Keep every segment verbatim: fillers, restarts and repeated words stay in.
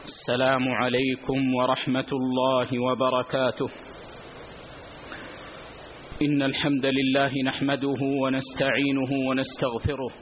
السلام عليكم ورحمة الله وبركاته. إن الحمد لله نحمده ونستعينه ونستغفره،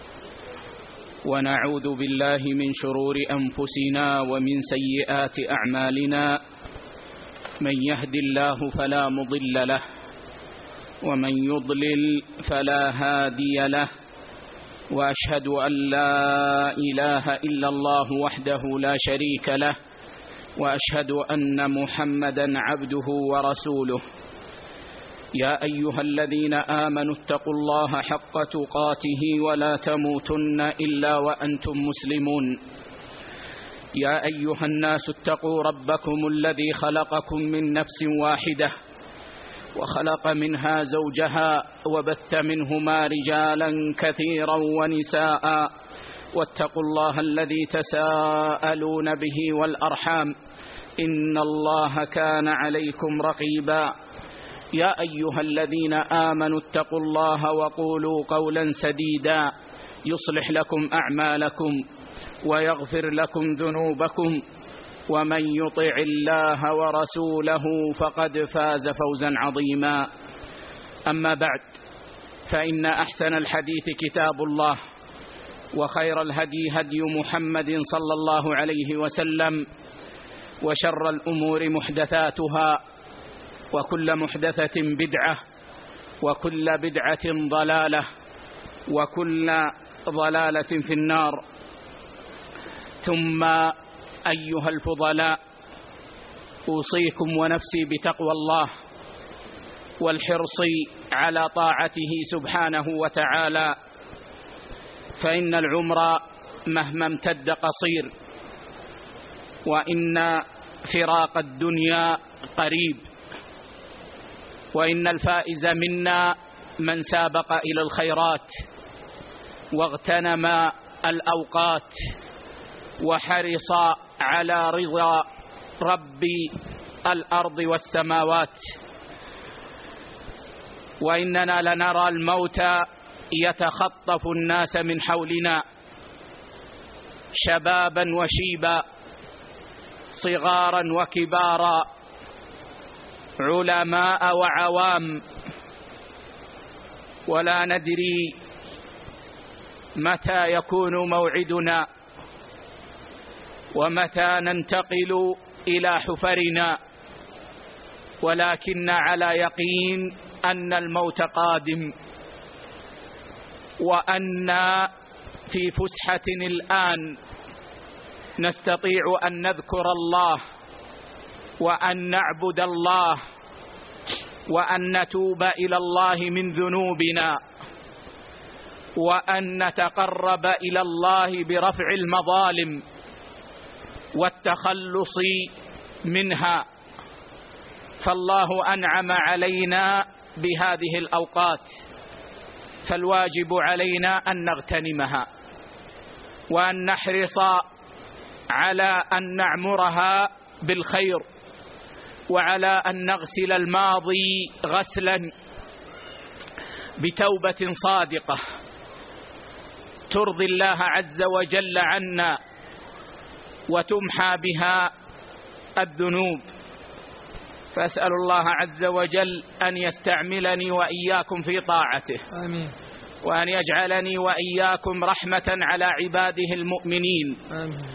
ونعوذ بالله من شرور أنفسنا ومن سيئات أعمالنا. من يهد الله فلا مضل له، ومن يضلل فلا هادي له، وأشهد أن لا إله إلا الله وحده لا شريك له، وأشهد أن محمدا عبده ورسوله. يا أيها الذين آمنوا اتقوا الله حق تقاته ولا تموتن إلا وأنتم مسلمون. يا أيها الناس اتقوا ربكم الذي خلقكم من نفس واحدة، وخلق منها زوجها، وبث منهما رجالا كثيرا ونساء، واتقوا الله الذي تساءلون به والأرحام، إن الله كان عليكم رقيبا. يا أيها الذين آمنوا اتقوا الله وقولوا قولا سديدا يصلح لكم أعمالكم ويغفر لكم ذنوبكم، ومن يطع الله ورسوله فقد فاز فوزا عظيما. أما بعد، فإن أحسن الحديث كتاب الله، وخير الهدي هدي محمد صلى الله عليه وسلم، وشر الأمور محدثاتها، وكل محدثة بدعة، وكل بدعة ضلالة، وكل ضلالة في النار. ثم أيها الفضلاء، أوصيكم ونفسي بتقوى الله والحرص على طاعته سبحانه وتعالى، فإن العمر مهما امتد قصير، وإن فراق الدنيا قريب، وإن الفائز منا من سابق إلى الخيرات واغتنم الأوقات وحرص على رضا رب الأرض والسماوات. وإننا لنرى الموت يتخطف الناس من حولنا، شبابا وشيبا، صغارا وكبارا، علماء وعوام، ولا ندري متى يكون موعدنا ومتى ننتقل إلى حفرنا، ولكن على يقين أن الموت قادم، وأن في فسحة الآن نستطيع أن نذكر الله، وأن نعبد الله، وأن نتوب إلى الله من ذنوبنا، وأن نتقرب إلى الله برفع المظالم والتخلص منها. فالله أنعم علينا بهذه الأوقات، فالواجب علينا أن نغتنمها، وأن نحرص على أن نعمرها بالخير، وعلى أن نغسل الماضي غسلا بتوبة صادقة ترضي الله عز وجل عنا وتمحى بها الذنوب. فأسأل الله عز وجل أن يستعملني وإياكم في طاعته، آمين. وأن يجعلني وإياكم رحمة على عباده المؤمنين، آمين.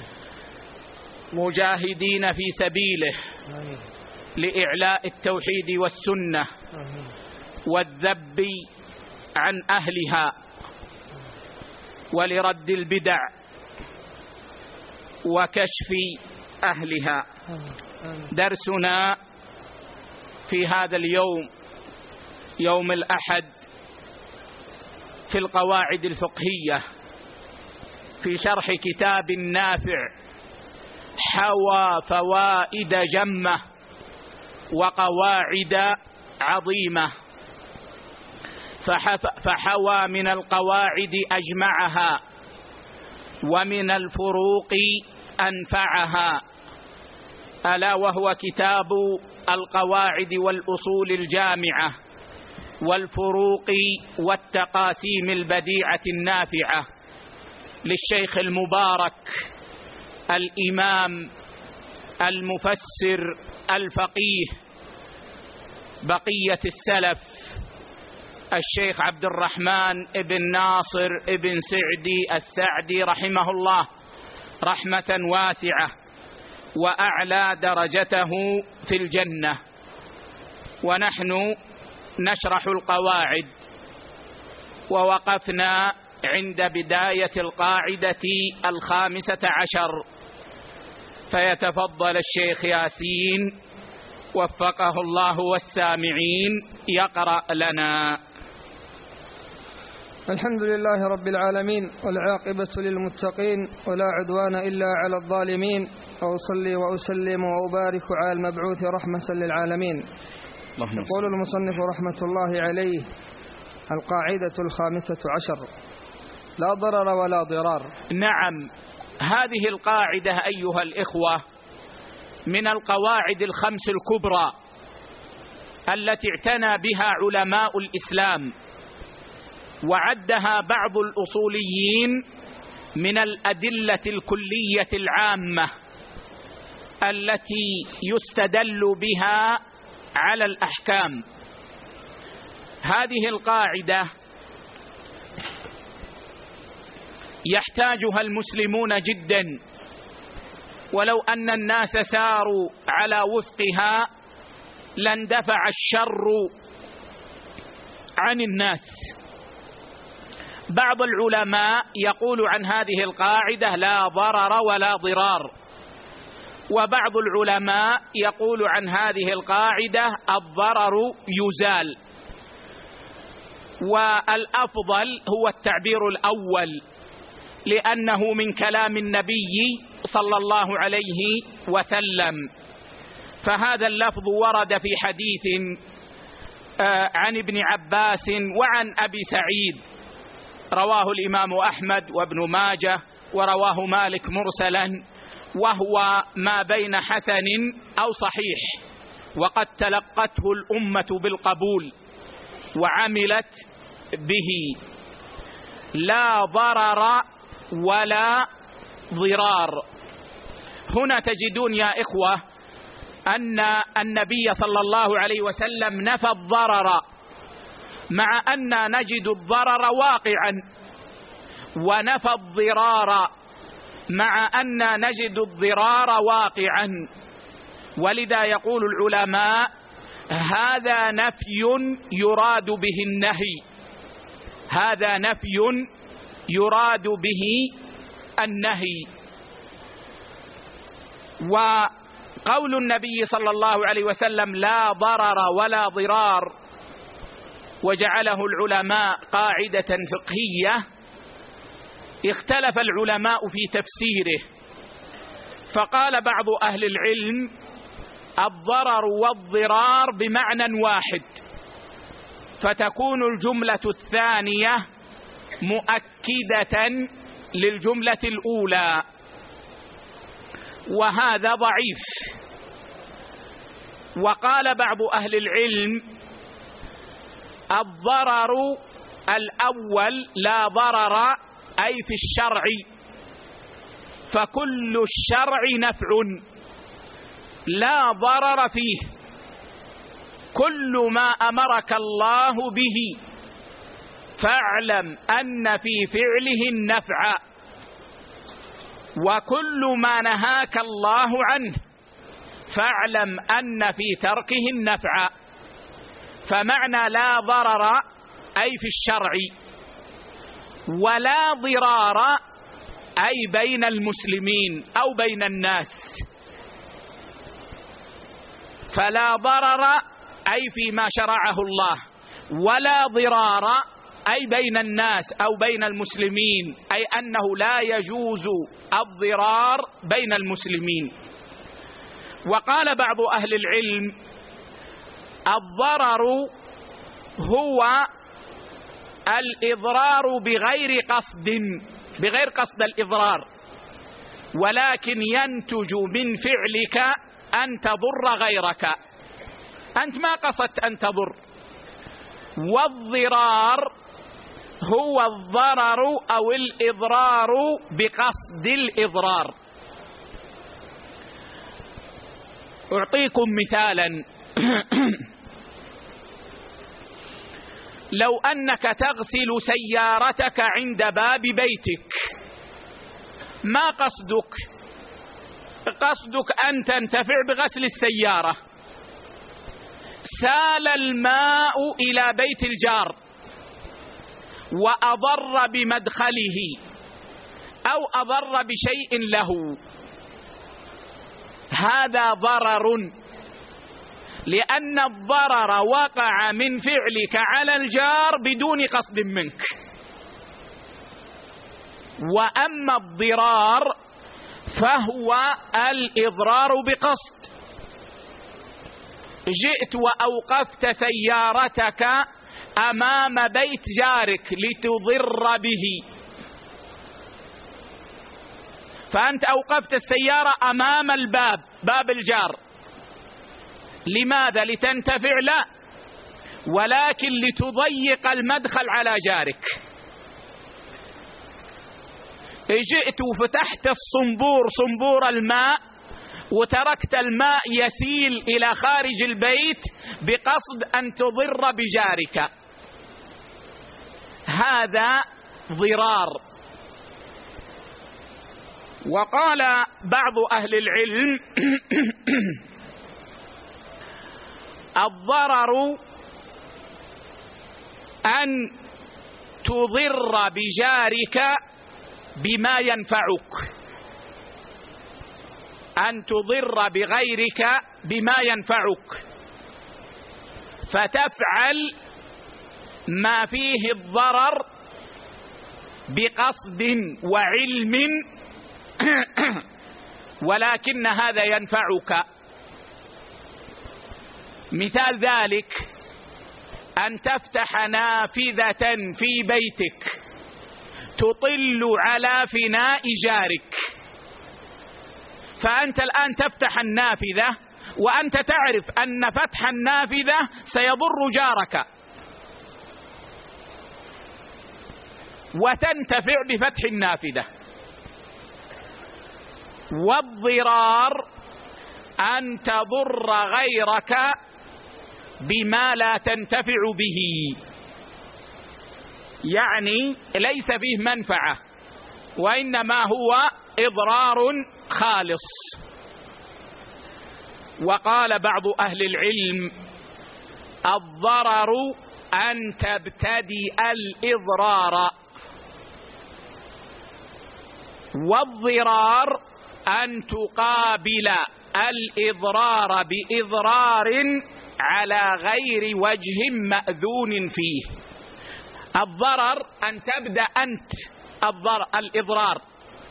مجاهدين في سبيله، آمين. لإعلاء التوحيد والسنة، آمين. والذب عن أهلها، ولرد البدع وكشف أهلها. آمين. درسنا في هذا اليوم، يوم الأحد، في القواعد الفقهية، في شرح كتاب نافع حوى فوائد جمة وقواعد عظيمة، فحوى من القواعد أجمعها، ومن الفروق أنفعها، ألا وهو كتاب القواعد والأصول الجامعة والفروق والتقاسيم البديعة النافعة للشيخ المبارك الإمام المفسر الفقيه بقية السلف الشيخ عبد الرحمن ابن ناصر ابن سعدي السعدي رحمه الله رحمة واسعة، وأعلى درجته في الجنة. ونحن نشرح القواعد، ووقفنا عند بداية القاعدة الخامسة عشر، فيتفضل الشيخ ياسين وفقه الله والسامعين يقرأ لنا. الحمد لله رب العالمين، والعاقبة للمتقين، ولا عدوان إلا على الظالمين، وأصلي وأسلم وأبارك على المبعوث رحمة للعالمين. يقول المصنف رحمة الله عليه: القاعدة الخامسة عشر: لا ضرر ولا ضرار. نعم، هذه القاعدة أيها الإخوة من القواعد الخمس الكبرى التي اعتنى بها علماء الإسلام، وعدها بعض الأصوليين من الأدلة الكلية العامة التي يستدل بها على الأحكام. هذه القاعدة يحتاجها المسلمون جدا، ولو أن الناس ساروا على وفقها لاندفع الشر عن الناس. بعض العلماء يقول عن هذه القاعدة لا ضرر ولا ضرار، وبعض العلماء يقول عن هذه القاعدة الضرر يزال. والأفضل هو التعبير الأول، لأنه من كلام النبي صلى الله عليه وسلم، فهذا اللفظ ورد في حديث عن ابن عباس وعن أبي سعيد، رواه الإمام أحمد وابن ماجه، ورواه مالك مرسلا، وهو ما بين حسن أو صحيح، وقد تلقته الأمة بالقبول وعملت به. لا ضرر ولا ضرار. هنا تجدون يا إخوة أن النبي صلى الله عليه وسلم نفى الضرر، مع أن نجد الضرر واقعا، ونفى الضرار مع أن نجد الضرار واقعا. ولذا يقول العلماء هذا نفي يراد به النهي، هذا نفي يراد به النهي. وقول النبي صلى الله عليه وسلم لا ضرر ولا ضرار وجعله العلماء قاعدة فقهية، اختلف العلماء في تفسيره، فقال بعض أهل العلم الضرر والضرار بمعنى واحد، فتكون الجملة الثانية مؤكدة للجملة الأولى، وهذا ضعيف. وقال بعض أهل العلم الضرر الأول لا ضرر أي في الشرع، فكل الشرع نفع لا ضرر فيه، كل ما أمرك الله به فاعلم أن في فعله النفع، وكل ما نهاك الله عنه فاعلم أن في تركه النفع. فمعنى لا ضرر أي في الشرع، ولا ضرار أي بين المسلمين أو بين الناس. فلا ضرر أي فيما شرعه الله، ولا ضرار أي بين الناس أو بين المسلمين، أي أنه لا يجوز الضرار بين المسلمين. وقال بعض أهل العلم الضرر هو الإضرار بغير قصد، بغير قصد الإضرار، ولكن ينتج من فعلك أن تضر غيرك، أنت ما قصدت أن تضر. والضرار هو الضرر أو الإضرار بقصد الإضرار. أعطيكم مثالا. لو أنك تغسل سيارتك عند باب بيتك، ما قصدك؟ قصدك أن تنتفع بغسل السيارة، سال الماء إلى بيت الجار وأضر بمدخله أو أضر بشيء له، هذا ضرر، لأن الضرر وقع من فعلك على الجار بدون قصد منك. وأما الضرار فهو الإضرار بقصد. جئت وأوقفت سيارتك أمام بيت جارك لتضر به، فأنت أوقفت السيارة أمام الباب، باب الجار، لماذا؟ لتنتفع؟ لا، ولكن لتضيق المدخل على جارك. جئت وفتحت الصنبور، صنبور الماء، وتركت الماء يسيل إلى خارج البيت بقصد أن تضر بجارك، هذا ضرار. وقال بعض أهل العلم: الضرر أن تضر بجارك بما ينفعك، أن تضر بغيرك بما ينفعك، فتفعل ما فيه الضرر بقصد وعلم، ولكن هذا ينفعك. مثال ذلك أن تفتح نافذة في بيتك تطل على فناء جارك، فأنت الآن تفتح النافذة وأنت تعرف أن فتح النافذة سيضر جارك، وتنتفع بفتح النافذة. والضرار أن تضر غيرك بما لا تنتفع به، يعني ليس فيه منفعة وإنما هو إضرار خالص. وقال بعض أهل العلم: الضرر أن تبتدئ الإضرار، والضرار أن تقابل الإضرار بإضرار على غير وجه مأذون فيه. الضرر أن تبدأ أنت الضرر الإضرار،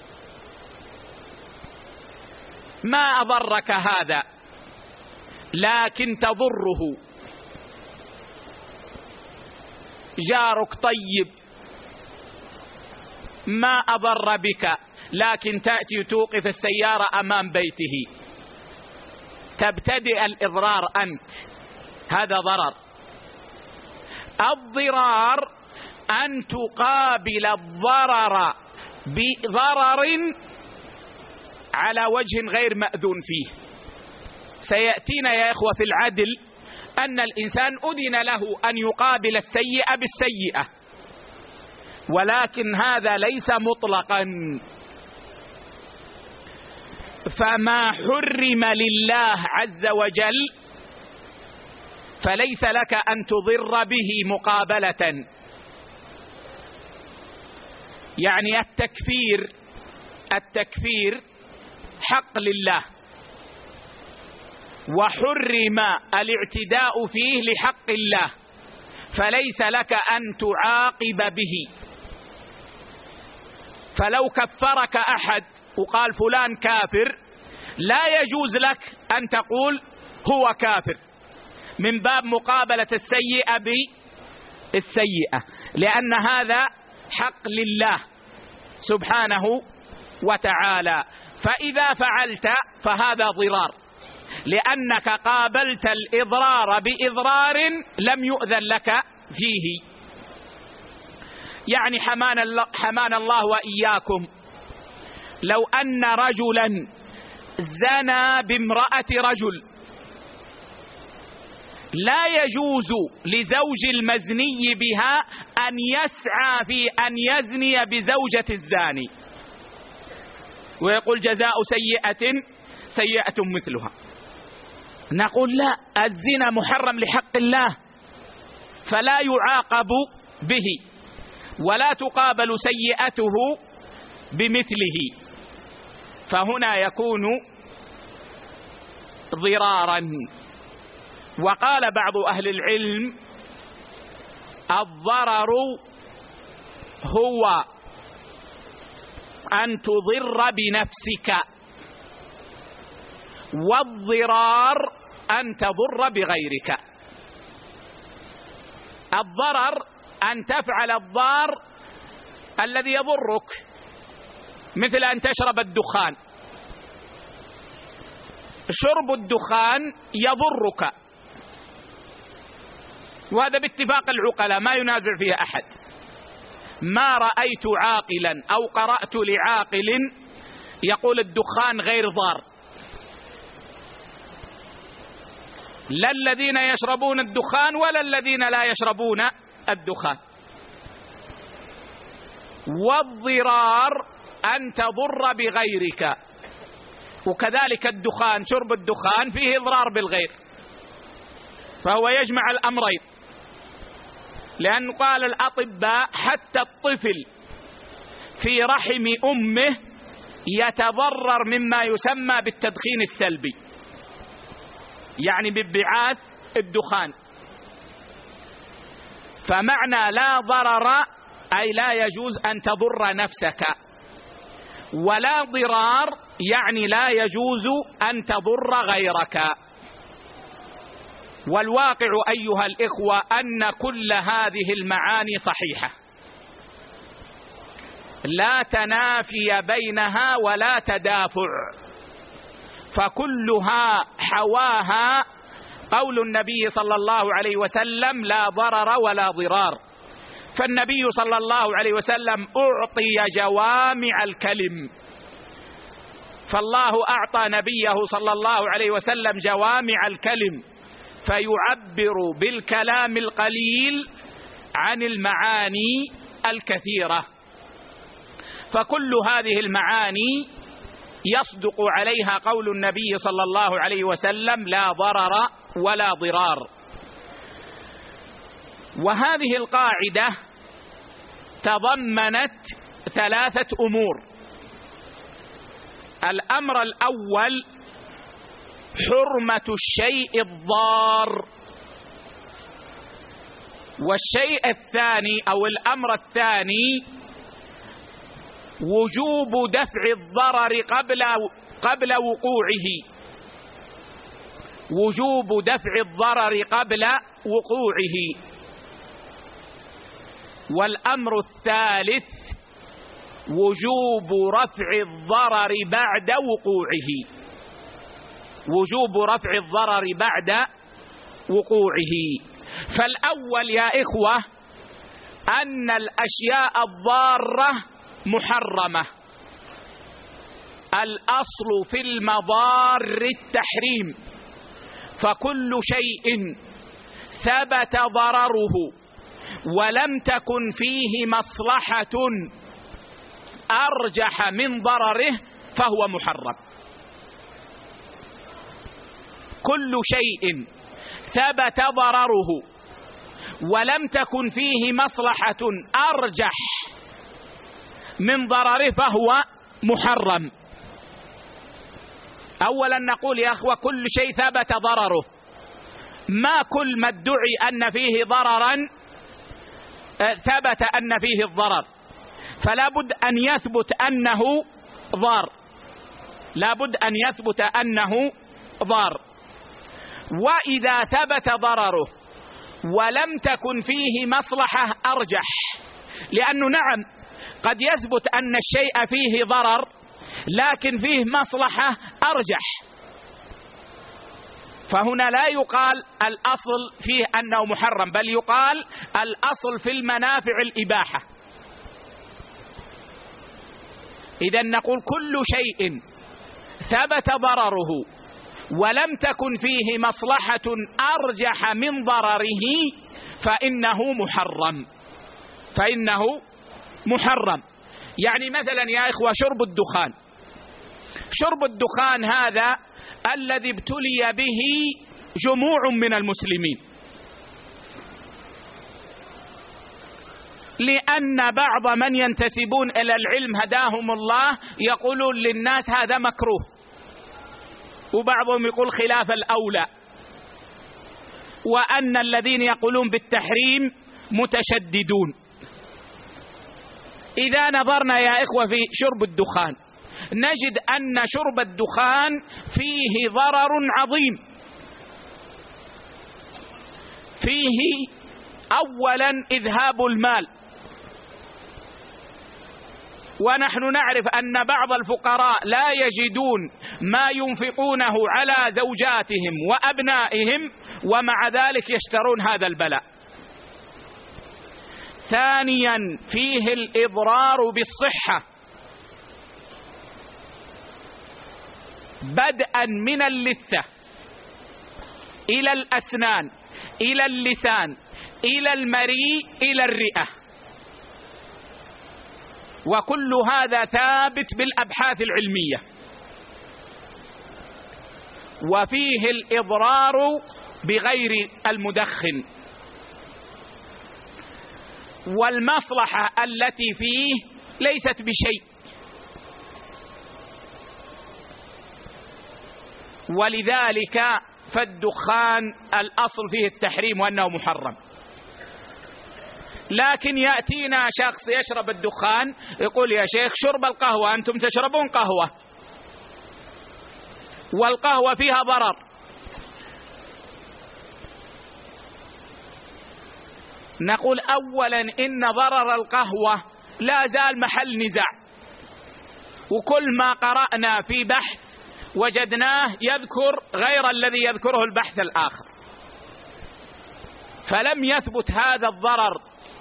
ما أضرك هذا لكن تضره، جارك طيب ما أضر بك، لكن تأتي توقف السيارة أمام بيته، تبتدئ الإضرار أنت، هذا ضرر. الضرار أن تقابل الضرر بضرر على وجه غير مأذون فيه. سيأتينا يا إخوة في العدل أن الإنسان أذن له أن يقابل السيئة بالسيئة، ولكن هذا ليس مطلقا. فما حرم لله عز وجل فليس لك أن تضر به مقابلة. يعني التكفير التكفير حق لله، وحرم الاعتداء فيه لحق الله، فليس لك أن تعاقب به. فلو كفرك أحد وقال فلان كافر، لا يجوز لك أن تقول هو كافر، من باب مقابلة السيئة بالسيئة، لأن هذا حق لله سبحانه وتعالى. فإذا فعلت فهذا ضرار، لأنك قابلت الإضرار بإضرار لم يؤذن لك فيه. يعني حمان الله, حمان الله وإياكم، لو أن رجلا زنى بامرأة رجل، لا يجوز لزوج المزني بها أن يسعى في أن يزني بزوجة الزاني ويقول جزاء سيئة سيئة مثلها. نقول لا، الزنا محرم لحق الله فلا يعاقب به ولا تقابل سيئته بمثله، فهنا يكون ضرارا. وقال بعض أهل العلم الضرر هو أن تضر بنفسك، والضرار أن تضر بغيرك. الضرر أن تفعل الضار الذي يضرك، مثل أن تشرب الدخان. شرب الدخان يضرك، وهذا باتفاق العقلاء ما ينازع فيه أحد. ما رأيت عاقلا أو قرأت لعاقل يقول الدخان غير ضار، لا الذين يشربون الدخان ولا الذين لا يشربون الدخان. والضرار أن تضر بغيرك، وكذلك الدخان، شرب الدخان فيه إضرار بالغير، فهو يجمع الأمرين. لأن قال الأطباء حتى الطفل في رحم أمه يتضرر مما يسمى بالتدخين السلبي، يعني بانبعاث الدخان. فمعنى لا ضرر أي لا يجوز أن تضر نفسك، ولا ضرار يعني لا يجوز أن تضر غيرك. والواقع أيها الإخوة أن كل هذه المعاني صحيحة، لا تنافي بينها ولا تدافع، فكلها حواها قول النبي صلى الله عليه وسلم لا ضرر ولا ضرار. فالنبي صلى الله عليه وسلم أعطي جوامع الكلم، فالله أعطى نبيه صلى الله عليه وسلم جوامع الكلم، فيعبر بالكلام القليل عن المعاني الكثيرة. فكل هذه المعاني يصدق عليها قول النبي صلى الله عليه وسلم لا ضرر ولا ضرار. وهذه القاعدة تضمنت ثلاثة أمور. الأمر الأول حرمة الشيء الضار، والشيء الثاني أو الأمر الثاني وجوب دفع الضرر قبل قبل وقوعه، وجوب دفع الضرر قبل وقوعه. والأمر الثالث وجوب رفع الضرر بعد وقوعه، وجوب رفع الضرر بعد وقوعه. فالأول يا إخوة أن الأشياء الضارة محرمة، الأصل في المضار التحريم، فكل شيء ثبت ضرره ولم تكن فيه مصلحة أرجح من ضرره فهو محرم. كل شيء ثبت ضرره ولم تكن فيه مصلحة أرجح من ضرره فهو محرم. أولا نقول يا أخوة كل شيء ثبت ضرره، ما كل ما ادعي أن فيه ضررا ثبت أن فيه الضرر، فلا بد أن يثبت أنه ضار، لا بد أن يثبت أنه ضار. وإذا ثبت ضرره ولم تكن فيه مصلحة أرجح، لأنه نعم قد يثبت أن الشيء فيه ضرر لكن فيه مصلحة أرجح، فهنا لا يقال الأصل فيه أنه محرم، بل يقال الأصل في المنافع الإباحة. إذن نقول كل شيء ثبت ضرره ولم تكن فيه مصلحة أرجح من ضرره فإنه محرم، فإنه محرم. يعني مثلا يا إخوة شرب الدخان، شرب الدخان هذا الذي ابتلي به جموع من المسلمين، لأن بعض من ينتسبون إلى العلم هداهم الله يقولون للناس هذا مكروه، وبعضهم يقول خلاف الأولى، وأن الذين يقولون بالتحريم متشددون. إذا نظرنا يا إخوة في شرب الدخان نجد أن شرب الدخان فيه ضرر عظيم. فيه أولا إذهاب المال، ونحن نعرف أن بعض الفقراء لا يجدون ما ينفقونه على زوجاتهم وأبنائهم، ومع ذلك يشترون هذا البلاء. ثانيا فيه الإضرار بالصحة، بدءا من اللثة إلى الأسنان إلى اللسان إلى المريء إلى الرئة، وكل هذا ثابت بالأبحاث العلمية. وفيه الإضرار بغير المدخن، والمصلحة التي فيه ليست بشيء، ولذلك فالدخان الأصل فيه التحريم وأنه محرم. لكن يأتينا شخص يشرب الدخان يقول يا شيخ شرب القهوة، أنتم تشربون قهوة والقهوة فيها ضرر. نقول أولا إن ضرر القهوة لا زال محل نزاع، وكل ما قرأنا في بحث وجدناه يذكر غير الذي يذكره البحث الآخر، فلم يثبت هذا الضرر.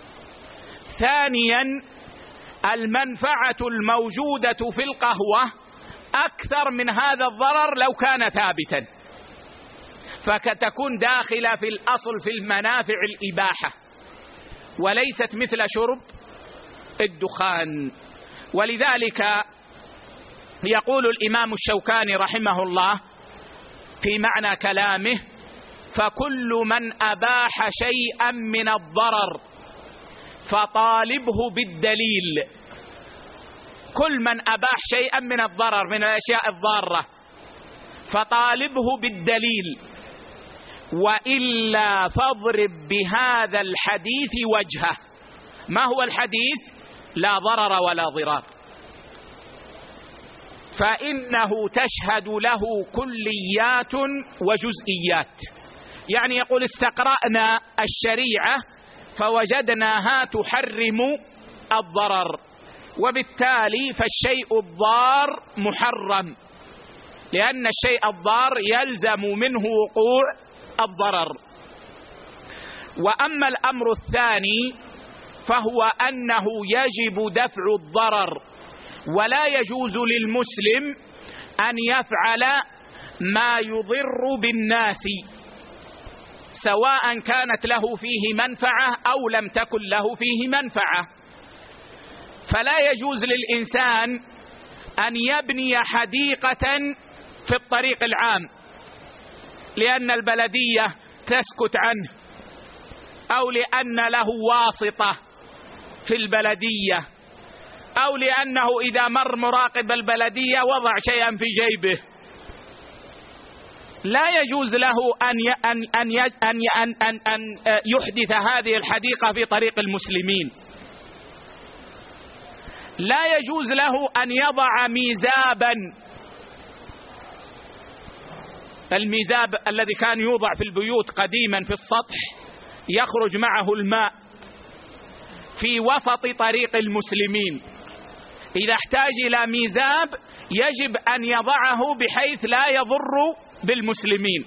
ثانيا المنفعة الموجودة في القهوة أكثر من هذا الضرر لو كان ثابتا، فتكون داخلة في الأصل في المنافع الإباحة، وليست مثل شرب الدخان. ولذلك يقول الإمام الشوكاني رحمه الله في معنى كلامه: فكل من أباح شيئا من الضرر فطالبه بالدليل. كل من أباح شيئا من الضرر من الأشياء الضارة فطالبه بالدليل، وإلا فاضرب بهذا الحديث وجهه. ما هو الحديث؟ لا ضرر ولا ضرار، فإنه تشهد له كليات وجزئيات. يعني يقول استقرأنا الشريعة فوجدناها تحرم الضرر، وبالتالي فالشيء الضار محرم، لأن الشيء الضار يلزم منه وقوع الضرر. وأما الأمر الثاني فهو أنه يجب دفع الضرر، ولا يجوز للمسلم أن يفعل ما يضر بالناس، سواء كانت له فيه منفعة أو لم تكن له فيه منفعة. فلا يجوز للإنسان أن يبني حديقة في الطريق العام لأن البلدية تسكت عنه، أو لأن له واسطة في البلدية، أو لأنه إذا مر مراقب البلدية وضع شيئا في جيبه. لا يجوز له أن أن أن أن أن أن يحدث هذه الحديقة في طريق المسلمين. لا يجوز له أن يضع ميزابا، الميزاب الذي كان يوضع في البيوت قديما في السطح يخرج معه الماء، في وسط طريق المسلمين. إذا احتاج إلى ميزاب يجب أن يضعه بحيث لا يضر بالمسلمين.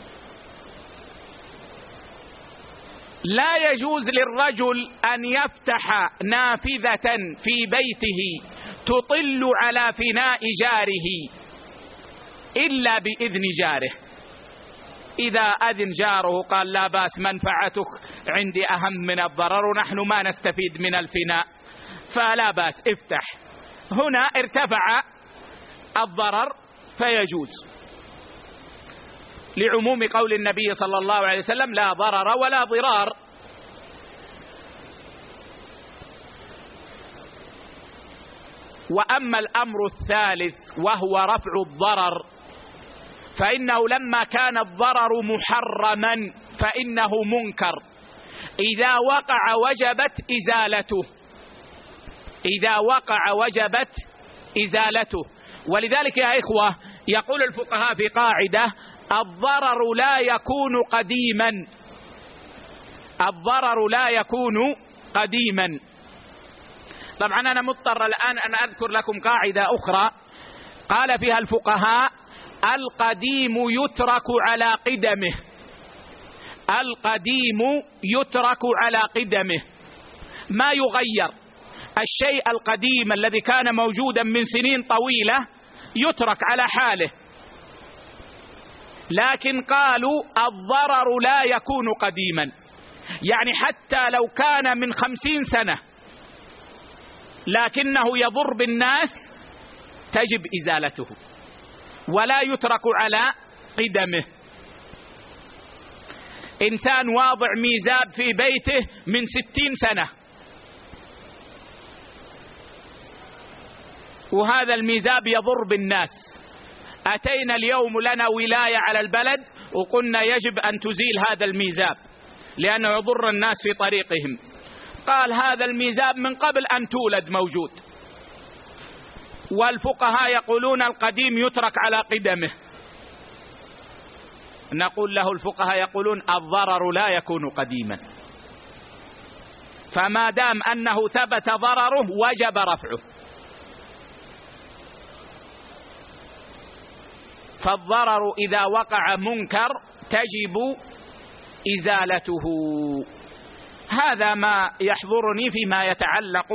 لا يجوز للرجل أن يفتح نافذة في بيته تطل على فناء جاره إلا بإذن جاره. إذا أذن جاره قال لا بأس منفعتك عندي أهم من الضرر ونحن ما نستفيد من الفناء فلا بأس افتح، هنا ارتفع الضرر فيجوز، لعموم قول النبي صلى الله عليه وسلم لا ضرر ولا ضرار. وأما الأمر الثالث وهو رفع الضرر، فإنه لما كان الضرر محرما فإنه منكر، إذا وقع وجبت إزالته، إذا وقع وجبت إزالته. ولذلك يا إخوة يقول الفقهاء في قاعدة: الضرر لا يكون قديما، الضرر لا يكون قديما. طبعا أنا مضطر الآن أن أذكر لكم قاعدة أخرى قال فيها الفقهاء: القديم يترك على قدمه، القديم يترك على قدمه، ما يغير. الشيء القديم الذي كان موجودا من سنين طويلة يترك على حاله. لكن قالوا الضرر لا يكون قديما، يعني حتى لو كان من خمسين سنة لكنه يضر بالناس تجب إزالته ولا يترك على قدمه. إنسان واضع ميزاب في بيته من ستين سنة، وهذا الميزاب يضر بالناس، أتينا اليوم لنا ولاية على البلد وقلنا يجب أن تزيل هذا الميزاب لأنه يضر الناس في طريقهم. قال هذا الميزاب من قبل أن تولد موجود، والفقهاء يقولون القديم يترك على قدمه. نقول له الفقهاء يقولون الضرر لا يكون قديما، فما دام أنه ثبت ضرره وجب رفعه. فالضرر إذا وقع منكر تجب إزالته. هذا ما يحضرني فيما يتعلق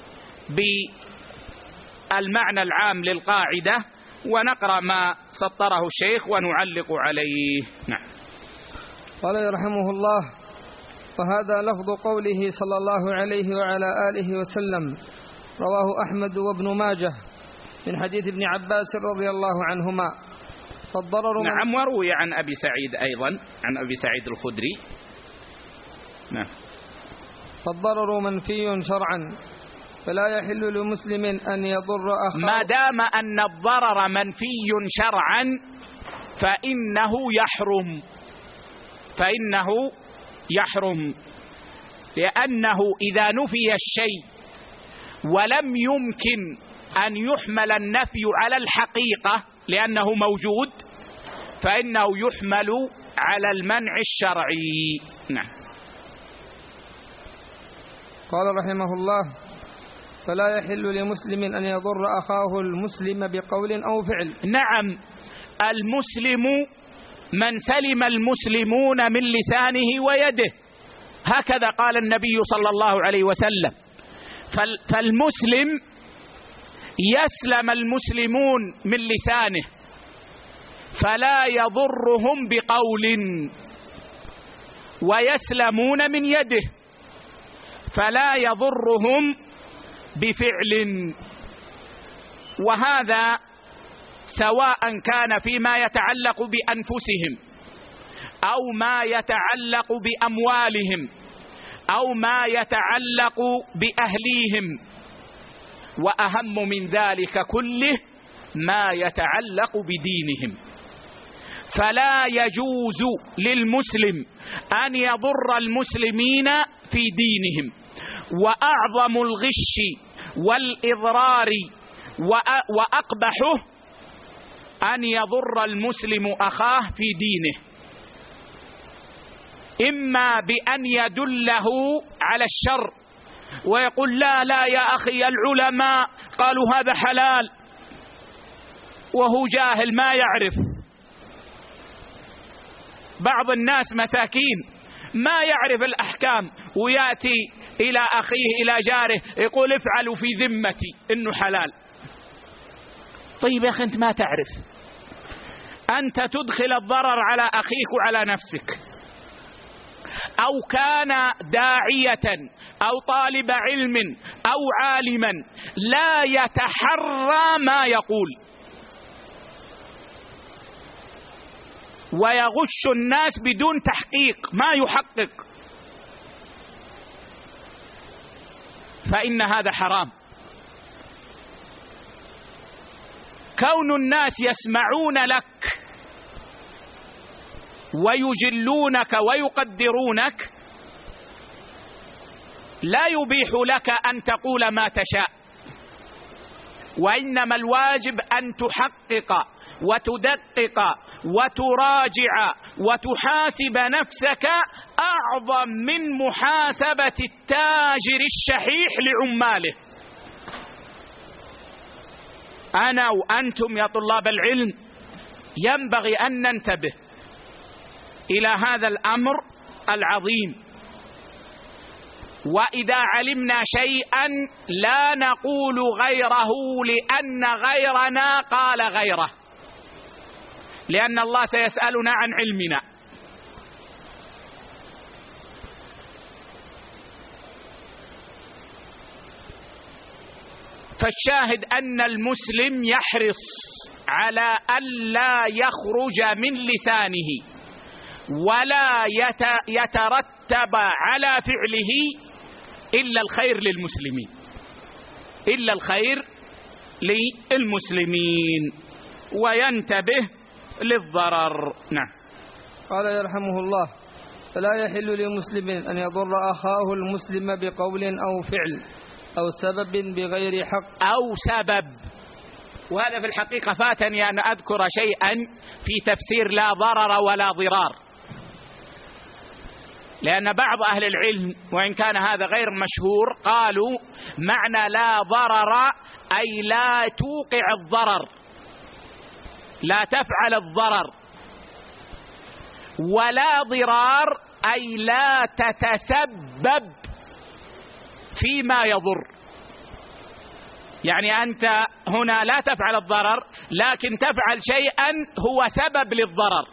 بالمعنى العام للقاعدة، ونقرأ ما سطره الشيخ ونعلق عليه. نعم. قال رحمه الله: وهذا لفظ قوله صلى الله عليه وعلى آله وسلم، رواه أحمد وابن ماجه من حديث ابن عباس رضي الله عنهما. فالضرر نعم، وروي عن أبي سعيد أيضا، عن أبي سعيد الخدري. نعم. فالضرر منفي شرعا، فلا يحل لمسلم أن يضر أخاه. ما دام أن الضرر منفي شرعا فإنه يحرم، فإنه يحرم، لأنه إذا نفي الشيء ولم يمكن أن يحمل النفي على الحقيقة لأنه موجود فإنه يحمل على المنع الشرعي. نعم. قال رحمه الله: فلا يحل لمسلم أن يضر أخاه المسلم بقول أو فعل. نعم، المسلم من سلم المسلمون من لسانه ويده، هكذا قال النبي صلى الله عليه وسلم. فالمسلم يسلم المسلمون من لسانه فلا يضرهم بقول، ويسلمون من يده فلا يضرهم بفعل. وهذا سواء كان فيما يتعلق بأنفسهم أو ما يتعلق بأموالهم أو ما يتعلق بأهليهم، وأهم من ذلك كله ما يتعلق بدينهم. فلا يجوز للمسلم أن يضر المسلمين في دينهم. وأعظم الغش والإضرار وأقبحه أن يضر المسلم أخاه في دينه، إما بأن يدله على الشر ويقول لا لا يا أخي العلماء قالوا هذا حلال، وهو جاهل ما يعرف. بعض الناس مساكين ما يعرف الأحكام ويأتي إلى أخيه إلى جاره يقول افعلوا في ذمتي إنه حلال. طيب يا أخي أنت ما تعرف، أنت تدخل الضرر على أخيك وعلى نفسك، أو كان داعية أو طالب علم أو عالما لا يتحرى ما يقول ويغش الناس بدون تحقيق ما يحقق، فإن هذا حرام. كون الناس يسمعون لك ويجلونك ويقدرونك لا يبيح لك أن تقول ما تشاء، وإنما الواجب أن تحقق وتدقق وتراجع وتحاسب نفسك أعظم من محاسبة التاجر الشحيح لعماله. أنا وأنتم يا طلاب العلم ينبغي أن ننتبه إلى هذا الأمر العظيم، وإذا علمنا شيئا لا نقول غيره لأن غيرنا قال غيره، لأن الله سيسألنا عن علمنا. فالشاهد أن المسلم يحرص على ألا يخرج من لسانه ولا يترتب على فعله إلا الخير للمسلمين، إلا الخير للمسلمين، وينتبه للضرر. نعم. قال يرحمه الله: فلا يحل لمسلم أن يضر أخاه المسلم بقول أو فعل أو سبب بغير حق أو سبب. وهذا في الحقيقة فاتني أن أذكر شيئا في تفسير لا ضرر ولا ضرار، لأن بعض أهل العلم وإن كان هذا غير مشهور قالوا معنى لا ضرر أي لا توقع الضرر، لا تفعل الضرر، ولا ضرار أي لا تتسبب فيما يضر. يعني أنت هنا لا تفعل الضرر لكن تفعل شيئا هو سبب للضرر،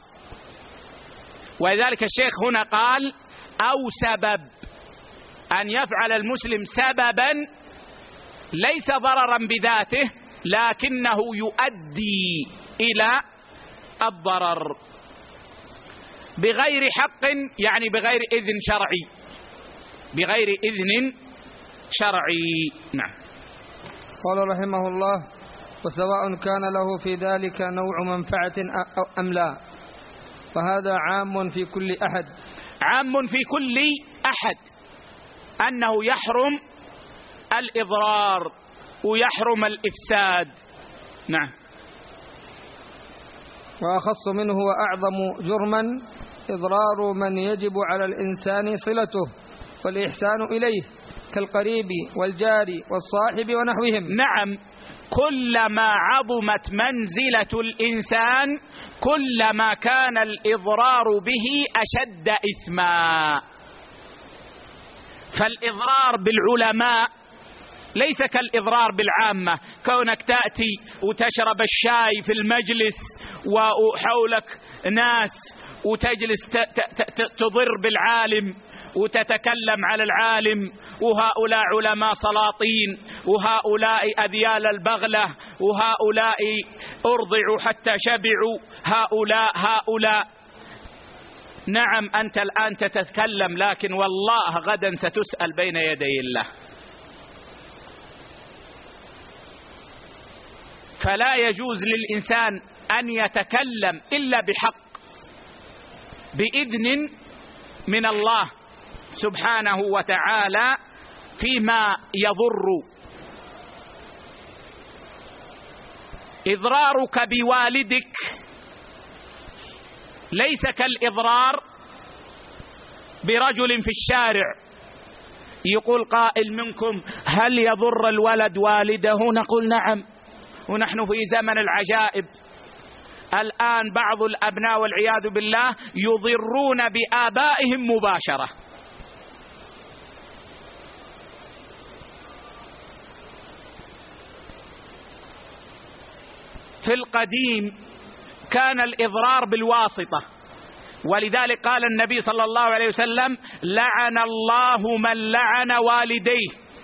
ولذلك الشيخ هنا قال أو سبب، أن يفعل المسلم سببا ليس ضررا بذاته لكنه يؤدي إلى الضرر بغير حق، يعني بغير إذن شرعي، بغير إذن شرعي. نعم. قال رحمه الله: وسواء كان له في ذلك نوع منفعة أم لا، فهذا عام في كل أحد، عام في كل أحد، أنه يحرم الإضرار ويحرم الإفساد. نعم. وأخص منه وأعظم جرما إضرار من يجب على الإنسان صلته والإحسان إليه كالقريب والجار والصاحب ونحوهم. نعم، كلما عظمت منزلة الإنسان كلما كان الإضرار به أشد إثما. فالإضرار بالعلماء ليس كالإضرار بالعامة، كونك تأتي وتشرب الشاي في المجلس وحولك ناس وتجلس تضر بالعالم وتتكلم على العالم، وهؤلاء علماء سلاطين، وهؤلاء أذيال البغلة، وهؤلاء أرضعوا حتى شبعوا، هؤلاء هؤلاء. نعم أنت الآن تتكلم، لكن والله غدا ستسأل بين يدي الله. فلا يجوز للإنسان أن يتكلم إلا بحق بإذن من الله سبحانه وتعالى فيما يضر. إضرارك بوالدك ليس كالإضرار برجل في الشارع. يقول قائل منكم: هل يضر الولد والده؟ نقول نعم، ونحن في زمن العجائب. الآن بعض الأبناء والعياذ بالله يضرون بآبائهم مباشرة. في القديم كان الإضرار بالواسطة، ولذلك قال النبي صلى الله عليه وسلم: لعن الله من لعن والديه.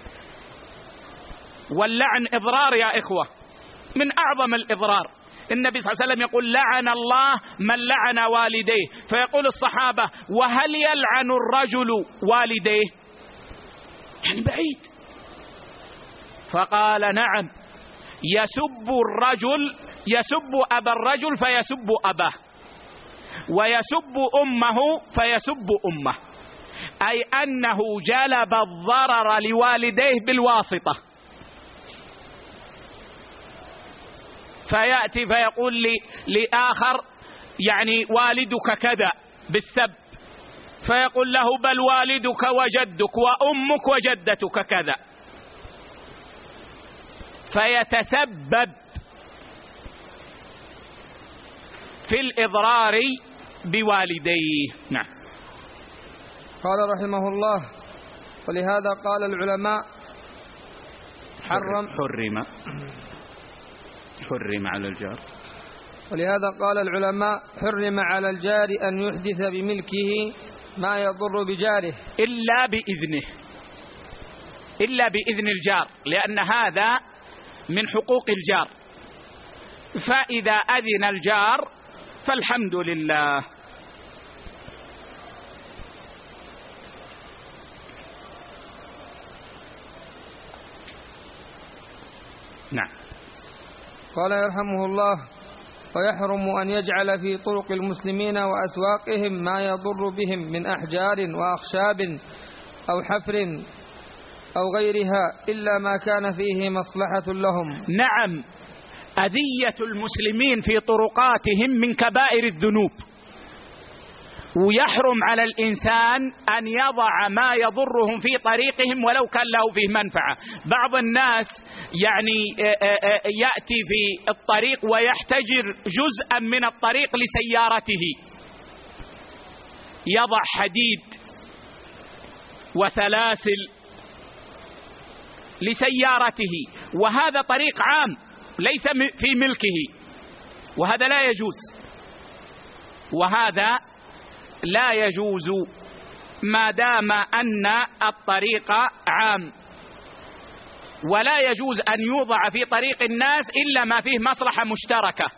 واللعن إضرار يا إخوة، من أعظم الإضرار. النبي صلى الله عليه وسلم يقول: لعن الله من لعن والديه. فيقول الصحابة: وهل يلعن الرجل والديه؟ يعني بعيد. فقال: نعم، يسب الرجل يسب أبا الرجل فيسب أباه، ويسب أمه فيسب أمه، أي أنه جلب الضرر لوالديه بالواسطة. فيأتي فيقول لي لآخر: يعني والدك كذا بالسب، فيقول له: بل والدك وجدك وأمك وجدتك كذا، فيتسبب في الإضرار بوالديه. نعم. قال رحمه الله: ولهذا قال العلماء حرم حرم حرم على الجار ولهذا قال العلماء حرم على الجار أن يحدث بملكه ما يضر بجاره إلا بإذنه إلا بإذن الجار، لأن هذا من حقوق الجار. فإذا أذن الجار فالحمد لله. نعم. قال يرحمه الله: ويحرم أن يجعل في طرق المسلمين وأسواقهم ما يضر بهم من أحجار وأخشاب أو حفر أو غيرها إلا ما كان فيه مصلحة لهم. نعم، أذية المسلمين في طرقاتهم من كبائر الذنوب، ويحرم على الإنسان أن يضع ما يضرهم في طريقهم ولو كان له فيه منفعة. بعض الناس يعني يأتي في الطريق ويحتجر جزءا من الطريق لسيارته، يضع حديد وسلاسل لسيارته، وهذا طريق عام ليس في ملكه، وهذا لا يجوز، وهذا لا يجوز ما دام أن الطريق عام. ولا يجوز أن يوضع في طريق الناس إلا ما فيه مصلحة مشتركة،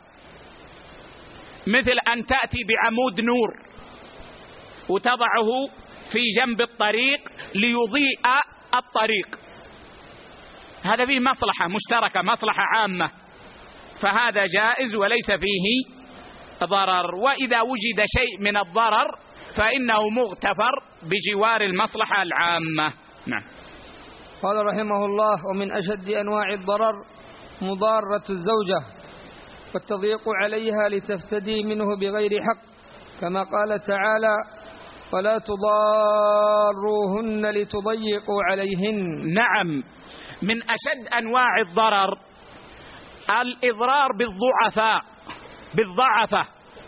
مثل أن تأتي بعمود نور وتضعه في جنب الطريق ليضيء الطريق، هذا فيه مصلحة مشتركة، مصلحة عامة، فهذا جائز وليس فيه ضرر. وإذا وجد شيء من الضرر فإنه مغتفر بجوار المصلحة العامة. نعم. قال رحمه الله: ومن أشد أنواع الضرر مضارة الزوجة والتضييق عليها لتفتدي منه بغير حق، كما قال تعالى: ولا تضاروهن لتضيقوا عليهن. نعم، من أشد أنواع الضرر الإضرار بالضعفاء بالضعفة،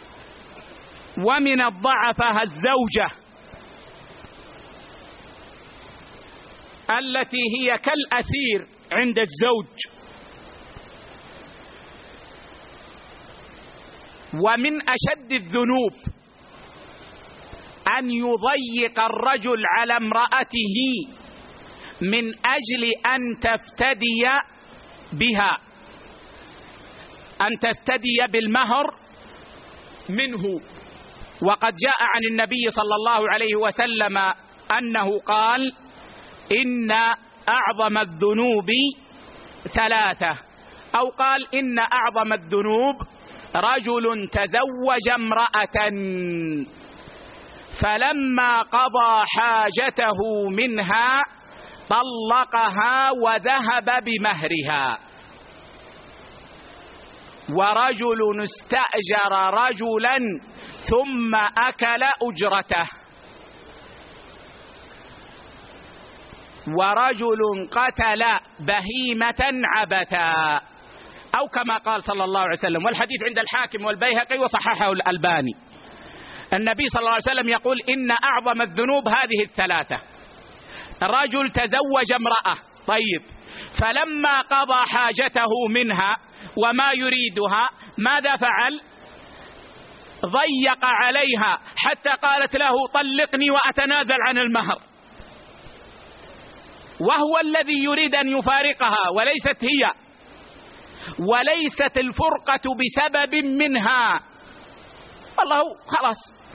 ومن الضعفة الزوجة التي هي كالأسير عند الزوج. ومن أشد الذنوب أن يضيق الرجل على امرأته من أجل أن تفتدي بها، أن تفتدي بالمهر منه. وقد جاء عن النبي صلى الله عليه وسلم أنه قال: إن أعظم الذنوب ثلاثة، أو قال: إن أعظم الذنوب رجل تزوج امرأة فلما قضى حاجته منها طلقها وذهب بمهرها، ورجل استأجر رجلا ثم أكل أجرته، ورجل قتل بهيمة عبثا، أو كما قال صلى الله عليه وسلم. والحديث عند الحاكم والبيهقي وصححه الألباني. النبي صلى الله عليه وسلم يقول: إن أعظم الذنوب هذه الثلاثة: رجل تزوج امرأة، طيب، فلما قضى حاجته منها وما يريدها ماذا فعل؟ ضيق عليها حتى قالت له طلقني وأتنازل عن المهر، وهو الذي يريد أن يفارقها وليست هي، وليست الفرقة بسبب منها، الله خلاص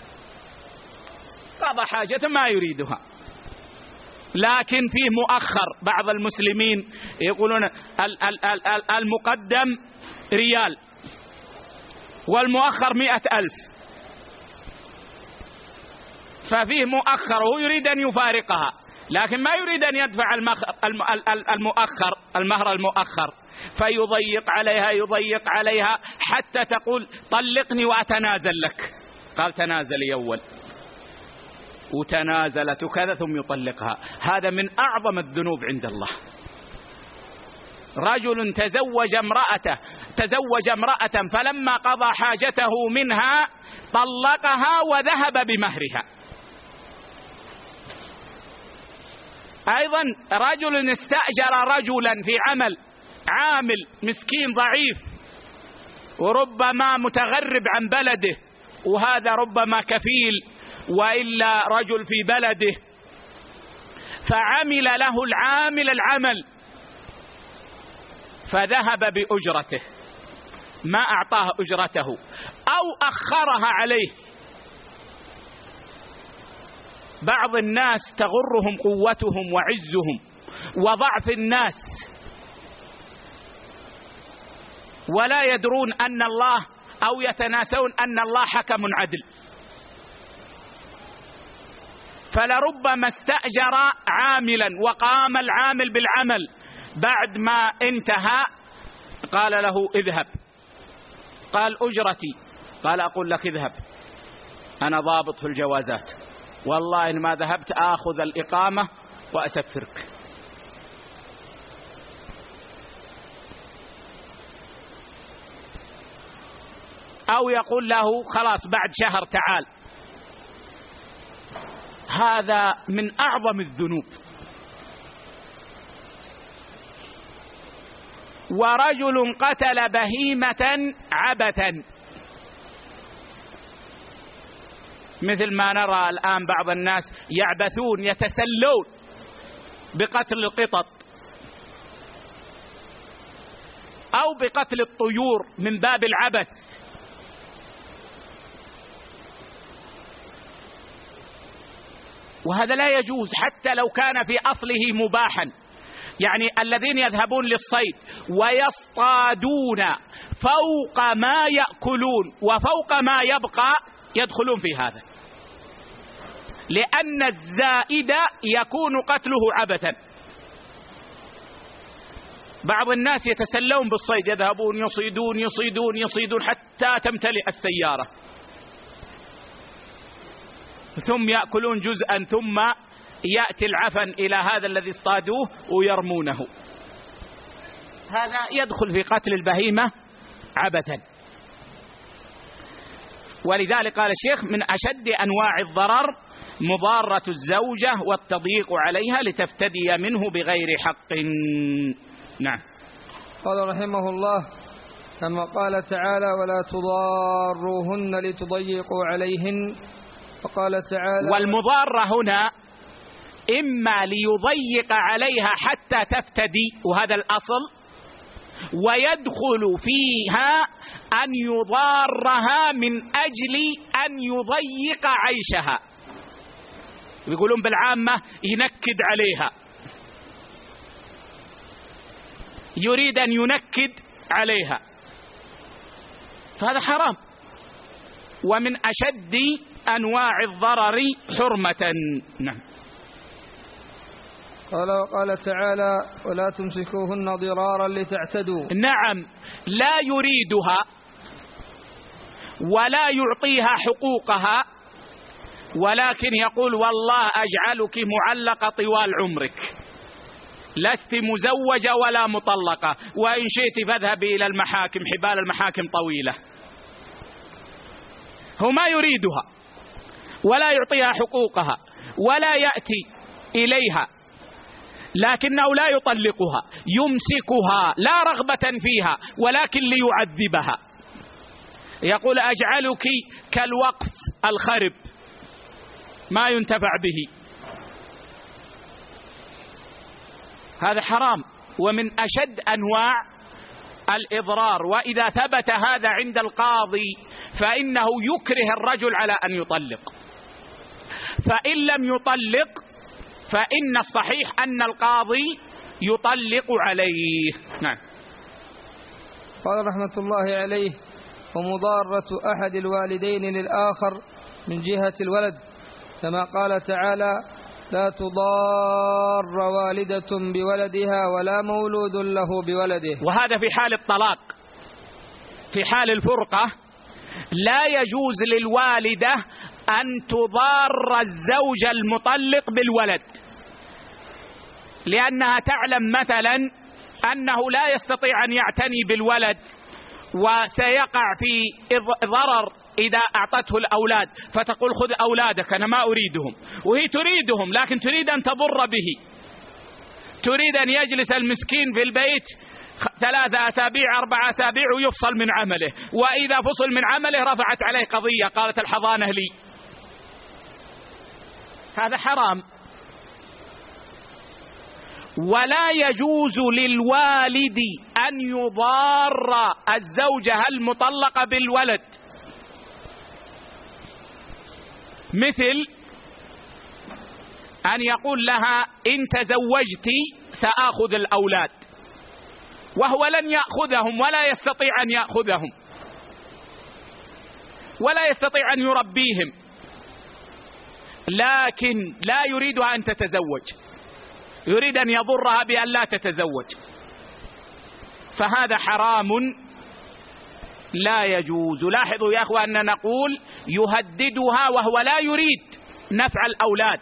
قضى حاجة ما يريدها. لكن فيه مؤخر، بعض المسلمين يقولون المقدم ريال والمؤخر مئة ألف، ففيه مؤخر وهو يريد أن يفارقها لكن ما يريد أن يدفع المؤخر المهر المؤخر، فيضيق عليها يضيق عليها حتى تقول طلقني وأتنازل لك. قال تنازلي أول، وتنازلت وكذا ثم يطلقها. هذا من أعظم الذنوب عند الله. رجل تزوج امرأته تزوج امرأة فلما قضى حاجته منها طلقها وذهب بمهرها. أيضا رجل استأجر رجلا في عمل، عامل مسكين ضعيف وربما متغرب عن بلده، وهذا ربما كفيل وإلا رجل في بلده، فعمل له العامل العمل فذهب بأجرته، ما أعطاه أجرته أو أخرها عليه. بعض الناس تغرهم قوتهم وعزهم وضعف الناس، ولا يدرون أن الله أو يتناسون أن الله حكم عدل. فلربما استأجر عاملا وقام العامل بالعمل، بعد ما انتهى قال له اذهب، قال أجرتي، قال أقول لك اذهب أنا ضابط في الجوازات، والله إن ما ذهبت آخذ الإقامة وأسفرك. أو يقول له خلاص بعد شهر تعال. هذا من أعظم الذنوب. ورجل قتل بهيمة عبثا، مثل ما نرى الآن بعض الناس يعبثون يتسلون بقتل القطط أو بقتل الطيور من باب العبث. وهذا لا يجوز حتى لو كان في أصله مباحا. يعني الذين يذهبون للصيد ويصطادون فوق ما يأكلون وفوق ما يبقى يدخلون في هذا، لأن الزائد يكون قتله عبثا. بعض الناس يتسلون بالصيد، يذهبون يصيدون يصيدون يصيدون حتى تمتلئ السيارة، ثم يأكلون جزءا ثم يأتي العفن إلى هذا الذي اصطادوه ويرمونه. هذا يدخل في قتل البهيمة عبثا. ولذلك قال الشيخ من أشد أنواع الضرر مضارة الزوجة والتضييق عليها لتفتدي منه بغير حق. نعم. قال رحمه الله كما قال تعالى ولا تضاروهن لتضيقوا عليهن، وقال تعالى والمضارة هنا إما ليضيق عليها حتى تفتدي، وهذا الأصل، ويدخل فيها أن يضارها من أجل أن يضيق عيشها. يقولون بالعامة ينكد عليها، يريد أن ينكد عليها، فهذا حرام ومن أشد أنواع الضرر حرمة. نعم. قال وقال تعالى ولا تمسكوهن ضرارا لتعتدوا. نعم، لا يريدها ولا يعطيها حقوقها، ولكن يقول والله أجعلك معلقة طوال عمرك، لست مزوجة ولا مطلقة، وإن شئت فاذهبي إلى المحاكم، حبال المحاكم طويلة. هو ما يريدها ولا يعطيها حقوقها ولا يأتي إليها، لكنه لا يطلقها، يمسكها لا رغبة فيها ولكن ليعذبها. يقول أجعلك كالوقف الخرب ما ينتفع به. هذا حرام ومن أشد أنواع الإضرار. وإذا ثبت هذا عند القاضي فإنه يكره الرجل على أن يطلق، فإن لم يطلق فإن الصحيح أن القاضي يطلق عليه. نعم. قال رحمة الله عليه: ومضارة أحد الوالدين للآخر من جهة الولد، كما قال تعالى: لا تضار والدة بولدها ولا مولود له بولده. وهذا في حال الطلاق. في حال الفرقة لا يجوز للوالدة أن تضار الزوج المطلق بالولد، لأنها تعلم مثلا أنه لا يستطيع أن يعتني بالولد وسيقع في ضرر إذا أعطته الأولاد، فتقول خذ أولادك أنا ما أريدهم، وهي تريدهم لكن تريد أن تضر به، تريد أن يجلس المسكين في البيت ثلاثة أسابيع أربع أسابيع ويفصل من عمله، وإذا فصل من عمله رفعت عليه قضية قالت الحضانة لي. هذا حرام. ولا يجوز للوالد أن يضار الزوجة المطلقة بالولد، مثل أن يقول لها إن تزوجت سآخذ الأولاد، وهو لن يأخذهم ولا يستطيع أن يأخذهم ولا يستطيع أن يربيهم، لكن لا يريدها أن تتزوج، يريد أن يضرها بأن لا تتزوج، فهذا حرام لا يجوز. لاحظوا يا أخوة أننا نقول يهددها وهو لا يريد نفع الأولاد.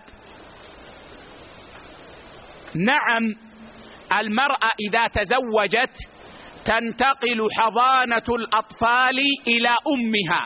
نعم، المرأة إذا تزوجت تنتقل حضانة الأطفال إلى أمها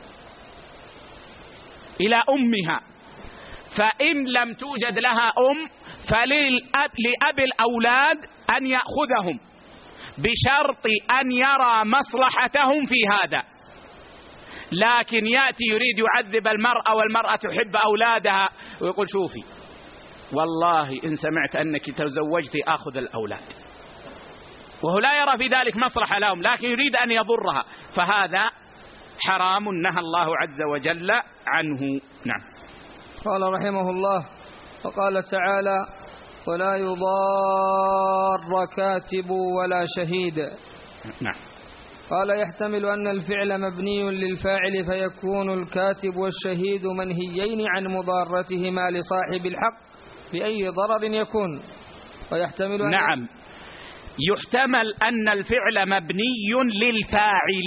إلى أمها فإن لم توجد لها أم فلأب الأولاد أن يأخذهم بشرط أن يرى مصلحتهم في هذا. لكن يأتي يريد يعذب المرأة والمرأة تحب أولادها ويقول شوفي والله إن سمعت أنك تزوجت أخذ الأولاد، وهو لا يرى في ذلك مصلحة لهم لكن يريد أن يضرها، فهذا حرام نهى الله عز وجل عنه. نعم. قال رحمه الله: وقال تعالى: ولا يضار كاتب ولا شهيد. نعم. قال: يحتمل أن الفعل مبني للفاعل فيكون الكاتب والشهيد منهيين عن مضارتهما لصاحب الحق بأي ضرر يكون، ويحتمل أن نعم يحتمل أن الفعل مبني للفاعل،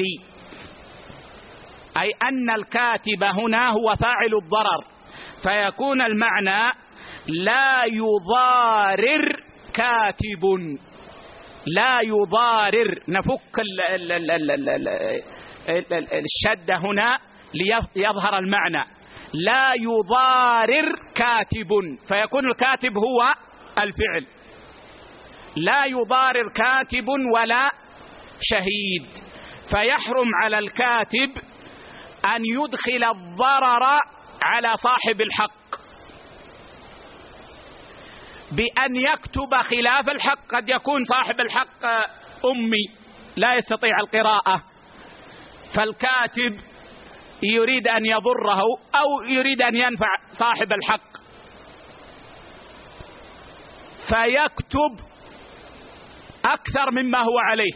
أي أن الكاتب هنا هو فاعل الضرر، فيكون المعنى لا يضارر كاتب، لا يضارر، نفك الشدة هنا ليظهر المعنى، لا يضارر كاتب، فيكون الكاتب هو الفعل، لا يضارر كاتب ولا شهيد، فيحرم على الكاتب أن يدخل الضرر على صاحب الحق بأن يكتب خلاف الحق. قد يكون صاحب الحق أمي لا يستطيع القراءة، فالكاتب يريد أن يضره أو يريد أن ينفع صاحب الحق فيكتب أكثر مما هو عليه.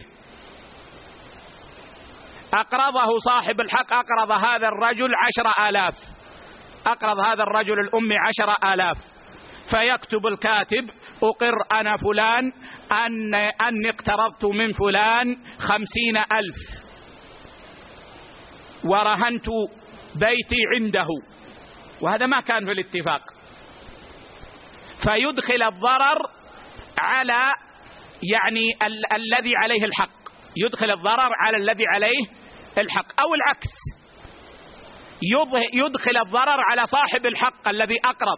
أقرضه صاحب الحق، أقرض هذا الرجل عشر آلاف، أقرض هذا الرجل الأمي عشر آلاف، فيكتب الكاتب: أقر أنا فلان أن أني اقترضت من فلان خمسين ألف ورهنت بيتي عنده، وهذا ما كان في الاتفاق، فيدخل الضرر على يعني ال الذي عليه الحق، يدخل الضرر على الذي عليه الحق، أو العكس، يدخل الضرر على صاحب الحق الذي أقرض،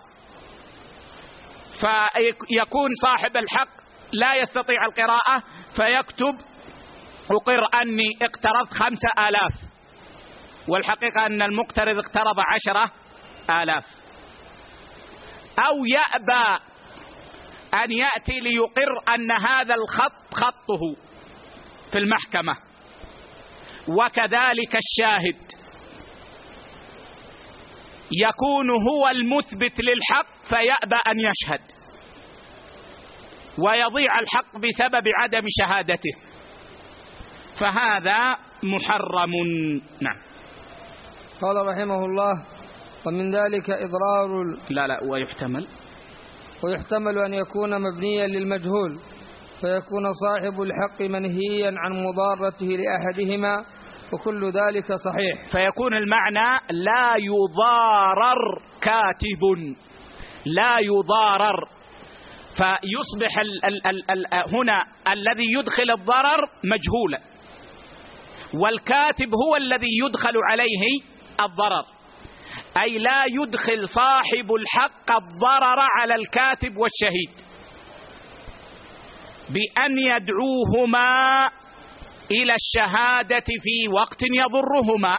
فيكون صاحب الحق لا يستطيع القراءة فيكتب: أقر أني اقترضت خمسة آلاف والحقيقة أن المقترض اقترض عشرة آلاف، أو يأبى أن يأتي ليقر أن هذا الخط خطه في المحكمة، وكذلك الشاهد يكون هو المثبت للحق فيأبى أن يشهد ويضيع الحق بسبب عدم شهادته، فهذا محرم. نعم. قال رحمه الله: ومن ذلك إضرار لا لا ويحتمل ويحتمل أن يكون مبنيا للمجهول، فيكون صاحب الحق منهيا عن مضارته لأحدهما، وكل ذلك صحيح. فيكون المعنى لا يضارر كاتب، لا يضارر، فيصبح ال ال ال ال هنا الذي يدخل الضرر مجهولا، والكاتب هو الذي يدخل عليه الضرر، أي لا يدخل صاحب الحق الضرر على الكاتب والشهيد بأن يدعوهما إلى الشهادة في وقت يضرهما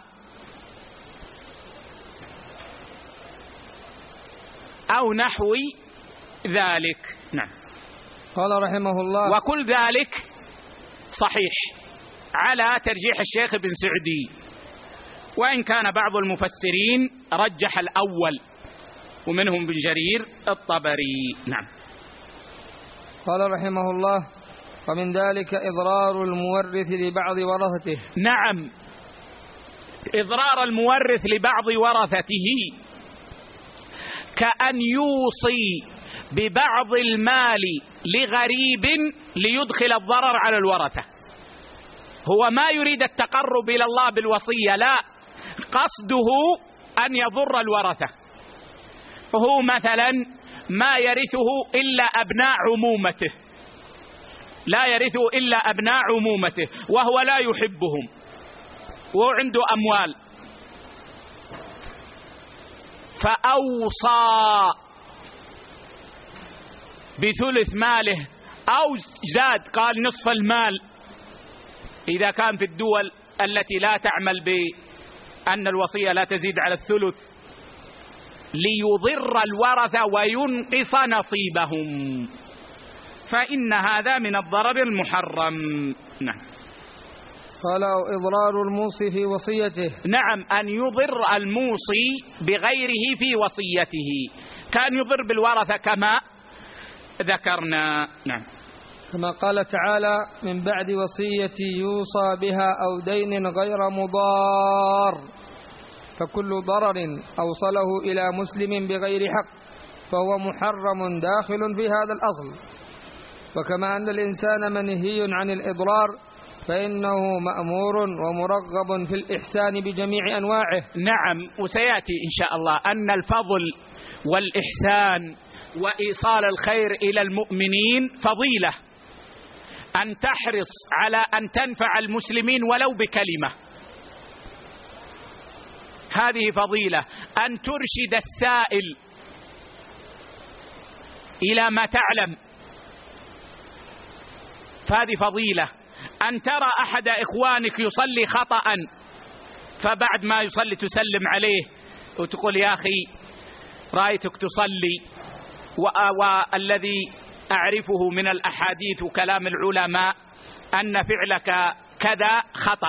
أو نحو ذلك. نعم. قال رحمه الله: وكل ذلك صحيح على ترجيح الشيخ بن سعدي، وإن كان بعض المفسرين رجح الأول ومنهم بن جرير الطبري. نعم. قال رحمه الله: ومن ذلك إضرار المورث لبعض ورثته. نعم، إضرار المورث لبعض ورثته كأن يوصي ببعض المال لغريب ليدخل الضرر على الورثة. هو ما يريد التقرب إلى الله بالوصية، لا، قصده أن يضر الورثة. هو مثلا ما يرثه إلا أبناء عمومته، لا يرثه إلا أبناء عمومته، وهو لا يحبهم وعنده أموال، فأوصى بثلث ماله أو زاد، قال نصف المال إذا كان في الدول التي لا تعمل بأن الوصية لا تزيد على الثلث، ليضر الورثة وينقص نصيبهم، فإن هذا من الضرر المحرم. نعم. قال: إضرار الموصي في وصيته. نعم، أن يضر الموصي بغيره في وصيته، كان يضر بالورثة كما ذكرنا. نعم. كما قال تعالى: من بعد وصية يوصى بها أو دين غير مضار، فكل ضرر أوصله إلى مسلم بغير حق فهو محرم داخل في هذا الأصل. وكما أن الإنسان منهي عن الإضرار، فإنه مأمور ومرغب في الإحسان بجميع أنواعه. نعم، وسيأتي إن شاء الله أن الفضل والإحسان وإيصال الخير إلى المؤمنين فضيلة، أن تحرص على أن تنفع المسلمين ولو بكلمة، هذه فضيلة. أن ترشد السائل إلى ما تعلم، فهذه فضيلة. أن ترى أحد إخوانك يصلي خطأ فبعد ما يصلي تسلم عليه وتقول: يا أخي رأيتك تصلي، والذي أعرفه من الأحاديث وكلام العلماء أن فعلك كذا خطأ،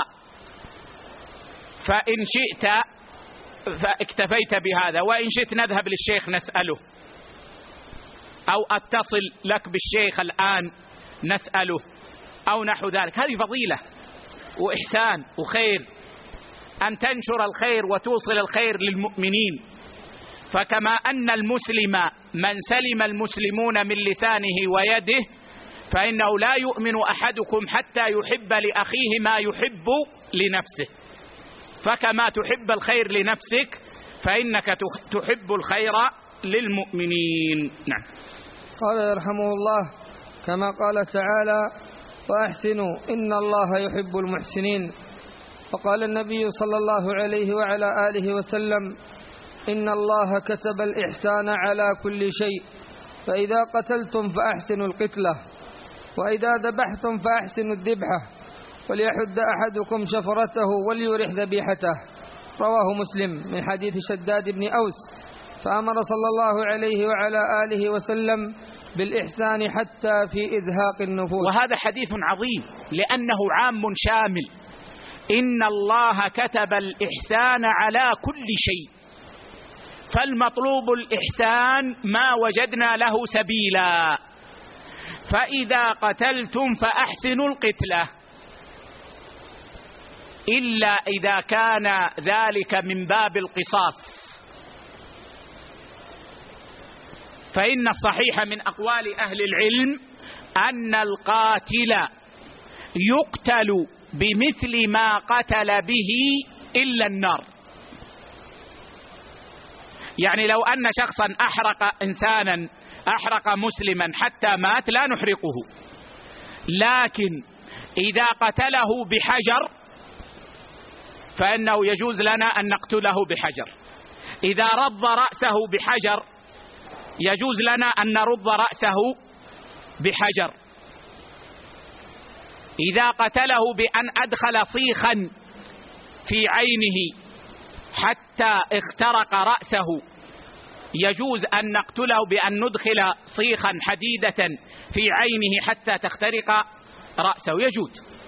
فإن شئت فاكتفيت بهذا، وإن شئت نذهب للشيخ نسأله، أو أتصل لك بالشيخ الآن نسأله، أو نحو ذلك. هذه فضيلة وإحسان وخير، أن تنشر الخير وتوصل الخير للمؤمنين. فكما أن المسلم من سلم المسلمون من لسانه ويده، فإنه لا يؤمن أحدكم حتى يحب لأخيه ما يحب لنفسه، فكما تحب الخير لنفسك فإنك تحب الخير للمؤمنين. نعم. قال رحمه الله: كما قال تعالى: وأحسنوا إن الله يحب المحسنين. وقال النبي صلى الله عليه وعلى آله وسلم: إن الله كتب الإحسان على كل شيء، فإذا قتلتم فأحسنوا القتلة، وإذا ذبحتم فأحسنوا الذبحة، وليحد أحدكم شفرته وليرح ذبيحته، رواه مسلم من حديث شداد بن أوس، فأمر صلى الله عليه وعلى آله وسلم بالإحسان حتى في إذهاق النفوس. وهذا حديث عظيم لأنه عام شامل. إن الله كتب الإحسان على كل شيء، فالمطلوب الإحسان ما وجدنا له سبيلا. فإذا قتلتم فأحسنوا القتلة، إلا إذا كان ذلك من باب القصاص، فإن الصحيح من أقوال أهل العلم أن القاتل يقتل بمثل ما قتل به إلا النار. يعني لو أن شخصا أحرق إنسانا، أحرق مسلما حتى مات، لا نحرقه، لكن إذا قتله بحجر فإنه يجوز لنا أن نقتله بحجر. إذا رض رأسه بحجر يجوز لنا أن نرد رأسه بحجر. إذا قتله بأن أدخل صيخا في عينه حتى اخترق رأسه يجوز أن نقتله بأن ندخل صيخا حديدة في عينه حتى تخترق رأسه، يجوز.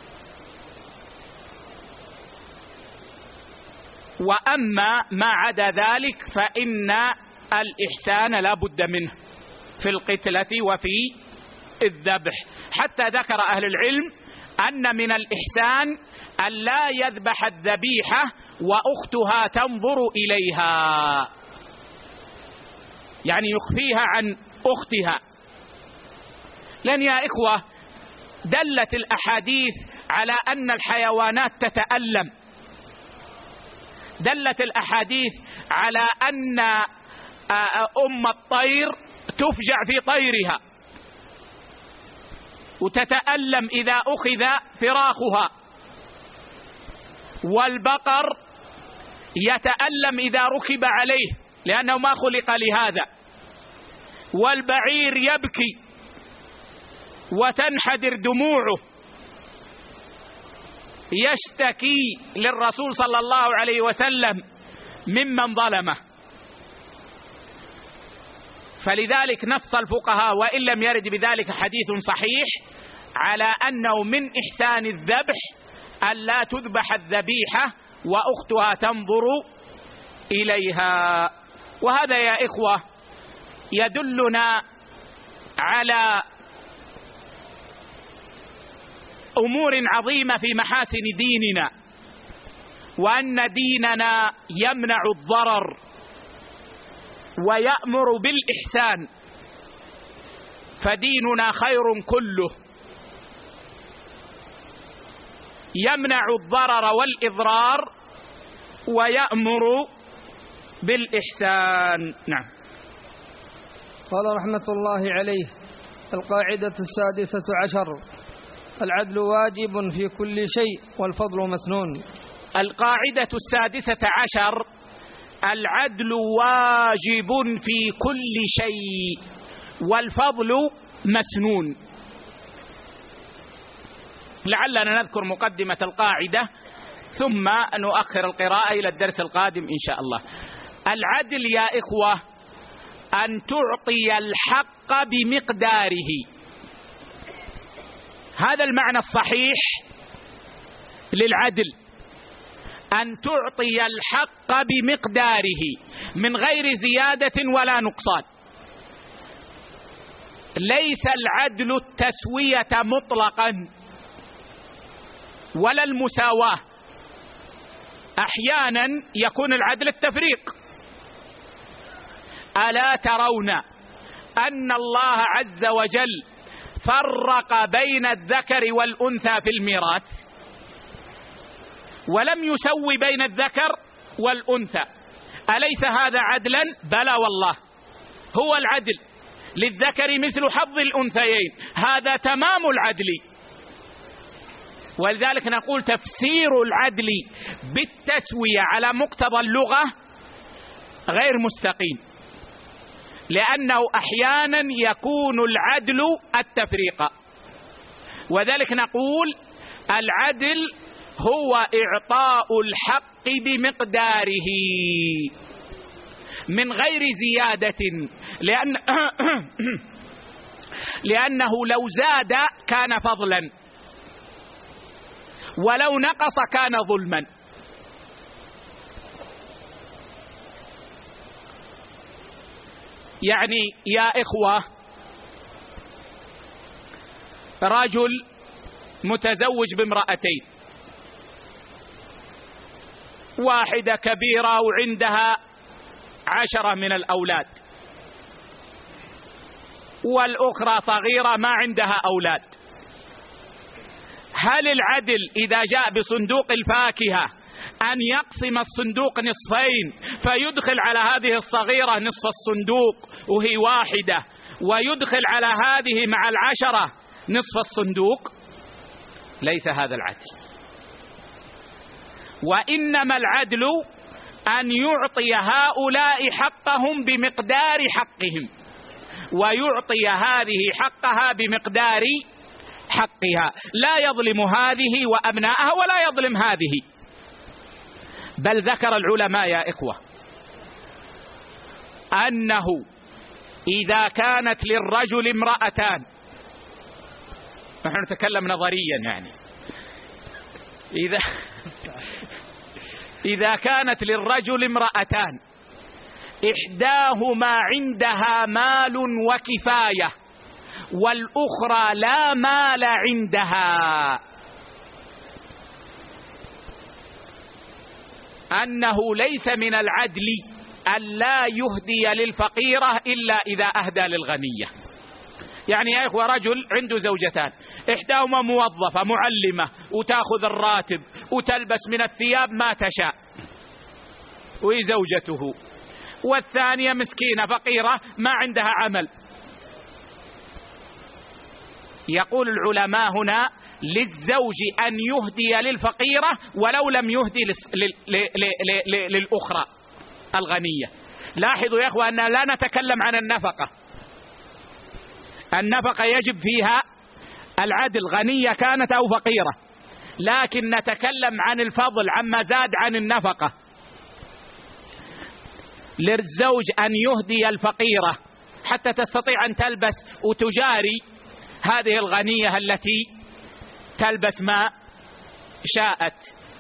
وأما ما عدا ذلك فإن الإحسان لا بد منه في القتلة وفي الذبح. حتى ذكر أهل العلم أن من الإحسان أن لا يذبح الذبيحة وأختها تنظر إليها، يعني يخفيها عن أختها. لأن يا إخوة دلت الأحاديث على أن الحيوانات تتألم، دلت الأحاديث على أن أم الطير تفجع في طيرها وتتألم إذا أخذ فراخها، والبقر يتألم إذا ركب عليه لأنه ما خلق لهذا، والبعير يبكي وتنحدر دموعه يشتكي للرسول صلى الله عليه وسلم ممن ظلمه. فلذلك نص الفقهاء وإن لم يرد بذلك حديث صحيح على أنه من إحسان الذبح أن لا تذبح الذبيحة وأختها تنظر إليها. وهذا يا إخوة يدلنا على أمور عظيمة في محاسن ديننا، وأن ديننا يمنع الضرر ويأمر بالإحسان، فديننا خير كله يمنع الضرر والإضرار ويأمر بالإحسان. نعم. قال رحمة الله عليه: القاعدة السادسة عشر: العدل واجب في كل شيء والفضل مسنون. القاعدة السادسة عشر: العدل واجب في كل شيء والفضل مسنون. لعلنا نذكر مقدمة القاعدة ثم نؤخر القراءة إلى الدرس القادم إن شاء الله. العدل يا إخوة أن تعطي الحق بمقداره، هذا المعنى الصحيح للعدل، أن تعطي الحق بمقداره من غير زيادة ولا نقصان. ليس العدل التسوية مطلقا ولا المساواة، أحيانا يكون العدل التفريق. ألا ترون أن الله عز وجل فرق بين الذكر والأنثى في الميراث ولم يسوي بين الذكر والأنثى؟ أليس هذا عدلا؟ بلى والله، هو العدل. للذكر مثل حظ الأنثيين، هذا تمام العدل. ولذلك نقول تفسير العدل بالتسوية على مقتضى اللغة غير مستقيم، لأنه أحيانا يكون العدل التفريق. وذلك نقول العدل هو إعطاء الحق بمقداره من غير زيادة، لأن لأنه لو زاد كان فضلا، ولو نقص كان ظلما. يعني يا إخوة، رجل متزوج بامرأتين، واحدة كبيرة وعندها عشرة من الأولاد، والأخرى صغيرة ما عندها أولاد. هل العدل إذا جاء بصندوق الفاكهة أن يقسم الصندوق نصفين فيدخل على هذه الصغيرة نصف الصندوق وهي واحدة، ويدخل على هذه مع العشرة نصف الصندوق؟ ليس هذا العدل. وإنما العدل أن يعطي هؤلاء حقهم بمقدار حقهم، ويعطي هذه حقها بمقدار حقها، لا يظلم هذه وأبنائها ولا يظلم هذه. بل ذكر العلماء يا إخوة أنه إذا كانت للرجل امرأتان، نحن نتكلم نظريا، يعني إذا إذا كانت للرجل امرأتان إحداهما عندها مال وكفاية والأخرى لا مال عندها، أنه ليس من العدل أن لا يهدي للفقيرة إلا إذا أهدى للغنية. يعني يا إخوة، رجل عنده زوجتان، إحداهما موظفة معلمة وتأخذ الراتب وتلبس من الثياب ما تشاء وهي زوجته، والثانية مسكينة فقيرة ما عندها عمل. يقول العلماء هنا للزوج أن يهدي للفقيرة ولو لم يهدي للأخرى الغنية. لاحظوا يا أخوة أننا لا نتكلم عن النفقة، النفقة يجب فيها العدل غنية كانت أو فقيرة، لكن نتكلم عن الفضل عما زاد عن النفقة. للزوج أن يهدي الفقيرة حتى تستطيع أن تلبس وتجاري هذه الغنية التي تلبس ما شاءت.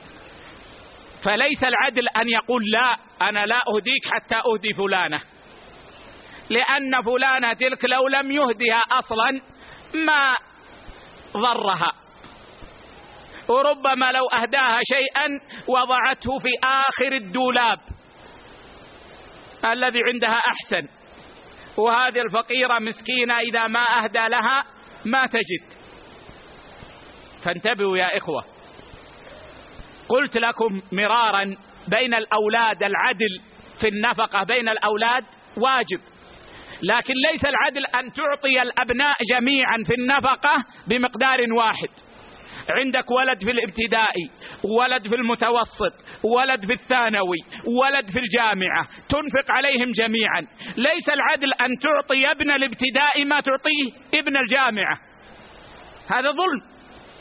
فليس العدل أن يقول لا أنا لا أهديك حتى أهدي فلانة، لأن فلانة تلك لو لم يهديها أصلا ما ضرها، وربما لو أهداها شيئا وضعته في آخر الدولاب الذي عندها أحسن، وهذه الفقيرة مسكينة إذا ما أهدى لها ما تجد. فانتبهوا يا إخوة، قلت لكم مرارا بين الأولاد العدل في النفقة بين الأولاد واجب، لكن ليس العدل أن تعطي الأبناء جميعا في النفقة بمقدار واحد. عندك ولد في الابتدائي، ولد في المتوسط، ولد في الثانوي، ولد في الجامعة، تنفق عليهم جميعا. ليس العدل أن تعطي ابن الابتدائي ما تعطيه ابن الجامعة، هذا ظلم.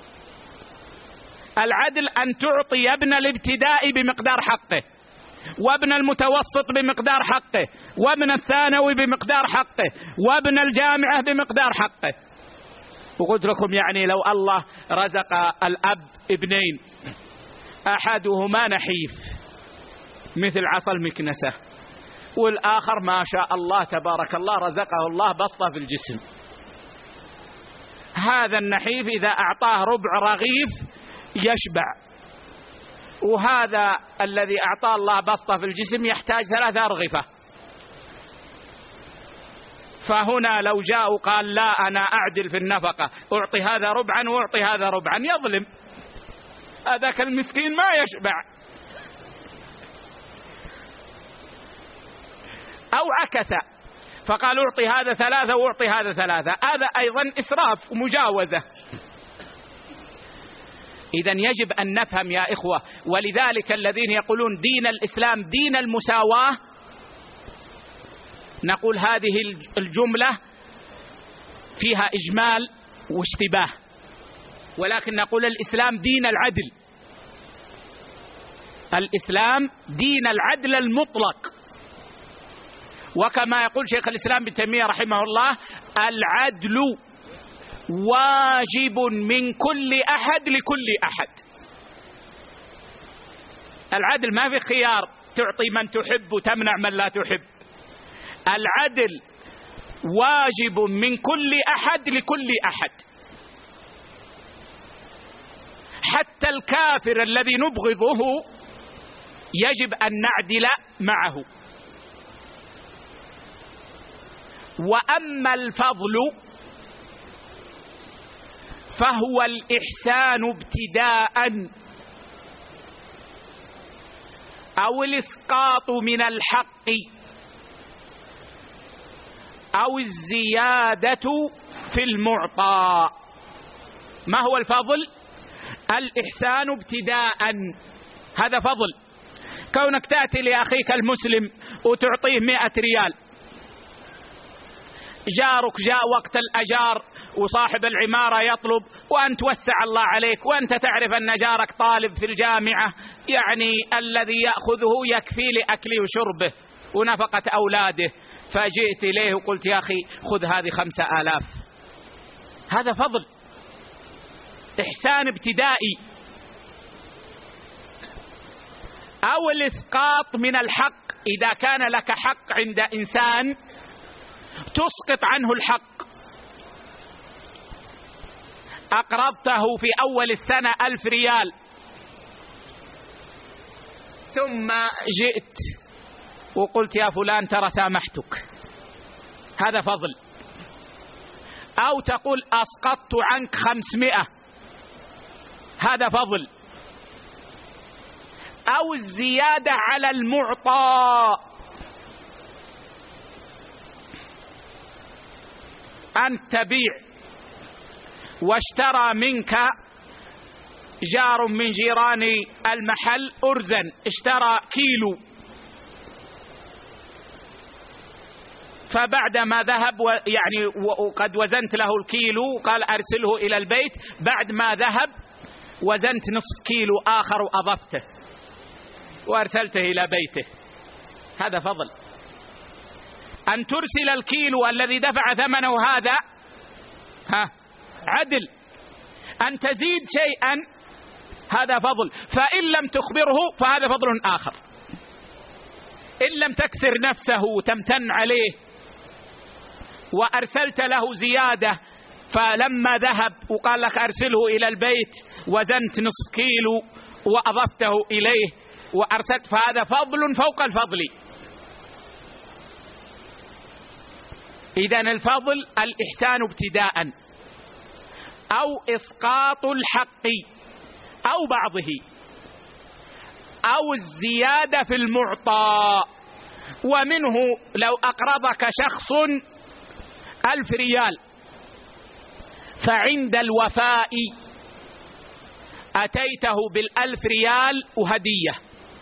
العدل أن تعطي ابن الابتدائي بمقدار حقه، وابن المتوسط بمقدار حقه، وابن الثانوي بمقدار حقه، وابن الجامعة بمقدار حقه. وقلت لكم يعني لو الله رزق الأب ابنين، أحدهما نحيف مثل عصا المكنسة، والآخر ما شاء الله تبارك الله رزقه الله بسطة في الجسم، هذا النحيف إذا أعطاه ربع رغيف يشبع، وهذا الذي أعطاه الله بسطة في الجسم يحتاج ثلاثة أرغفة. فهنا لو جاء وقال لا أنا أعدل في النفقة، أعطي هذا ربعا وأعطي هذا ربعا، يظلم هذاك المسكين ما يشبع. أو عكس فقال أعطي هذا ثلاثة وأعطي هذا ثلاثة، هذا أيضا إسراف ومجاوزة. إذن يجب أن نفهم يا إخوة، ولذلك الذين يقولون دين الإسلام دين المساواة، نقول هذه الجملة فيها إجمال واشتباه، ولكن نقول الإسلام دين العدل، الإسلام دين العدل المطلق، وكما يقول شيخ الإسلام ابن تيمية رحمه الله: العدل واجب من كل أحد لكل أحد. العدل ما في خيار، تعطي من تحب وتمنع من لا تحب. العدل واجب من كل أحد لكل أحد، حتى الكافر الذي نبغضه يجب أن نعدل معه. وأما الفضل فهو الإحسان ابتداء أو الإسقاط من الحق أو الزيادة في المعطى. ما هو الفضل؟ الإحسان ابتداء، هذا فضل. كونك تأتي لأخيك المسلم وتعطيه مئة ريال، جارك جاء وقت الأجار وصاحب العمارة يطلب، وأنت وسع الله عليك وأنت تعرف أن جارك طالب في الجامعة، يعني الذي يأخذه يكفي لأكله وشربه ونفقة أولاده، فجئت إليه وقلت: يا أخي خذ هذه خمسة آلاف. هذا فضل، إحسان ابتدائي. أو الإسقاط من الحق، إذا كان لك حق عند إنسان تسقط عنه الحق. أقرضته في أول السنة ألف ريال، ثم جئت وقلت: يا فلان ترى سامحتك، هذا فضل. أو تقول: أسقطت عنك خمسمائة، هذا فضل. أو الزيادة على المعطى، أن تبيع واشترى منك جار من جيران المحل أرزا، اشترى كيلو، فبعد ما ذهب يعني وقد وزنت له الكيلو قال أرسله إلى البيت، بعد ما ذهب وزنت نصف كيلو آخر وأضفته وأرسلته إلى بيته، هذا فضل. أن ترسل الكيلو الذي دفع ثمنه هذا ها عدل. أن تزيد شيئا هذا فضل، فإن لم تخبره فهذا فضل آخر. إن لم تكسر نفسه وتمتن عليه وأرسلت له زيادة، فلما ذهب وقال لك أرسله إلى البيت وزنت نصف كيلو وأضفته إليه وأرسلت، فهذا فضل فوق الفضل. إذن الفضل الإحسان ابتداء أو إسقاط الحق أو بعضه أو الزيادة في المعطى. ومنه لو أقرضك شخص ألف ريال، فعند الوفاء أتيته بالألف ريال وهدية،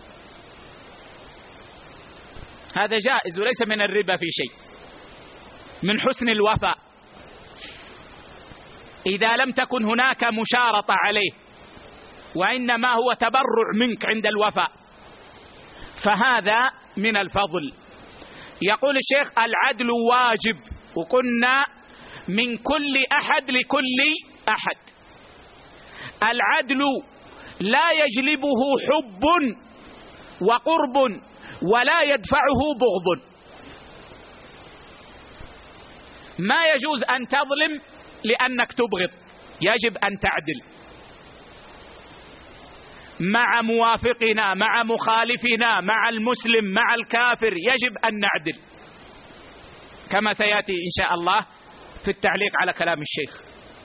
هذا جائز وليس من الربا في شيء، من حسن الوفاء إذا لم تكن هناك مشارطة عليه، وإنما هو تبرع منك عند الوفاء، فهذا من الفضل. يقول الشيخ: العدل واجب، وقلنا من كل أحد لكل أحد. العدل لا يجلبه حب وقرب ولا يدفعه بغض. ما يجوز أن تظلم لأنك تبغض، يجب أن تعدل مع موافقنا، مع مخالفنا، مع المسلم، مع الكافر، يجب أن نعدل، كما سيأتي إن شاء الله في التعليق على كلام الشيخ.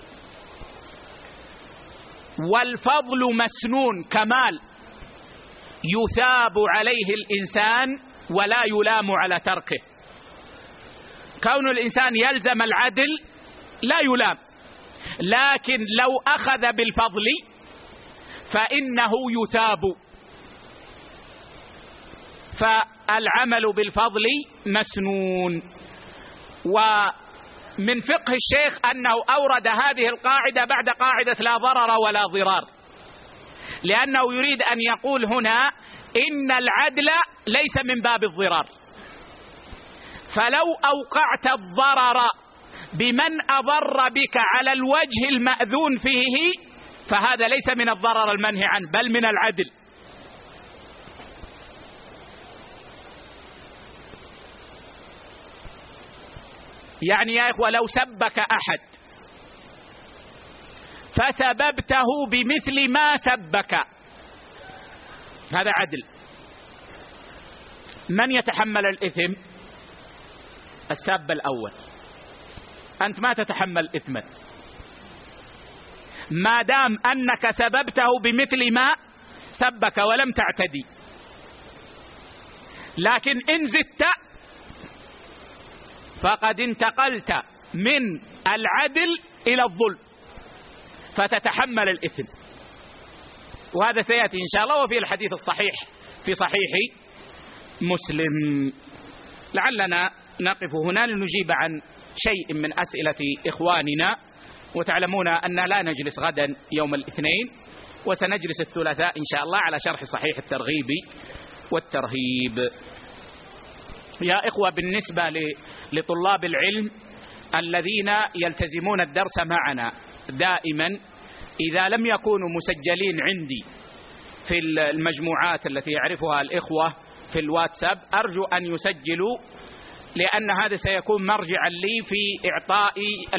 والفضل مسنون كمال يثاب عليه الإنسان ولا يلام على تركه. كون الإنسان يلزم العدل لا يلام، لكن لو أخذ بالفضل فإنه يثاب. فالعمل بالفضل مسنون. ومن فقه الشيخ أنه أورد هذه القاعدة بعد قاعدة لا ضرر ولا ضرار، لأنه يريد أن يقول هنا إن العدل ليس من باب الضرار، فلو أوقعت الضرر بمن أضر بك على الوجه المأذون فيه فهذا ليس من الضرر المنهي عنه بل من العدل. يعني يا إخوة لو سبك أحد فسببته بمثل ما سبك هذا عدل، من يتحمل الإثم؟ السب الأول، أنت ما تتحمل إثما ما دام أنك سببته بمثل ما سبك ولم تعتدي. لكن إن زدت فقد انتقلت من العدل إلى الظلم فتتحمل الإثم، وهذا سيأتي إن شاء الله وفي الحديث الصحيح في صحيح مسلم. لعلنا نقف هنا لنجيب عن شيء من أسئلة إخواننا، وتعلمون أن لا نجلس غدا يوم الاثنين وسنجلس الثلاثاء إن شاء الله على شرح صحيح الترغيب والترهيب. يا إخوة بالنسبة لطلاب العلم الذين يلتزمون الدرس معنا دائما، إذا لم يكونوا مسجلين عندي في المجموعات التي يعرفها الإخوة في الواتساب أرجو أن يسجلوا، لأن هذا سيكون مرجعا لي في إعطاء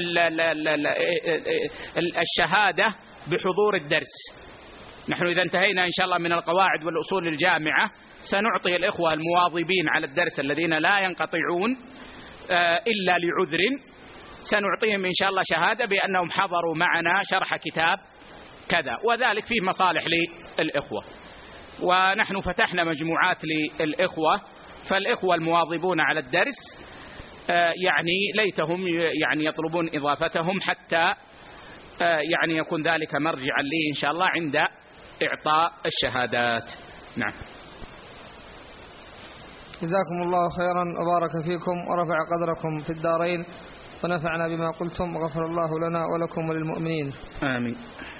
الشهادة بحضور الدرس. نحن إذا انتهينا إن شاء الله من القواعد والأصول الجامعة سنعطي الإخوة المواظبين على الدرس الذين لا ينقطعون إلا لعذر، سنعطيهم إن شاء الله شهادة بأنهم حضروا معنا شرح كتاب كذا، وذلك فيه مصالح للإخوة. ونحن فتحنا مجموعات للإخوة، فالإخوة المواظبون على الدرس يعني ليتهم يعني يطلبون إضافتهم حتى يعني يكون ذلك مرجعا لي إن شاء الله عند إعطاء الشهادات. نعم. جزاكم الله خيرا وبارك فيكم ورفع قدركم في الدارين ونفعنا بما قلتم وغفر الله لنا ولكم وللمؤمنين آمين.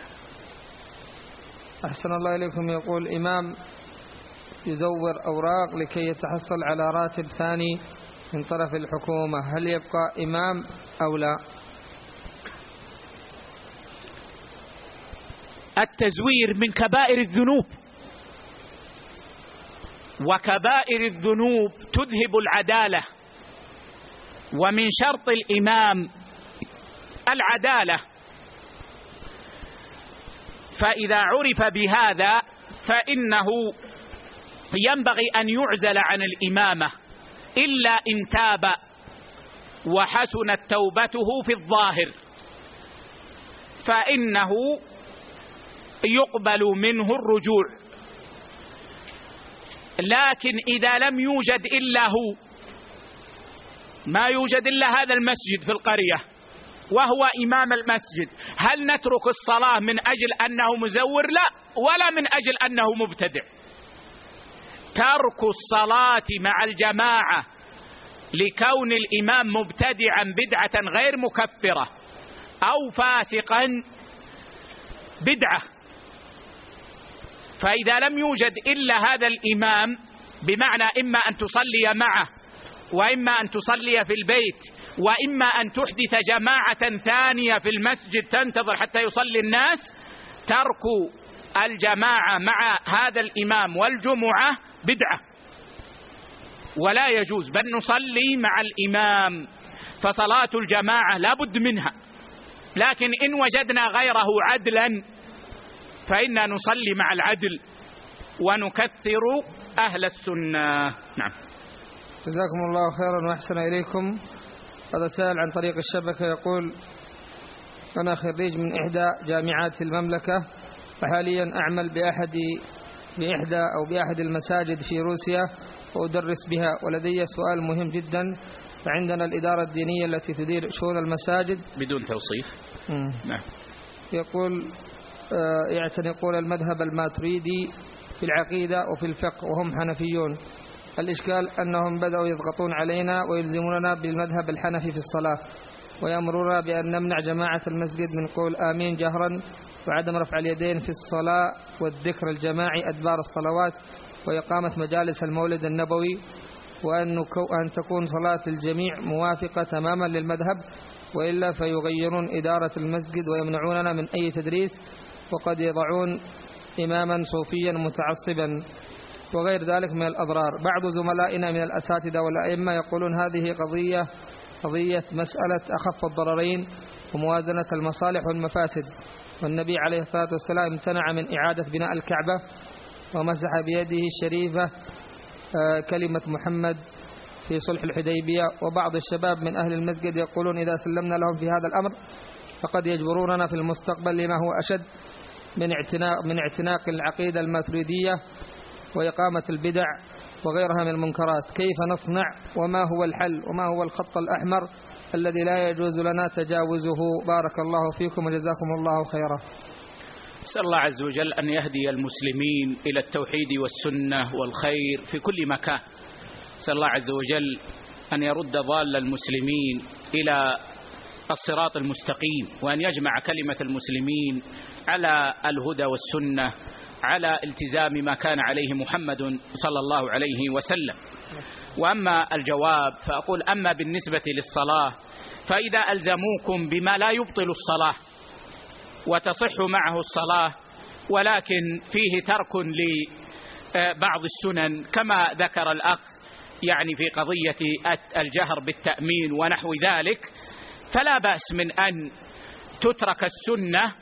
أحسن الله إليكم. يقول إمام يزور أوراق لكي يتحصل على راتب ثاني من طرف الحكومة، هل يبقى إمام أو لا؟ التزوير من كبائر الذنوب، وكبائر الذنوب تذهب العدالة، ومن شرط الإمام العدالة، فإذا عرف بهذا فإنه ينبغي أن يعزل عن الإمامة إلا إن تاب وحسنت توبته في الظاهر، فإنه يقبل منه الرجوع. لكن إذا لم يوجد إلا هو، ما يوجد إلا هذا المسجد في القرية وهو إمام المسجد، هل نترك الصلاة من أجل أنه مزور؟ لا، ولا من أجل أنه مبتدع. ترك الصلاة مع الجماعة لكون الإمام مبتدعا بدعة غير مكفرة أو فاسقا بدعة. فإذا لم يوجد إلا هذا الإمام، بمعنى إما أن تصلي معه وإما أن تصلي في البيت وإما أن تحدث جماعة ثانية في المسجد تنتظر حتى يصلي الناس، ترك الجماعة مع هذا الإمام والجمعة بدعة ولا يجوز، بل نصلي مع الإمام، فصلاة الجماعة لا بد منها. لكن إن وجدنا غيره عدلا فإنا نصلي مع العدل ونكثر أهل السنة. نعم. جزاكم الله خيرا وأحسن إليكم. هذا سائل عن طريق الشبكة يقول: أنا خريج من إحدى جامعات المملكة وحاليا أعمل بأحد بإحدى أو بأحد المساجد في روسيا وأدرس بها، ولدي سؤال مهم جدا. فعندنا الإدارة الدينية التي تدير شؤون المساجد بدون توصيف. نعم. يقول يعتنقون المذهب الماتريدي في العقيدة وفي الفقه وهم حنفيون. الإشكال أنهم بدأوا يضغطون علينا ويلزموننا بالمذهب الحنفي في الصلاة، ويأمرون بأن نمنع جماعة المسجد من قول آمين جهرا وعدم رفع اليدين في الصلاة والذكر الجماعي أدبار الصلوات وإقامة مجالس المولد النبوي، وأن تكون صلاة الجميع موافقة تماما للمذهب، وإلا فيغيرون إدارة المسجد ويمنعوننا من أي تدريس، وقد يضعون إماما صوفيا متعصبا وغير ذلك من الأضرار. بعض زملائنا من الأساتذة والأئمة يقولون هذه قضية قضية مسألة أخف الضررين وموازنة المصالح والمفاسد، والنبي عليه الصلاة والسلام امتنع من إعادة بناء الكعبة ومسح بيده الشريفة كلمة محمد في صلح الحديبية. وبعض الشباب من أهل المسجد يقولون إذا سلمنا لهم في هذا الأمر فقد يجبروننا في المستقبل لما هو أشد من اعتناق من اعتناق العقيدة الماتريدية وإقامة البدع وغيرها من المنكرات. كيف نصنع وما هو الحل وما هو الخط الأحمر الذي لا يجوز لنا تجاوزه؟ بارك الله فيكم وجزاكم الله خيرا. أسأل الله عز وجل أن يهدي المسلمين إلى التوحيد والسنة والخير في كل مكان. أسأل الله عز وجل أن يرد ضال المسلمين إلى الصراط المستقيم، وأن يجمع كلمة المسلمين على الهدى والسنة، على التزام ما كان عليه محمد صلى الله عليه وسلم. وأما الجواب فأقول أما بالنسبة للصلاة فإذا ألزموكم بما لا يبطل الصلاة وتصح معه الصلاة ولكن فيه ترك لبعض السنن كما ذكر الأخ يعني في قضية الجهر بالتأمين ونحو ذلك، فلا بأس من أن تترك السنة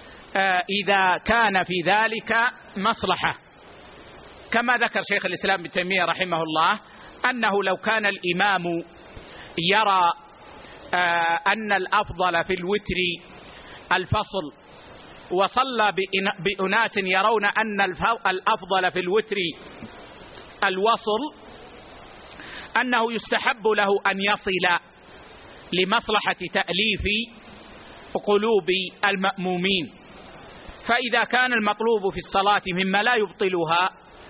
إذا كان في ذلك مصلحة، كما ذكر شيخ الإسلام ابن تيمية رحمه الله أنه لو كان الإمام يرى أن الأفضل في الوتر الفصل وصلى بأناس يرون أن الأفضل في الوتر الوصل، أنه يستحب له أن يصل لمصلحة تأليف قلوب المأمومين. فإذا كان المطلوب في الصلاة مما لا يبطلها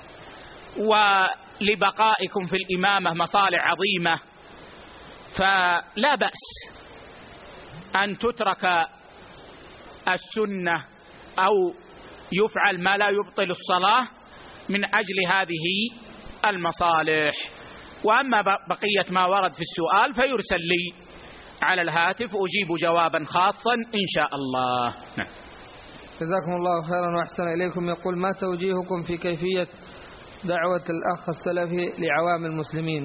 ولبقائكم في الإمامة مصالح عظيمة فلا بأس أن تترك السنة أو يفعل ما لا يبطل الصلاة من أجل هذه المصالح. وأما بقية ما ورد في السؤال فيرسل لي على الهاتف أجيب جوابا خاصا إن شاء الله. نعم. جزاكم الله خيرا وأحسن إليكم. يقول ما توجيهكم في كيفية دعوة الأخ السلفي لعوام المسلمين؟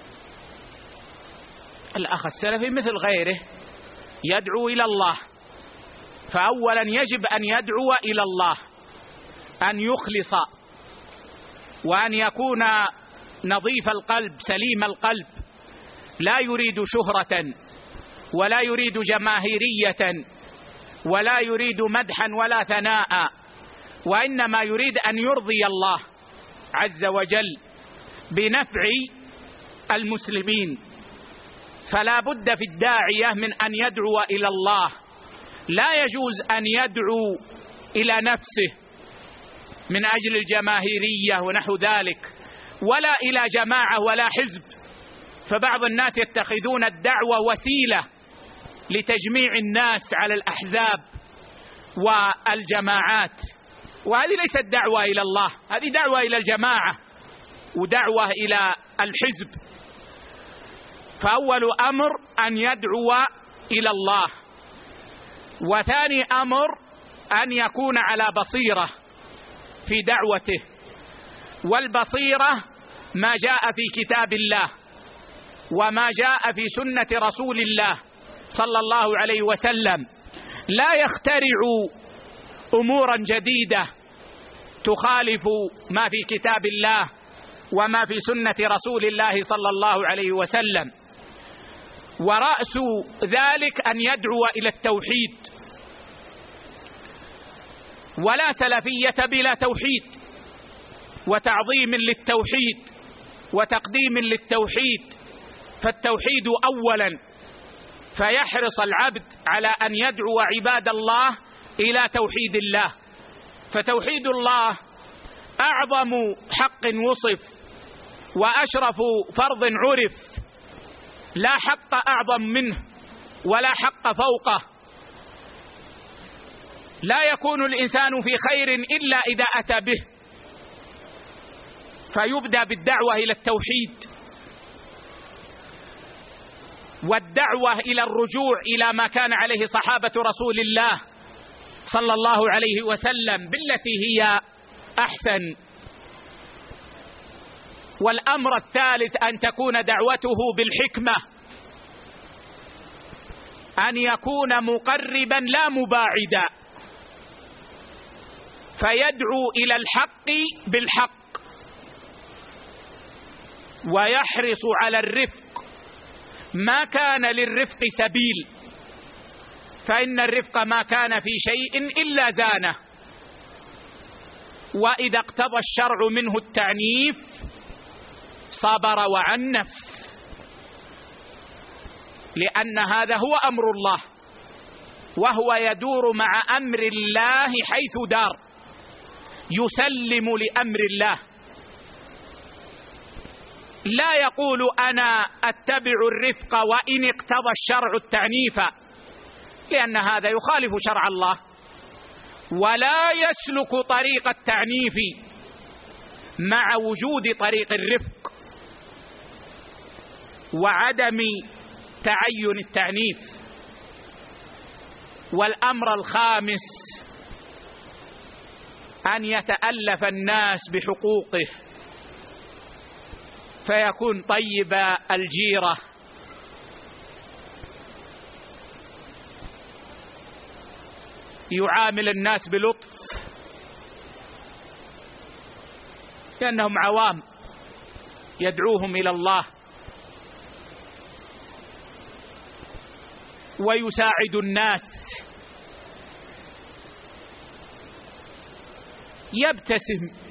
الأخ السلفي مثل غيره يدعو إلى الله، فأولا يجب أن يدعو إلى الله، أن يخلص وأن يكون نظيف القلب سليم القلب، لا يريد شهرة ولا يريد جماهيرية ولا يريد مدحا ولا ثناء، وإنما يريد أن يرضي الله عز وجل بنفع المسلمين. فلا بد في الداعية من أن يدعو إلى الله، لا يجوز أن يدعو إلى نفسه من أجل الجماهيرية ونحو ذلك، ولا إلى جماعة ولا حزب. فبعض الناس يتخذون الدعوة وسيلة لتجميع الناس على الأحزاب والجماعات، وهذه ليست دعوة إلى الله، هذه دعوة إلى الجماعة ودعوة إلى الحزب. فأول أمر أن يدعو إلى الله، وثاني أمر أن يكون على بصيرة في دعوته، والبصيرة ما جاء في كتاب الله وما جاء في سنة رسول الله صلى الله عليه وسلم، لا يخترع أمورا جديدة تخالف ما في كتاب الله وما في سنة رسول الله صلى الله عليه وسلم. ورأس ذلك أن يدعو إلى التوحيد، ولا سلفية بلا توحيد وتعظيم للتوحيد وتقديم للتوحيد، فالتوحيد أولا، فيحرص العبد على أن يدعو عباد الله إلى توحيد الله. فتوحيد الله أعظم حق وصف وأشرف فرض عرف، لا حق أعظم منه ولا حق فوقه. لا يكون الإنسان في خير إلا إذا أتى به، فيبدأ بالدعوة إلى التوحيد والدعوة إلى الرجوع إلى ما كان عليه صحابة رسول الله صلى الله عليه وسلم بالتي هي أحسن. والأمر الثالث أن تكون دعوته بالحكمة، أن يكون مقربا لا مباعدا، فيدعو إلى الحق بالحق ويحرص على الرفق ما كان للرفق سبيل، فإن الرفق ما كان في شيء إلا زانه، وإذا اقتضى الشرع منه التعنيف صبر وعنف، لأن هذا هو أمر الله، وهو يدور مع أمر الله حيث دار، يسلم لأمر الله، لا يقول أنا أتبع الرفق وإن اقتضى الشرع التعنيف، لأن هذا يخالف شرع الله، ولا يسلك طريق التعنيف مع وجود طريق الرفق وعدم تعين التعنيف. والأمر الخامس أن يتألف الناس بحقوقه، فيكون طيب الجيرة، يعامل الناس بلطف لأنهم عوام، يدعوهم إلى الله ويساعد الناس، يبتسم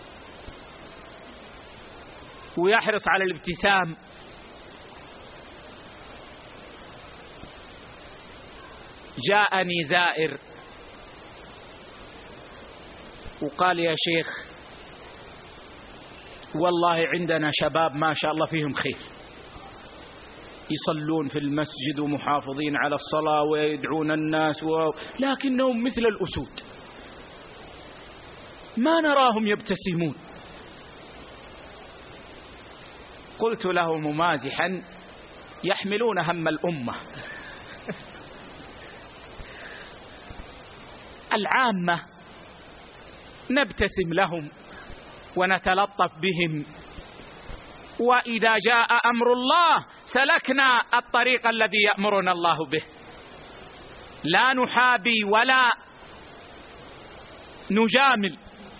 ويحرص على الابتسام. جاءني زائر وقال يا شيخ والله عندنا شباب ما شاء الله فيهم خير، يصلون في المسجد ومحافظين على الصلاة ويدعون الناس و... لكنهم مثل الأسود ما نراهم يبتسمون. قلت له ممازحا يحملون هم الأمة. العامة نبتسم لهم ونتلطف بهم، وإذا جاء أمر الله سلكنا الطريق الذي يأمرنا الله به، لا نحابي ولا نجامل،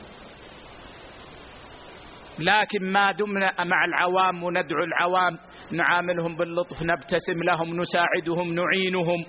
لكن ما دمنا مع العوام وندعو العوام نعاملهم باللطف، نبتسم لهم، نساعدهم، نعينهم،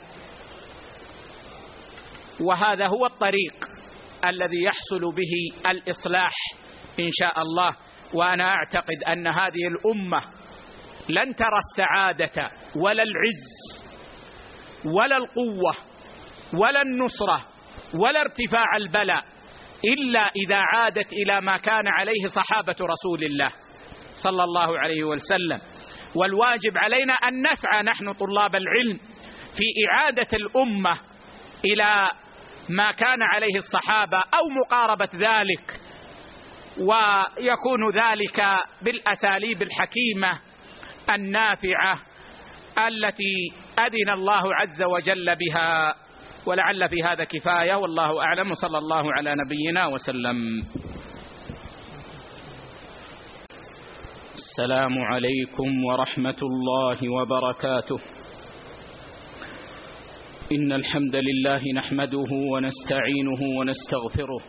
وهذا هو الطريق الذي يحصل به الإصلاح إن شاء الله. وأنا أعتقد أن هذه الأمة لن ترى السعادة ولا العز ولا القوة ولا النصرة ولا ارتفاع البلاء إلا إذا عادت إلى ما كان عليه صحابة رسول الله صلى الله عليه وسلم. والواجب علينا أن نسعى نحن طلاب العلم في إعادة الأمة إلى ما كان عليه الصحابة أو مقاربة ذلك، ويكون ذلك بالأساليب الحكيمة النافعة التي أذن الله عز وجل بها. ولعل في هذا كفاية، والله أعلم، وصلى الله على نبينا وسلم. السلام عليكم ورحمة الله وبركاته. إن الحمد لله نحمده ونستعينه ونستغفره،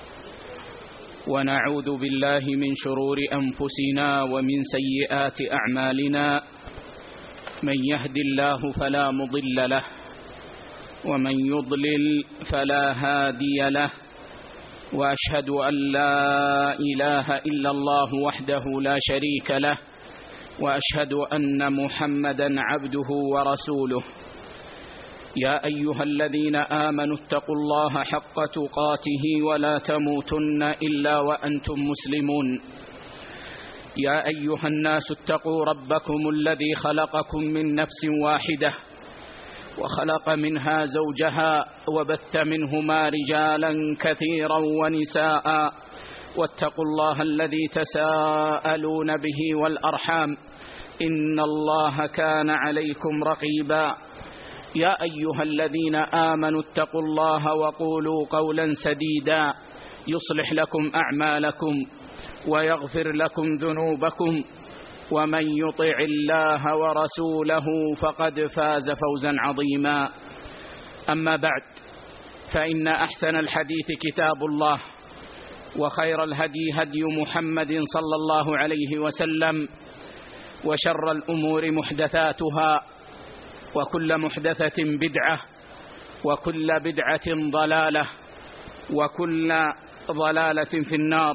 ونعوذ بالله من شرور أنفسنا ومن سيئات أعمالنا، من يهد الله فلا مضل له ومن يضلل فلا هادي له، وأشهد أن لا إله إلا الله وحده لا شريك له، وأشهد أن محمدا عبده ورسوله. يا أيها الذين آمنوا اتقوا الله حق تقاته ولا تموتن إلا وأنتم مسلمون. يا أيها الناس اتقوا ربكم الذي خلقكم من نفس واحدة وخلق منها زوجها وبث منهما رجالا كثيرا ونساء واتقوا الله الذي تساءلون به والأرحام إن الله كان عليكم رقيبا. يا أيها الذين آمنوا اتقوا الله وقولوا قولا سديدا يصلح لكم أعمالكم ويغفر لكم ذنوبكم ومن يطع الله ورسوله فقد فاز فوزا عظيما. أما بعد، فإن أحسن الحديث كتاب الله، وخير الهدي هدي محمد صلى الله عليه وسلم، وشر الأمور محدثاتها، وكل محدثة بدعة، وكل بدعة ضلالة، وكل ضلالة في النار.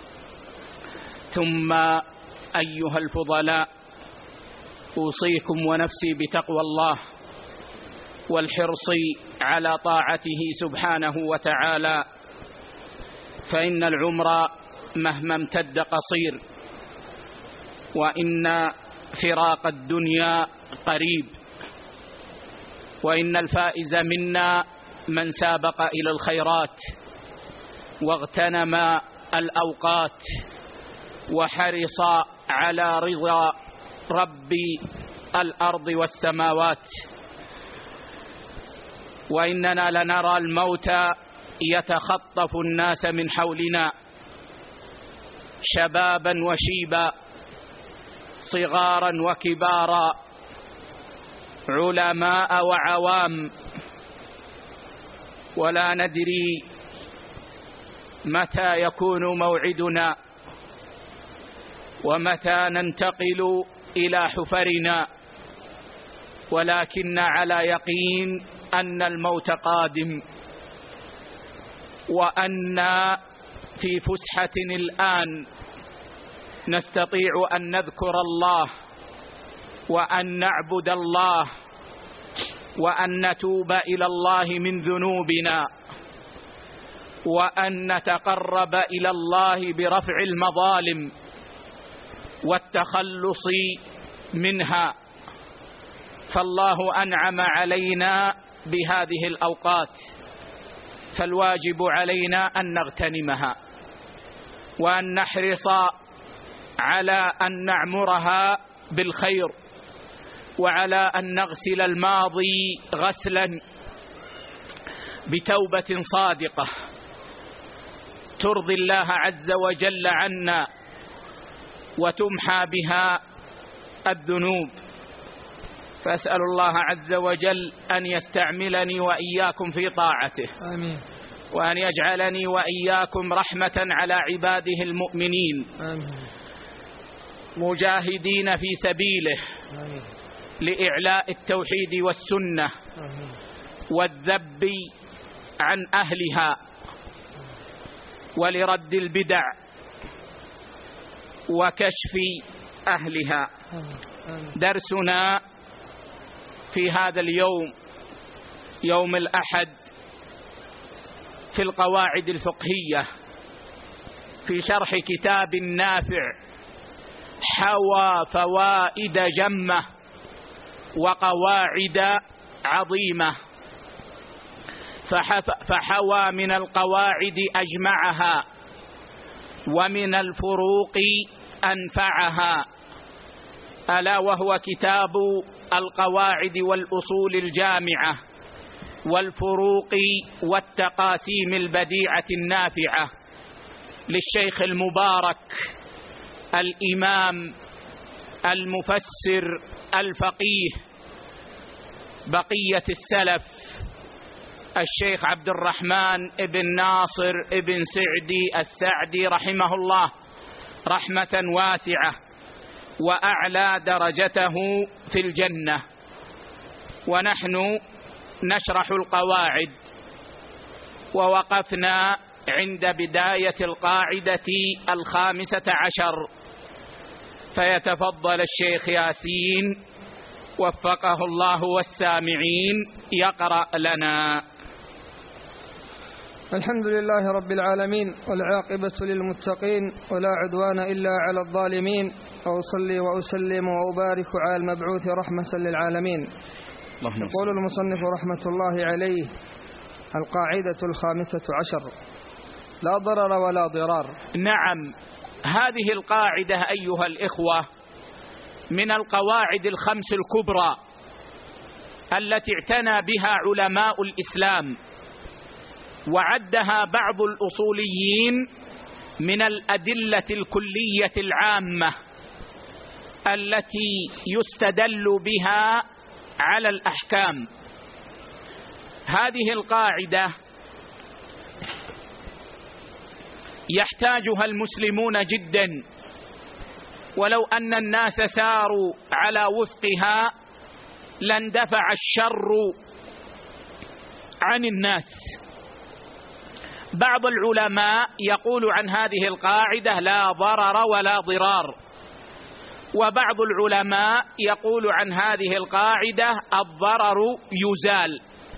ثم أيها الفضلاء، أوصيكم ونفسي بتقوى الله والحرص على طاعته سبحانه وتعالى، فإن العمر مهما امتد قصير، وإن فراق الدنيا قريب، وإن الفائز منا من سابق إلى الخيرات واغتنم الأوقات وحرص على رضا رب الأرض والسماوات. وإننا لنرى الموت يتخطف الناس من حولنا، شبابا وشيبا، صغارا وكبارا، علماء وعوام، ولا ندري متى يكون موعدنا ومتى ننتقل إلى حفرنا، ولكن على يقين أن الموت قادم، وأن في فسحة الآن نستطيع أن نذكر الله وأن نعبد الله وأن نتوب إلى الله من ذنوبنا وأن نتقرب إلى الله برفع المظالم والتخلص منها. فالله أنعم علينا بهذه الأوقات، فالواجب علينا أن نغتنمها وأن نحرص على أن نعمرها بالخير، وعلى أن نغسل الماضي غسلا بتوبة صادقة ترضي الله عز وجل عنا وتمحى بها الذنوب. فأسأل الله عز وجل أن يستعملني وإياكم في طاعته، آمين، وأن يجعلني وإياكم رحمة على عباده المؤمنين، آمين، مجاهدين في سبيله، آمين، لإعلاء التوحيد والسنة، آمين، والذب عن أهلها، ولرد البدع وكشف أهلها. درسنا في هذا اليوم، يوم الأحد، في القواعد الفقهية في شرح كتاب نافع حوى فوائد جمة وقواعد عظيمة، فحوى من القواعد أجمعها ومن الفروق أنفعها، ألا وهو كتاب القواعد والأصول الجامعة والفروق والتقاسيم البديعة النافعة للشيخ المبارك الإمام المفسر الفقيه بقية السلف الشيخ عبد الرحمن ابن ناصر ابن سعدي السعدي رحمه الله رحمة واسعة، وأعلى درجته في الجنة. ونحن نشرح القواعد، ووقفنا عند بداية القاعدة الخامسة عشر، فيتفضل الشيخ ياسين وفقه الله والسامعين يقرأ لنا. الحمد لله رب العالمين، والعاقبة للمتقين، ولا عدوان إلا على الظالمين، وأصلي وأسلم وأبارك على المبعوث رحمة للعالمين يقول المصنف رحمة الله عليه: القاعدة الخامسة عشر: لا ضرر ولا ضرار. نعم، هذه القاعدة أيها الإخوة من القواعد الخمس الكبرى التي اعتنى بها علماء الإسلام، وعدها بعض الأصوليين من الأدلة الكلية العامة التي يستدل بها على الأحكام. هذه القاعدة يحتاجها المسلمون جدا، ولو أن الناس ساروا على وفقها لاندفع الشر عن الناس. بعض العلماء يقول عن هذه القاعدة: لا ضرر ولا ضرار، وبعض العلماء يقول عن هذه القاعدة: الضرر يزال.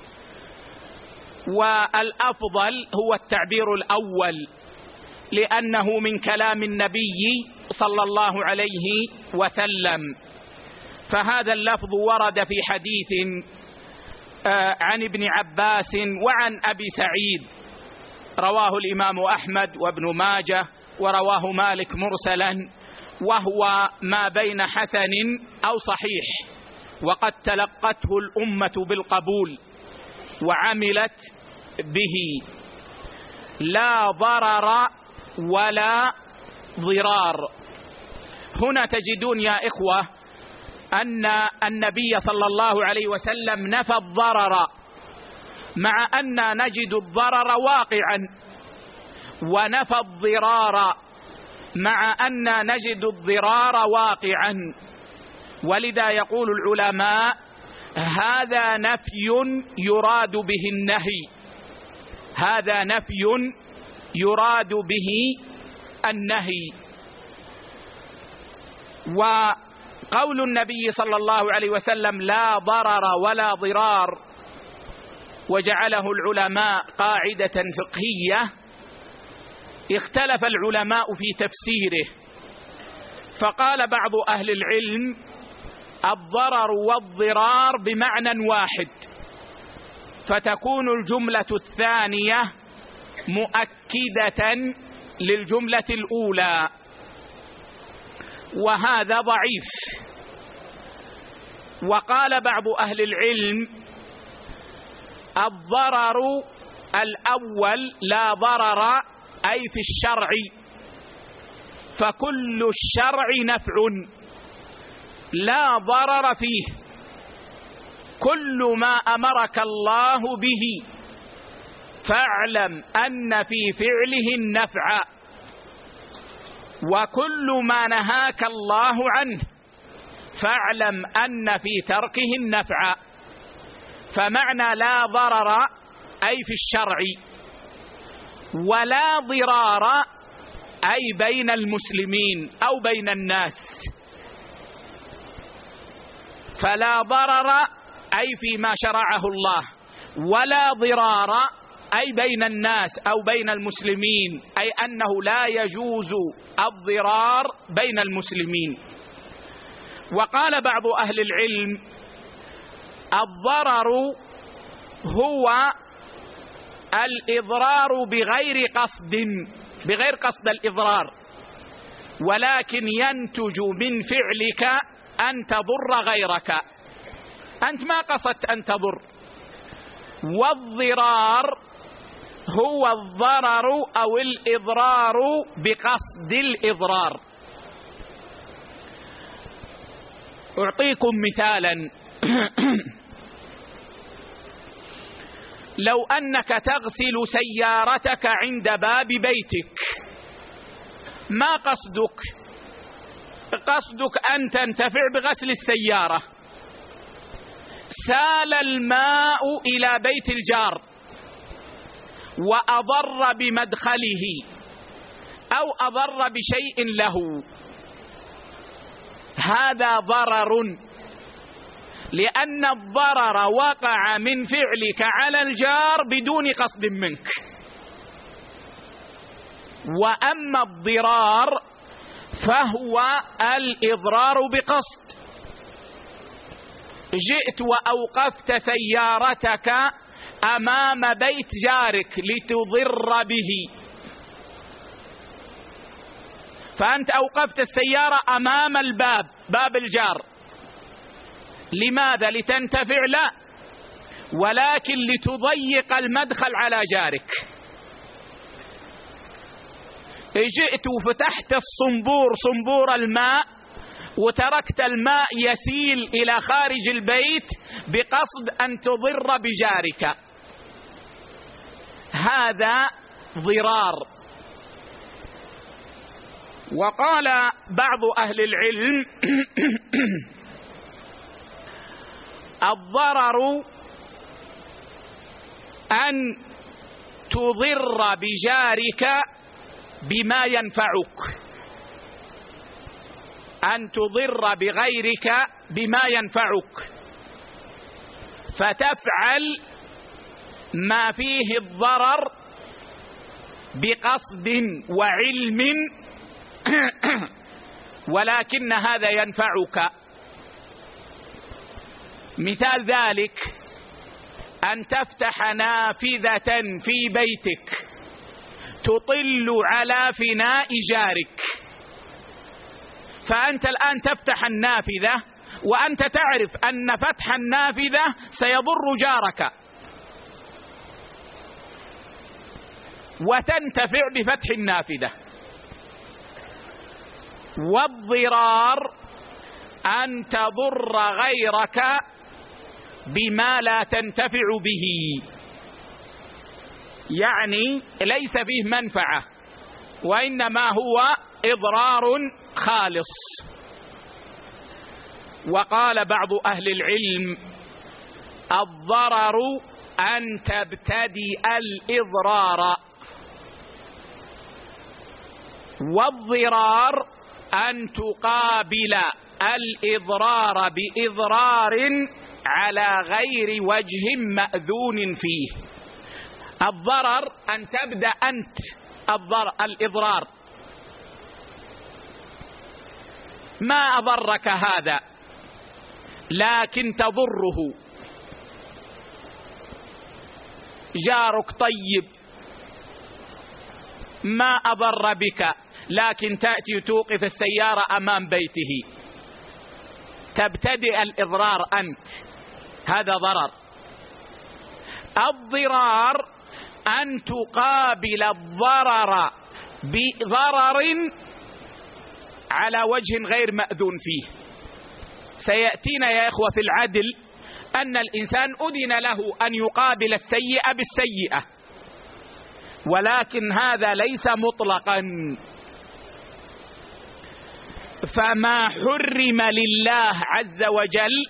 والأفضل هو التعبير الأول، لأنه من كلام النبي صلى الله عليه وسلم، فهذا اللفظ ورد في حديث عن ابن عباس وعن أبي سعيد، رواه الإمام أحمد وابن ماجه، ورواه مالك مرسلا، وهو ما بين حسن أو صحيح، وقد تلقته الأمة بالقبول وعملت به. لا ضرر ولا ضرار. هنا تجدون يا إخوة أن النبي صلى الله عليه وسلم نفى الضرر، مع أن نجد الضرر واقعا، ونفى الضرار مع أن نجد الضرار واقعا. ولذا يقول العلماء: هذا نفي يراد به النهي، هذا نفي يراد به النهي. وقول النبي صلى الله عليه وسلم: لا ضرر ولا ضرار، وجعله العلماء قاعدة فقهية، اختلف العلماء في تفسيره، فقال بعض أهل العلم: الضرر والضرار بمعنى واحد، فتكون الجملة الثانية مؤكدة للجملة الأولى، وهذا ضعيف. وقال بعض أهل العلم: الضرر الأول لا ضرر أي في الشرع، فكل الشرع نفع لا ضرر فيه، كل ما أمرك الله به فاعلم أن في فعله النفع، وكل ما نهاك الله عنه فاعلم أن في تركه النفع. فمعنى لا ضرر أي في الشرع، ولا ضرار أي بين المسلمين أو بين الناس. فلا ضرر أي فيما شرعه الله، ولا ضرار أي بين الناس أو بين المسلمين، أي أنه لا يجوز الضرار بين المسلمين. وقال بعض أهل العلم: الضرر هو الإضرار بغير قصد، بغير قصد الإضرار، ولكن ينتج من فعلك أن تضر غيرك، أنت ما قصدت أن تضر. والضرار هو الضرر أو الإضرار بقصد الإضرار. أعطيكم مثالا: لو أنك تغسل سيارتك عند باب بيتك، ما قصدك؟ قصدك أن تنتفع بغسل السيارة، سال الماء إلى بيت الجار وأضر بمدخله أو أضر بشيء له، هذا ضرر، لأن الضرر وقع من فعلك على الجار بدون قصد منك. وأما الضرار فهو الإضرار بقصد، جئت وأوقفت سيارتك أمام بيت جارك لتضر به، فأنت أوقفت السيارة أمام الباب، باب الجار، لماذا؟ لتنتفع؟ لا، ولكن لتضيق المدخل على جارك. جئت وفتحت الصنبور، صنبور الماء، وتركت الماء يسيل إلى خارج البيت بقصد أن تضر بجارك، هذا ضرار. وقال بعض أهل العلم الضرر أن تضر بجارك بما ينفعك، أن تضر بغيرك بما ينفعك، فتفعل ما فيه الضرر بقصد وعلم ولكن هذا ينفعك. مثال ذلك أن تفتح نافذة في بيتك تطل على فناء جارك، فأنت الآن تفتح النافذة وأنت تعرف أن فتح النافذة سيضر جارك، وتنتفع بفتح النافذة. والضرار أن تضر غيرك بما لا تنتفع به، يعني ليس فيه منفعة وإنما هو إضرار خالص. وقال بعض أهل العلم الضرر أن تبتدئ الإضرار، والضرار أن تقابل الإضرار بإضرار على غير وجه مأذون فيه. الضرر أن تبدأ أنت الضرر الإضرار، ما أضرك هذا لكن تضره، جارك طيب ما أضر بك، لكن تأتي توقف السيارة أمام بيته، تبتدئ الإضرار أنت، هذا ضرر. الضرار أن تقابل الضرر بضرر على وجه غير مأذون فيه. سيأتينا يا إخوة في العدل أن الإنسان أذن له أن يقابل السيئة بالسيئة، ولكن هذا ليس مطلقا. فما حرم لله عز وجل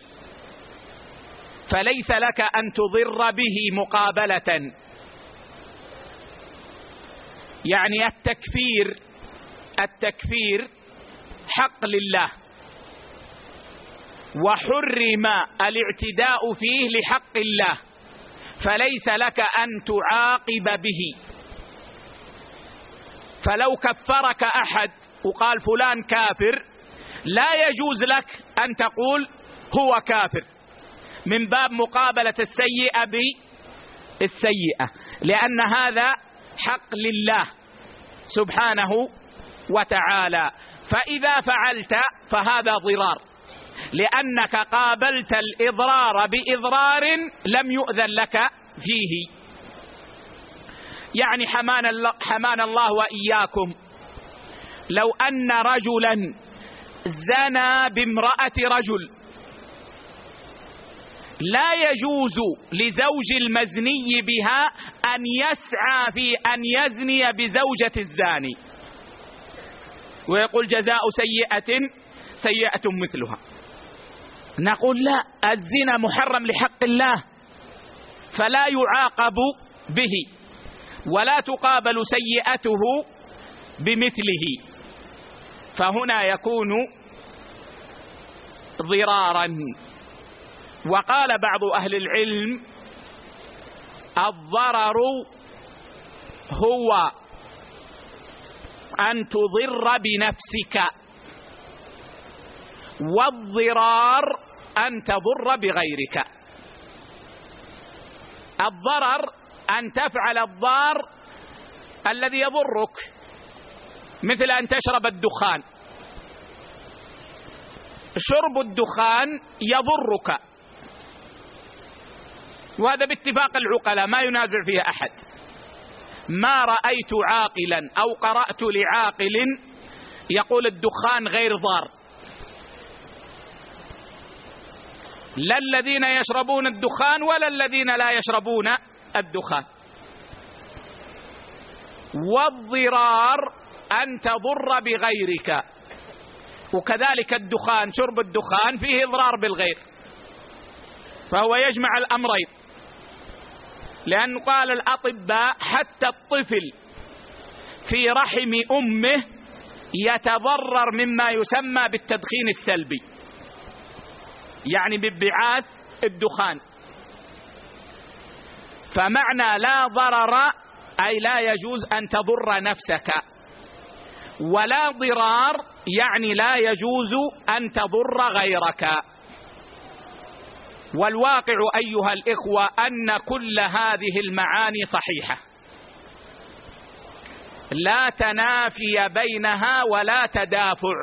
فليس لك أن تضر به مقابلة. يعني التكفير التكفير حق لله، وحرم الاعتداء فيه لحق الله، فليس لك أن تعاقب به. فلو كفرك أحد وقال فلان كافر، لا يجوز لك أن تقول هو كافر من باب مقابلة السيئة بالسيئة، لأن هذا حق لله سبحانه وتعالى. فإذا فعلت فهذا ضرار، لأنك قابلت الإضرار بإضرار لم يؤذن لك فيه. يعني حمان الله, حمان الله وإياكم، لو أن رجلا زنى بامرأة رجل، لا يجوز لزوج المزني بها أن يسعى في أن يزني بزوجة الزاني ويقول جزاء سيئة سيئة مثلها. نقول لا، الزنا محرم لحق الله فلا يعاقب به، ولا تقابل سيئته بمثله، فهنا يكون ضرارا. وقال بعض أهل العلم الضرر هو أن تضر بنفسك، والضرار أن تضر بغيرك. الضرر أن تفعل الضار الذي يضرك، مثل أن تشرب الدخان. شرب الدخان يضرك، وهذا باتفاق العقلاء ما ينازع فيه أحد. ما رأيت عاقلا أو قرأت لعاقل يقول الدخان غير ضار، لا الذين يشربون الدخان ولا الذين لا يشربون الدخان. والضرار أن تضر بغيرك، وكذلك الدخان، شرب الدخان فيه إضرار بالغير، فهو يجمع الأمرين. لأن قال الأطباء حتى الطفل في رحم أمه يتضرر مما يسمى بالتدخين السلبي، يعني بانبعاث الدخان. فمعنى لا ضرر أي لا يجوز أن تضر نفسك، ولا ضرار يعني لا يجوز أن تضر غيرك. والواقع أيها الإخوة أن كل هذه المعاني صحيحة، لا تنافي بينها ولا تدافع،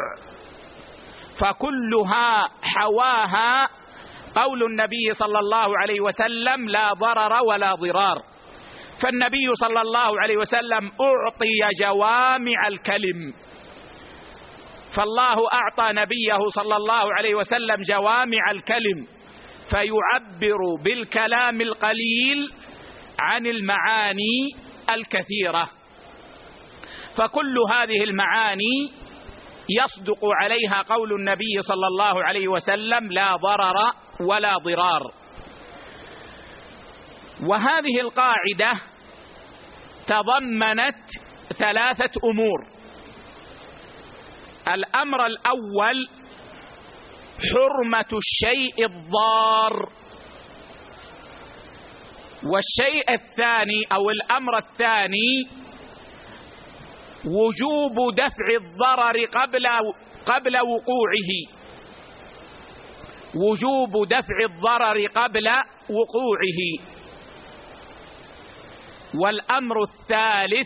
فكلها حواها قول النبي صلى الله عليه وسلم لا ضرر ولا ضرار. فالنبي صلى الله عليه وسلم أعطي جوامع الكلم، فالله أعطى نبيه صلى الله عليه وسلم جوامع الكلم، فيعبر بالكلام القليل عن المعاني الكثيرة. فكل هذه المعاني يصدق عليها قول النبي صلى الله عليه وسلم لا ضرر ولا ضرار. وهذه القاعدة تضمنت ثلاثة أمور. الأمر الأول حرمة الشيء الضار، والشيء الثاني أو الأمر الثاني وجوب دفع الضرر قبل قبل وقوعه، وجوب دفع الضرر قبل وقوعه. والأمر الثالث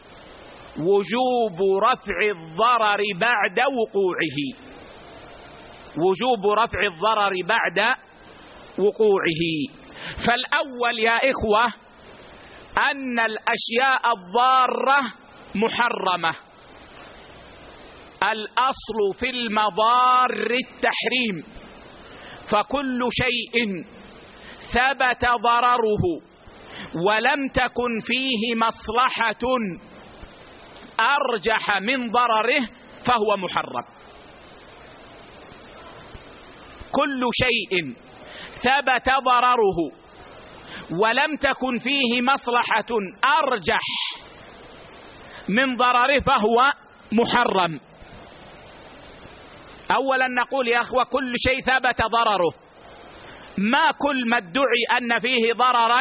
وجوب رفع الضرر بعد وقوعه، وجوب رفع الضرر بعد وقوعه. فالأول يا إخوة أن الأشياء الضارة محرمة. الأصل في المضار التحريم، فكل شيء ثبت ضرره ولم تكن فيه مصلحة أرجح من ضرره فهو محرم. كل شيء ثبت ضرره ولم تكن فيه مصلحة أرجح من ضرره فهو محرم. أولا نقول يا أخوة كل شيء ثبت ضرره، ما كل ما ادعي أن فيه ضررا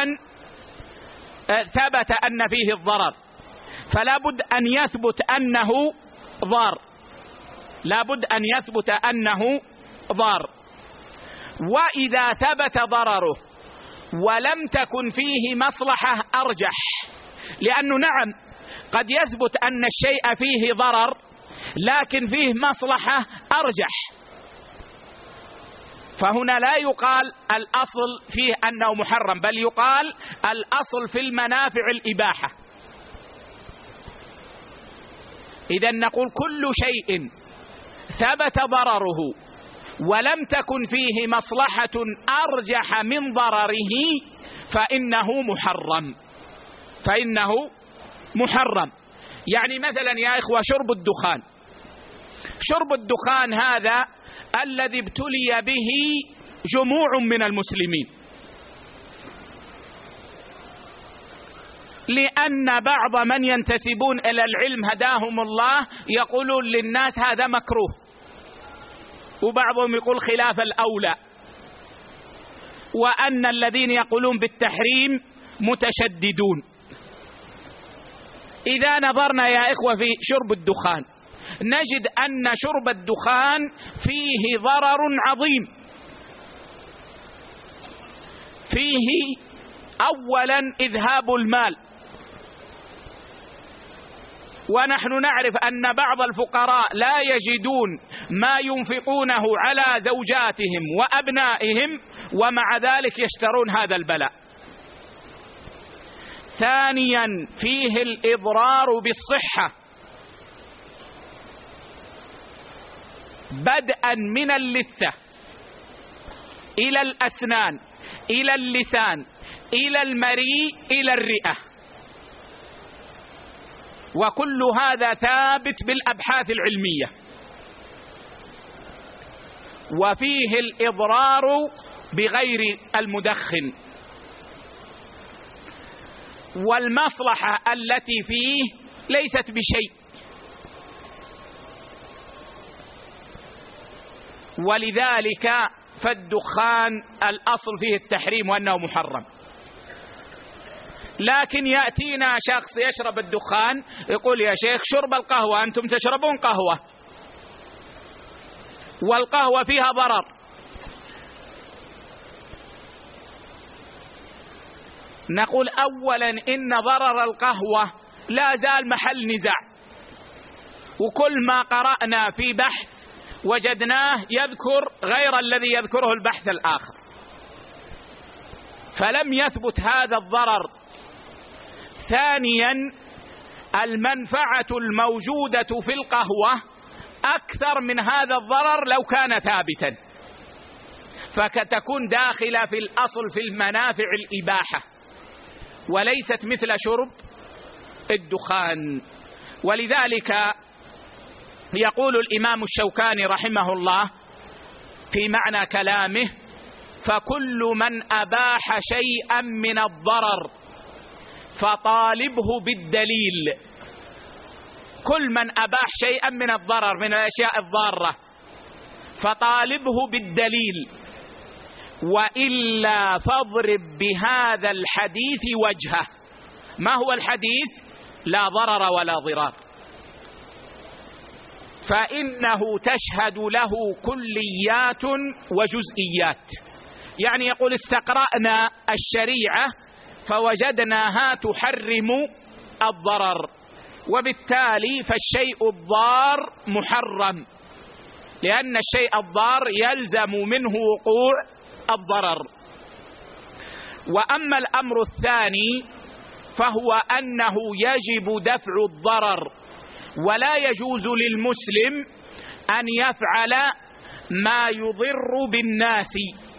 ثبت أن فيه الضرر، فلا بد أن يثبت أنه ضار، لا بد أن يثبت أنه ضار. وإذا ثبت ضرره ولم تكن فيه مصلحة أرجح، لأنه نعم قد يثبت أن الشيء فيه ضرر لكن فيه مصلحة أرجح، فهنا لا يقال الأصل فيه أنه محرم، بل يقال الأصل في المنافع الإباحة. إذن نقول كل شيء ثبت ضرره ولم تكن فيه مصلحة أرجح من ضرره فإنه محرم، فإنه محرم. يعني مثلا يا إخوة شرب الدخان، شرب الدخان هذا الذي ابتلي به جموع من المسلمين، لأن بعض من ينتسبون إلى العلم هداهم الله يقولون للناس هذا مكروه، وبعضهم يقول خلاف الأولى، وأن الذين يقولون بالتحريم متشددون. إذا نظرنا يا إخوة في شرب الدخان نجد أن شرب الدخان فيه ضرر عظيم. فيه أولا إذهاب المال، ونحن نعرف أن بعض الفقراء لا يجدون ما ينفقونه على زوجاتهم وأبنائهم، ومع ذلك يشترون هذا البلاء. ثانيا فيه الإضرار بالصحة، بدءا من اللثة إلى الأسنان إلى اللسان إلى المريء إلى الرئة، وكل هذا ثابت بالأبحاث العلمية. وفيه الإضرار بغير المدخن، والمصلحة التي فيه ليست بشيء، ولذلك فالدخان الأصل فيه التحريم وأنه محرم. لكن يأتينا شخص يشرب الدخان يقول يا شيخ شرب القهوة، أنتم تشربون قهوة والقهوة فيها ضرر. نقول أولا إن ضرر القهوة لا زال محل نزاع، وكل ما قرأنا في بحث وجدناه يذكر غير الذي يذكره البحث الآخر، فلم يثبت هذا الضرر. ثانيا المنفعة الموجودة في القهوة أكثر من هذا الضرر لو كان ثابتا، فتكون داخلة في الأصل في المنافع الإباحة، وليست مثل شرب الدخان. ولذلك يقول الإمام الشوكاني رحمه الله في معنى كلامه: فكل من أباح شيئا من الضرر فطالبه بالدليل. كل من أباح شيئا من الضرر من الأشياء الضارة فطالبه بالدليل، وإلا فاضرب بهذا الحديث وجهه. ما هو الحديث؟ لا ضرر ولا ضرار، فإنه تشهد له كليات وجزئيات. يعني يقول استقرأنا الشريعة فوجدناها تحرم الضرر، وبالتالي فالشيء الضار محرم، لأن الشيء الضار يلزم منه وقوع الضرر. وأما الأمر الثاني فهو أنه يجب دفع الضرر، ولا يجوز للمسلم أن يفعل ما يضر بالناس،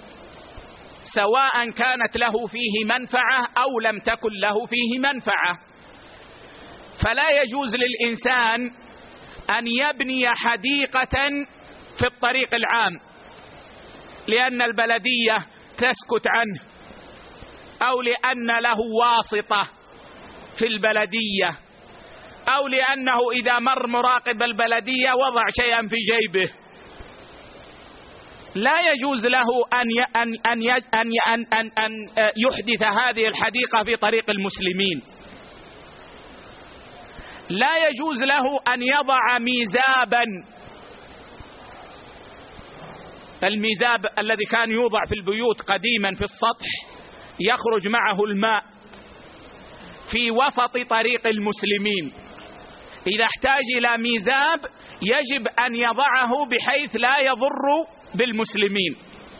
سواء كانت له فيه منفعة أو لم تكن له فيه منفعة. فلا يجوز للإنسان أن يبني حديقة في الطريق العام لأن البلدية تسكت عنه، أو لأن له واسطة في البلدية، أو لأنه إذا مر مراقب البلدية وضع شيئا في جيبه. لا يجوز له أن أن أن أن أن أن يحدث هذه الحديقة في طريق المسلمين. لا يجوز له أن يضع ميزابا، الميزاب الذي كان يوضع في البيوت قديما في السطح يخرج معه الماء في وسط طريق المسلمين. إذا احتاج إلى ميزاب يجب أن يضعه بحيث لا يضر بالمسلمين.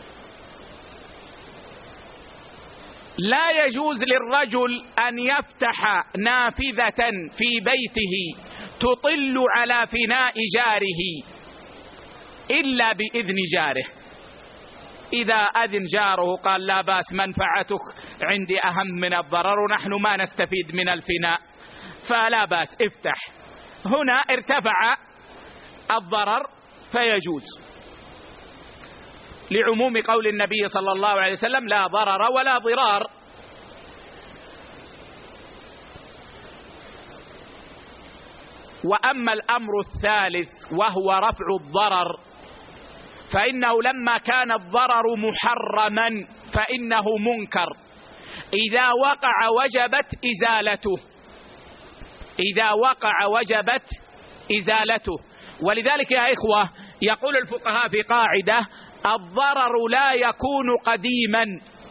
لا يجوز للرجل أن يفتح نافذة في بيته تطل على فناء جاره إلا بإذن جاره. إذا أذن جاره قال لا بأس، منفعتك عندي أهم من الضرر، ونحن ما نستفيد من الفناء، فلا بأس افتح. هنا ارتفع الضرر فيجوز، لعموم قول النبي صلى الله عليه وسلم لا ضرر ولا ضرار. وأما الأمر الثالث وهو رفع الضرر، فإنه لما كان الضرر محرما فإنه منكر، إذا وقع وجبت إزالته، إذا وقع وجبت إزالته. ولذلك يا إخوة يقول الفقهاء في قاعدة: الضرر لا يكون قديما،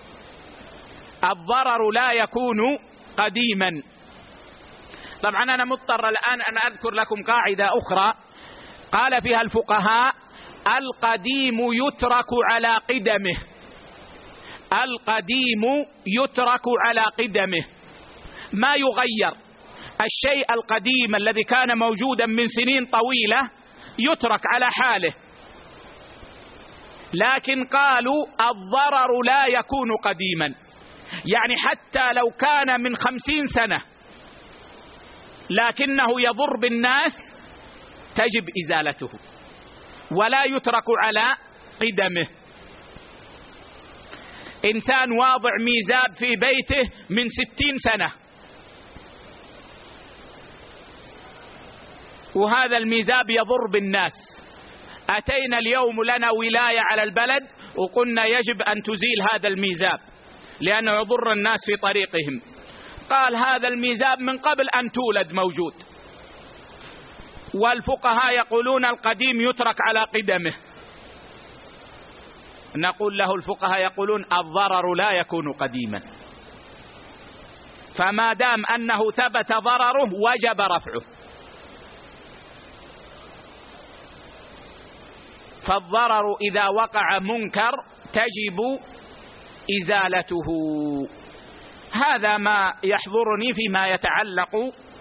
الضرر لا يكون قديما. طبعا أنا مضطر الآن أن أذكر لكم قاعدة أخرى قال فيها الفقهاء: القديم يترك على قدمه، القديم يترك على قدمه، ما يغير. الشيء القديم الذي كان موجودا من سنين طويلة يترك على حاله. لكن قالوا الضرر لا يكون قديما، يعني حتى لو كان من خمسين سنة لكنه يضر بالناس تجب إزالته ولا يترك على قدمه. إنسان واضع ميزاب في بيته من ستين سنة، وهذا الميزاب يضر بالناس، أتينا اليوم لنا ولاية على البلد وقلنا يجب أن تزيل هذا الميزاب لأنه يضر الناس في طريقهم. قال هذا الميزاب من قبل أن تولد موجود، والفقهاء يقولون القديم يترك على قدمه. نقول له الفقهاء يقولون الضرر لا يكون قديما، فما دام أنه ثبت ضرره وجب رفعه. فالضرر إذا وقع منكر تجب إزالته. هذا ما يحضرني فيما يتعلق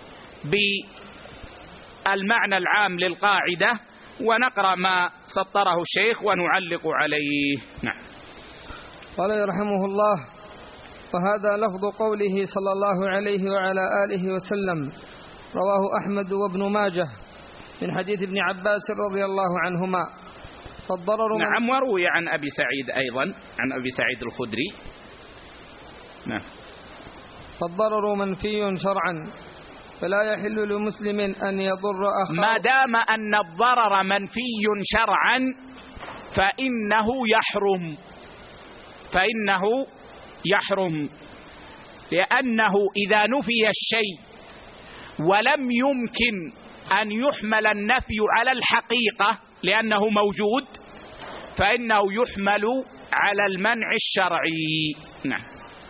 بالمعنى العام للقاعدة، ونقرأ ما سطره الشيخ ونعلق عليه. نعم. قال رحمه الله: وهذا لفظ قوله صلى الله عليه وعلى آله وسلم، رواه أحمد وابن ماجه من حديث ابن عباس رضي الله عنهما. فالضرر نعم، وروي عن أبي سعيد أيضا، عن أبي سعيد الخدري. نعم. فالضرر منفي شرعا، فلا يحل لمسلم أن يضر أخاه. ما دام أن الضرر منفي شرعا فإنه يحرم، فإنه يحرم، لأنه إذا نفي الشيء ولم يمكن أن يحمل النفي على الحقيقة لأنه موجود فإنه يحمل على المنع الشرعي. نعم.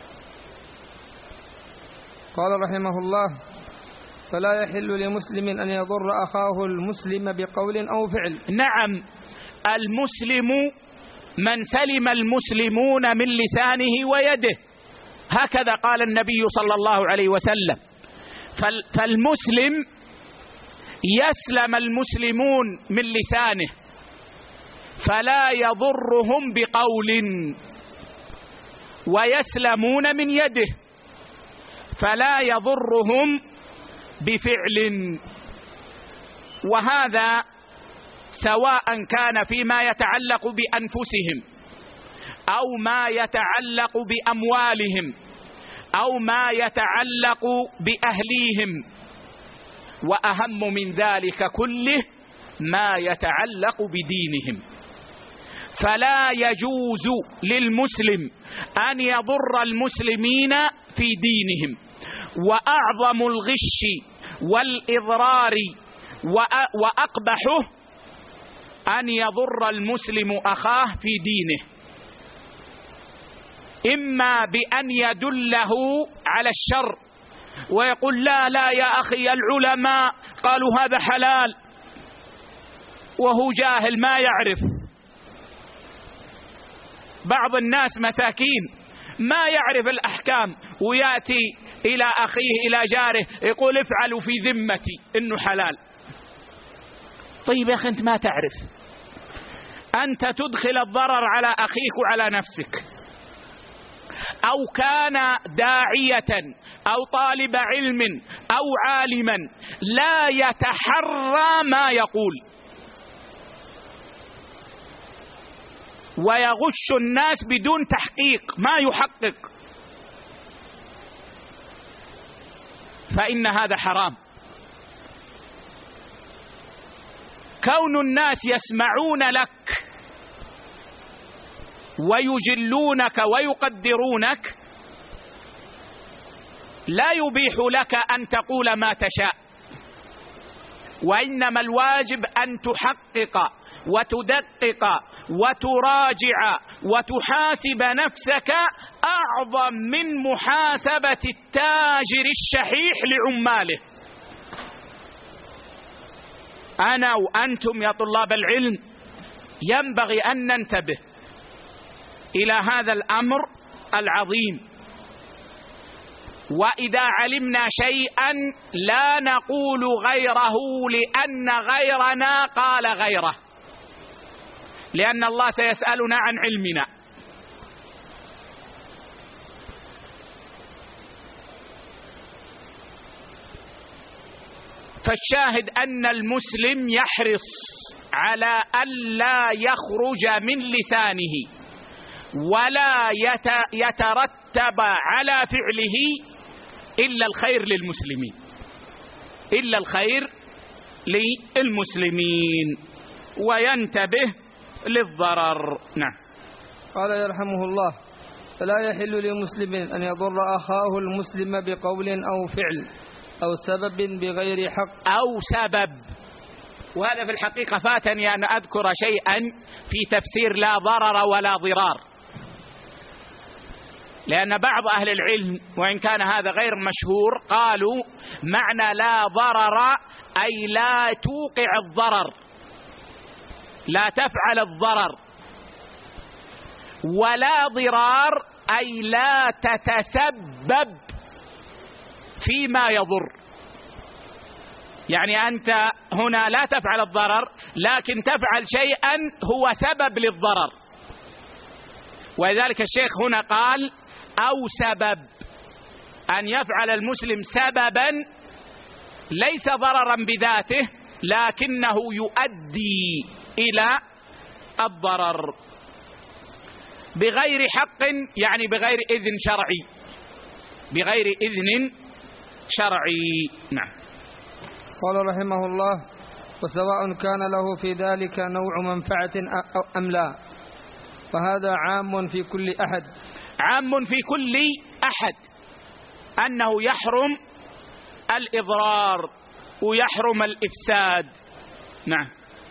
قال رحمه الله: فلا يحل لمسلم أن يضر أخاه المسلم بقول أو فعل. نعم، المسلم من سلم المسلمون من لسانه ويده، هكذا قال النبي صلى الله عليه وسلم. فالمسلم يسلم المسلمون من لسانه فلا يضرهم بقول، ويسلمون من يده فلا يضرهم بفعل. وهذا سواء كان فيما يتعلق بأنفسهم أو ما يتعلق بأموالهم أو ما يتعلق بأهليهم، وأهم من ذلك كله ما يتعلق بدينهم. فلا يجوز للمسلم أن يضر المسلمين في دينهم. وأعظم الغش والإضرار وأقبحه أن يضر المسلم أخاه في دينه، إما بأن يدله على الشر ويقول لا لا يا أخي العلماء قالوا هذا حلال، وهو جاهل ما يعرف. بعض الناس مساكين ما يعرف الأحكام ويأتي إلى أخيه إلى جاره يقول افعلوا في ذمتي إنه حلال. طيب يا أخي أنت ما تعرف، أنت تدخل الضرر على أخيك وعلى نفسك. أو كان داعية أو طالب علم أو عالما لا يتحرى ما يقول ويغش الناس بدون تحقيق، ما يحقق، فإن هذا حرام. كون الناس يسمعون لك ويجلونك ويقدرونك لا يبيح لك أن تقول ما تشاء، وإنما الواجب أن تحقق وتدقق وتراجع وتحاسب نفسك أعظم من محاسبة التاجر الشحيح لعماله. أنا وأنتم يا طلاب العلم ينبغي أن ننتبه إلى هذا الأمر العظيم، وإذا علمنا شيئا لا نقول غيره لأن غيرنا قال غيره، لأن الله سيسألنا عن علمنا. فالشاهد أن المسلم يحرص على ألا يخرج من لسانه ولا يترتب على فعله إلا الخير للمسلمين، إلا الخير للمسلمين، وينتبه للضرر. نعم. قال يرحمه الله: فلا يحل لمسلم أن يضر أخاه المسلم بقول أو فعل أو سبب بغير حق أو سبب. وهذا في الحقيقة فاتني أن أذكر شيئا في تفسير لا ضرر ولا ضرار، لأن بعض أهل العلم وإن كان هذا غير مشهور قالوا معنى لا ضرر أي لا توقع الضرر، لا تفعل الضرر، ولا ضرار أي لا تتسبب فيما يضر. يعني أنت هنا لا تفعل الضرر لكن تفعل شيئا هو سبب للضرر، ولذلك الشيخ هنا قال أو سبب، أن يفعل المسلم سببا ليس ضررا بذاته لكنه يؤدي إلى الضرر بغير حق، يعني بغير إذن شرعي، بغير إذن شرعي. نعم. قال رحمه الله: وسواء كان له في ذلك نوع منفعة أم لا، فهذا عام في كل أحد، عام في كل أحد، أنه يحرم الإضرار ويحرم الإفساد. نعم.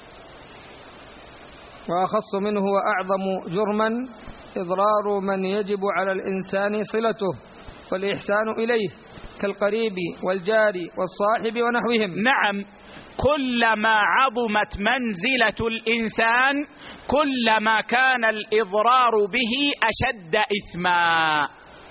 وأخص منه وأعظم جرما إضرار من يجب على الإنسان صلته والإحسان إليه كالقريب والجار والصاحب ونحوهم. نعم، كلما عظمت منزلة الإنسان كلما كان الإضرار به أشد إثما.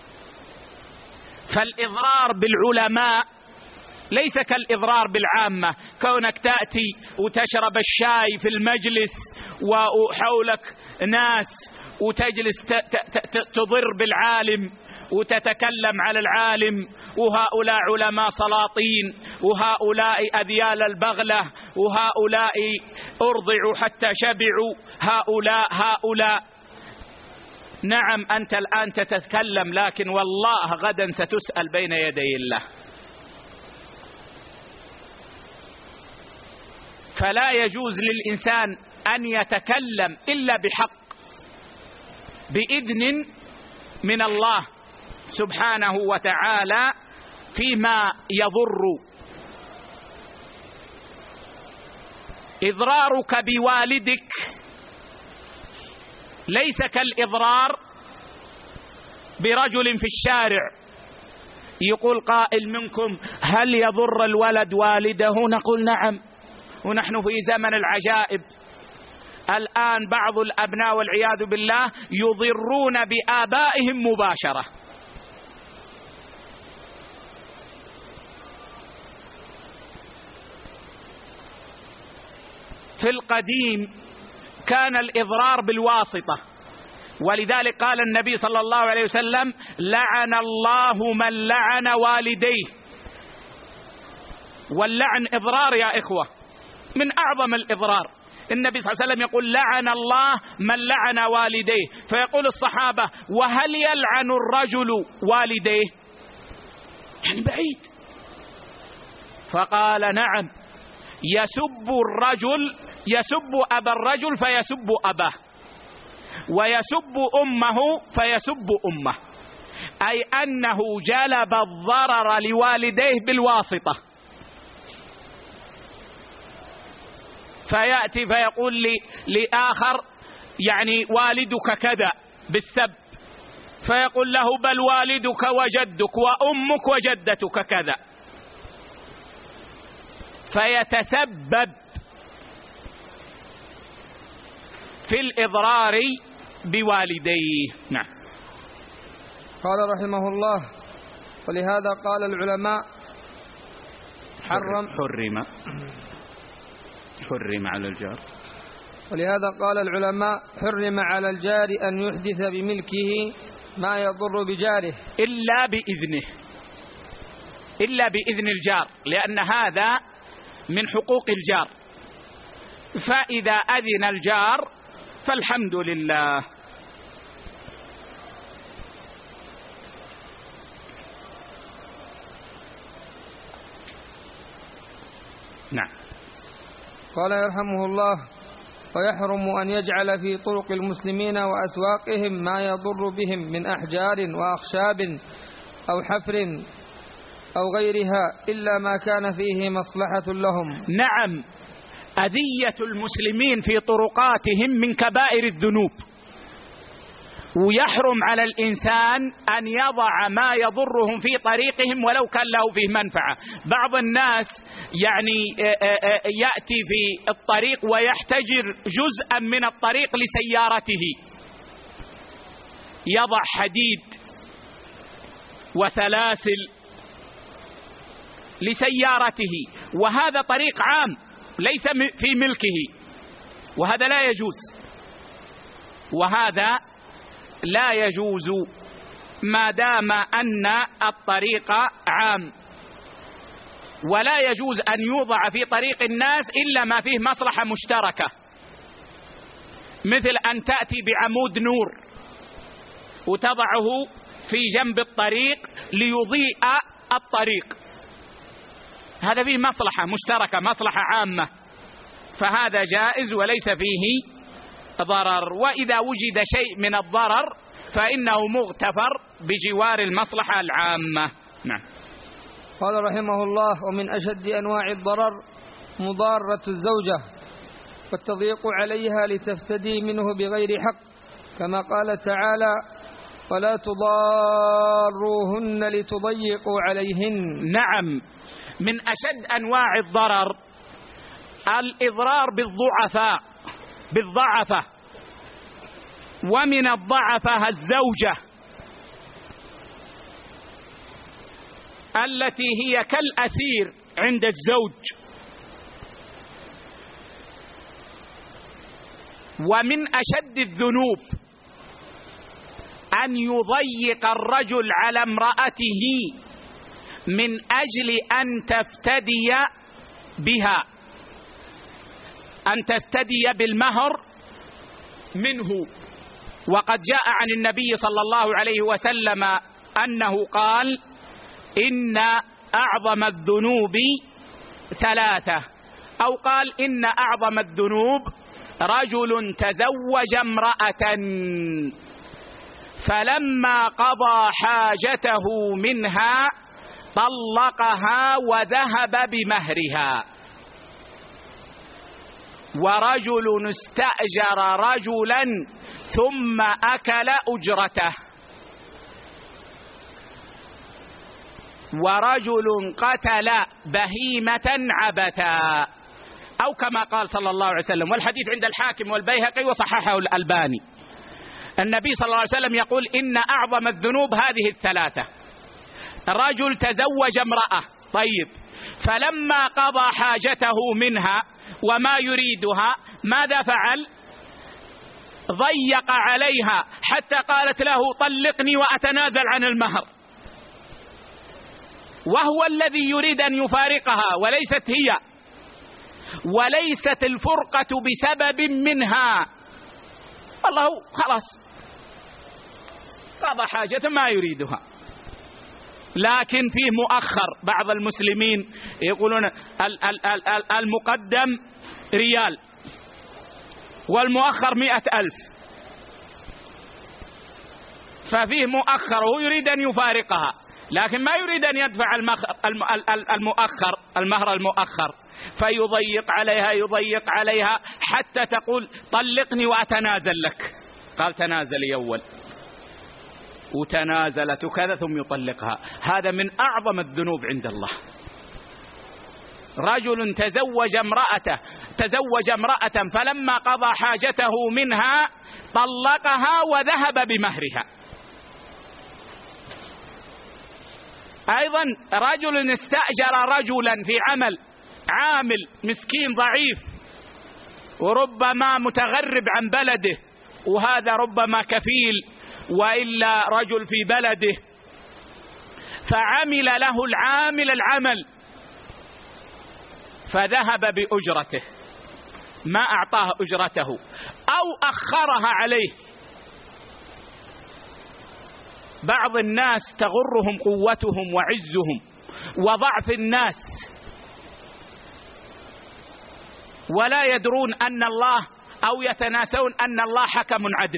فالإضرار بالعلماء ليس كالإضرار بالعامة، كونك تأتي وتشرب الشاي في المجلس وحولك ناس وتجلس تضر بالعالم وتتكلم على العالم، وهؤلاء علماء سلاطين، وهؤلاء أذيال البغلة، وهؤلاء أرضعوا حتى شبعوا، هؤلاء هؤلاء. نعم أنت الآن تتكلم، لكن والله غدا ستسأل بين يدي الله. فلا يجوز للإنسان أن يتكلم إلا بحق بإذن من الله سبحانه وتعالى فيما يضر. إضرارك بوالدك ليس كالإضرار برجل في الشارع. يقول قائل منكم: هل يضر الولد والده؟ نقول نعم، ونحن في زمن العجائب. الآن بعض الأبناء والعياذ بالله يضرون بآبائهم مباشرة. في القديم كان الإضرار بالواسطة، ولذلك قال النبي صلى الله عليه وسلم: لعن الله من لعن والديه. واللعن إضرار يا إخوة، من أعظم الإضرار. النبي صلى الله عليه وسلم يقول: لعن الله من لعن والديه. فيقول الصحابة: وهل يلعن الرجل والديه؟ يعني بعيد. فقال: نعم، يسب الرجل يسب أبا الرجل فيسب أباه، ويسب أمه فيسب أمه، أي أنه جلب الضرر لوالديه بالواسطة. فيأتي فيقول لي لآخر يعني والدك كذا بالسب، فيقول له بل والدك وجدك وأمك وجدتك كذا، فيتسبب في الإضرار بوالديه. نعم. قال رحمه الله: ولهذا قال العلماء حرم حرم حرم على الجار ولهذا قال العلماء حرم على الجار أن يحدث بملكه ما يضر بجاره إلا بإذنه، إلا بإذن الجار، لأن هذا من حقوق الجار، فإذا أذن الجار فالحمد لله. نعم. قال يرحمه الله: ويحرم أن يجعل في طرق المسلمين وأسواقهم ما يضر بهم من أحجار وأخشاب أو حفر أو غيرها إلا ما كان فيه مصلحة لهم. نعم، أذية المسلمين في طرقاتهم من كبائر الذنوب، ويحرم على الإنسان أن يضع ما يضرهم في طريقهم ولو كان له فيه منفعة. بعض الناس يعني يأتي في الطريق ويحتجر جزءا من الطريق لسيارته، يضع حديد وسلاسل لسيارته، وهذا طريق عام ليس في ملكه، وهذا لا يجوز، وهذا لا يجوز ما دام أن الطريق عام، ولا يجوز أن يوضع في طريق الناس إلا ما فيه مصلحة مشتركة، مثل أن تأتي بعمود نور وتضعه في جنب الطريق ليضيء الطريق، هذا فيه مصلحة مشتركة، مصلحة عامة، فهذا جائز وليس فيه ضرر. وإذا وجد شيء من الضرر فإنه مغتفر بجوار المصلحة العامة. نعم. قال رحمه الله: ومن أشد أنواع الضرر مضارة الزوجة والتضييق عليها لتفتدي منه بغير حق، كما قال تعالى: ولا تضاروهن لتضيقوا عليهن. نعم، من أشد أنواع الضرر الإضرار بالضعفاء بالضعفة، ومن الضعفة الزوجة التي هي كالأسير عند الزوج. ومن أشد الذنوب أن يضيق الرجل على امرأته من أجل أن تفتدي بها، أن تفتدي بالمهر منه. وقد جاء عن النبي صلى الله عليه وسلم أنه قال: إن أعظم الذنوب ثلاثة، أو قال: إن أعظم الذنوب رجل تزوج امرأة فلما قضى حاجته منها طلقها وذهب بمهرها، ورجل استأجر رجلا ثم أكل أجرته، ورجل قتل بهيمة عبثا، أو كما قال صلى الله عليه وسلم، والحديث عند الحاكم والبيهقي وصححه الألباني. النبي صلى الله عليه وسلم يقول: إن أعظم الذنوب هذه الثلاثة: رجل تزوج امرأة، طيب، فلما قضى حاجته منها وما يريدها ماذا فعل؟ ضيق عليها حتى قالت له: طلقني وأتنازل عن المهر، وهو الذي يريد أن يفارقها وليست هي، وليست الفرقة بسبب منها، الله خلاص قضى حاجة ما يريدها. لكن فيه مؤخر، بعض المسلمين يقولون المقدم ريال والمؤخر مئة ألف، ففيه مؤخر وهو يريد أن يفارقها، لكن ما يريد أن يدفع المؤخر المهر المؤخر، فيضيق عليها يضيق عليها حتى تقول طلقني وأتنازل لك. قال تنازلي أول، وتنازلت وكذا ثم يطلقها. هذا من أعظم الذنوب عند الله. رجل تزوج امرأته تزوج امرأة فلما قضى حاجته منها طلقها وذهب بمهرها. أيضا رجل استأجر رجلا في عمل، عامل مسكين ضعيف وربما متغرب عن بلده، وهذا ربما كفيل وإلا رجل في بلده، فعمل له العامل العمل فذهب بأجرته، ما أعطاه أجرته أو أخرها عليه. بعض الناس تغرهم قوتهم وعزهم وضعف الناس، ولا يدرون أن الله أو يتناسون أن الله حكم عدل.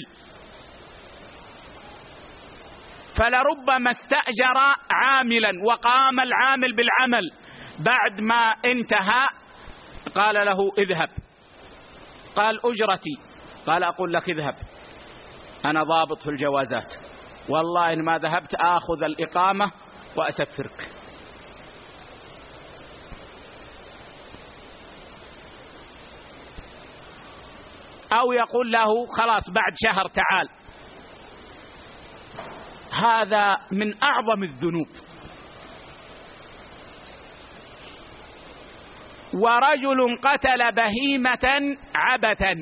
فلربما استأجر عاملا وقام العامل بالعمل، بعد ما انتهى قال له اذهب، قال أجرتي، قال أقول لك اذهب، أنا ضابط في الجوازات، والله إن ما ذهبت آخذ الإقامة وأسفرك. أو يقول له خلاص بعد شهر تعال. هذا من أعظم الذنوب. ورجل قتل بهيمة عبثا،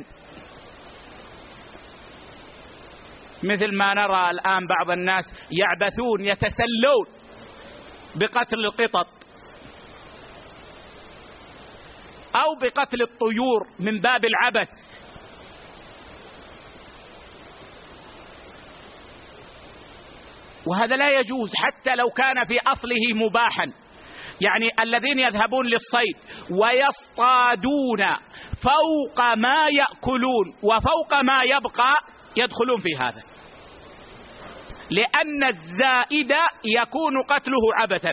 مثل ما نرى الآن بعض الناس يعبثون يتسلون بقتل القطط أو بقتل الطيور من باب العبث. وهذا لا يجوز حتى لو كان في أصله مباحا. يعني الذين يذهبون للصيد ويصطادون فوق ما يأكلون وفوق ما يبقى يدخلون في هذا، لأن الزائد يكون قتله عبثا.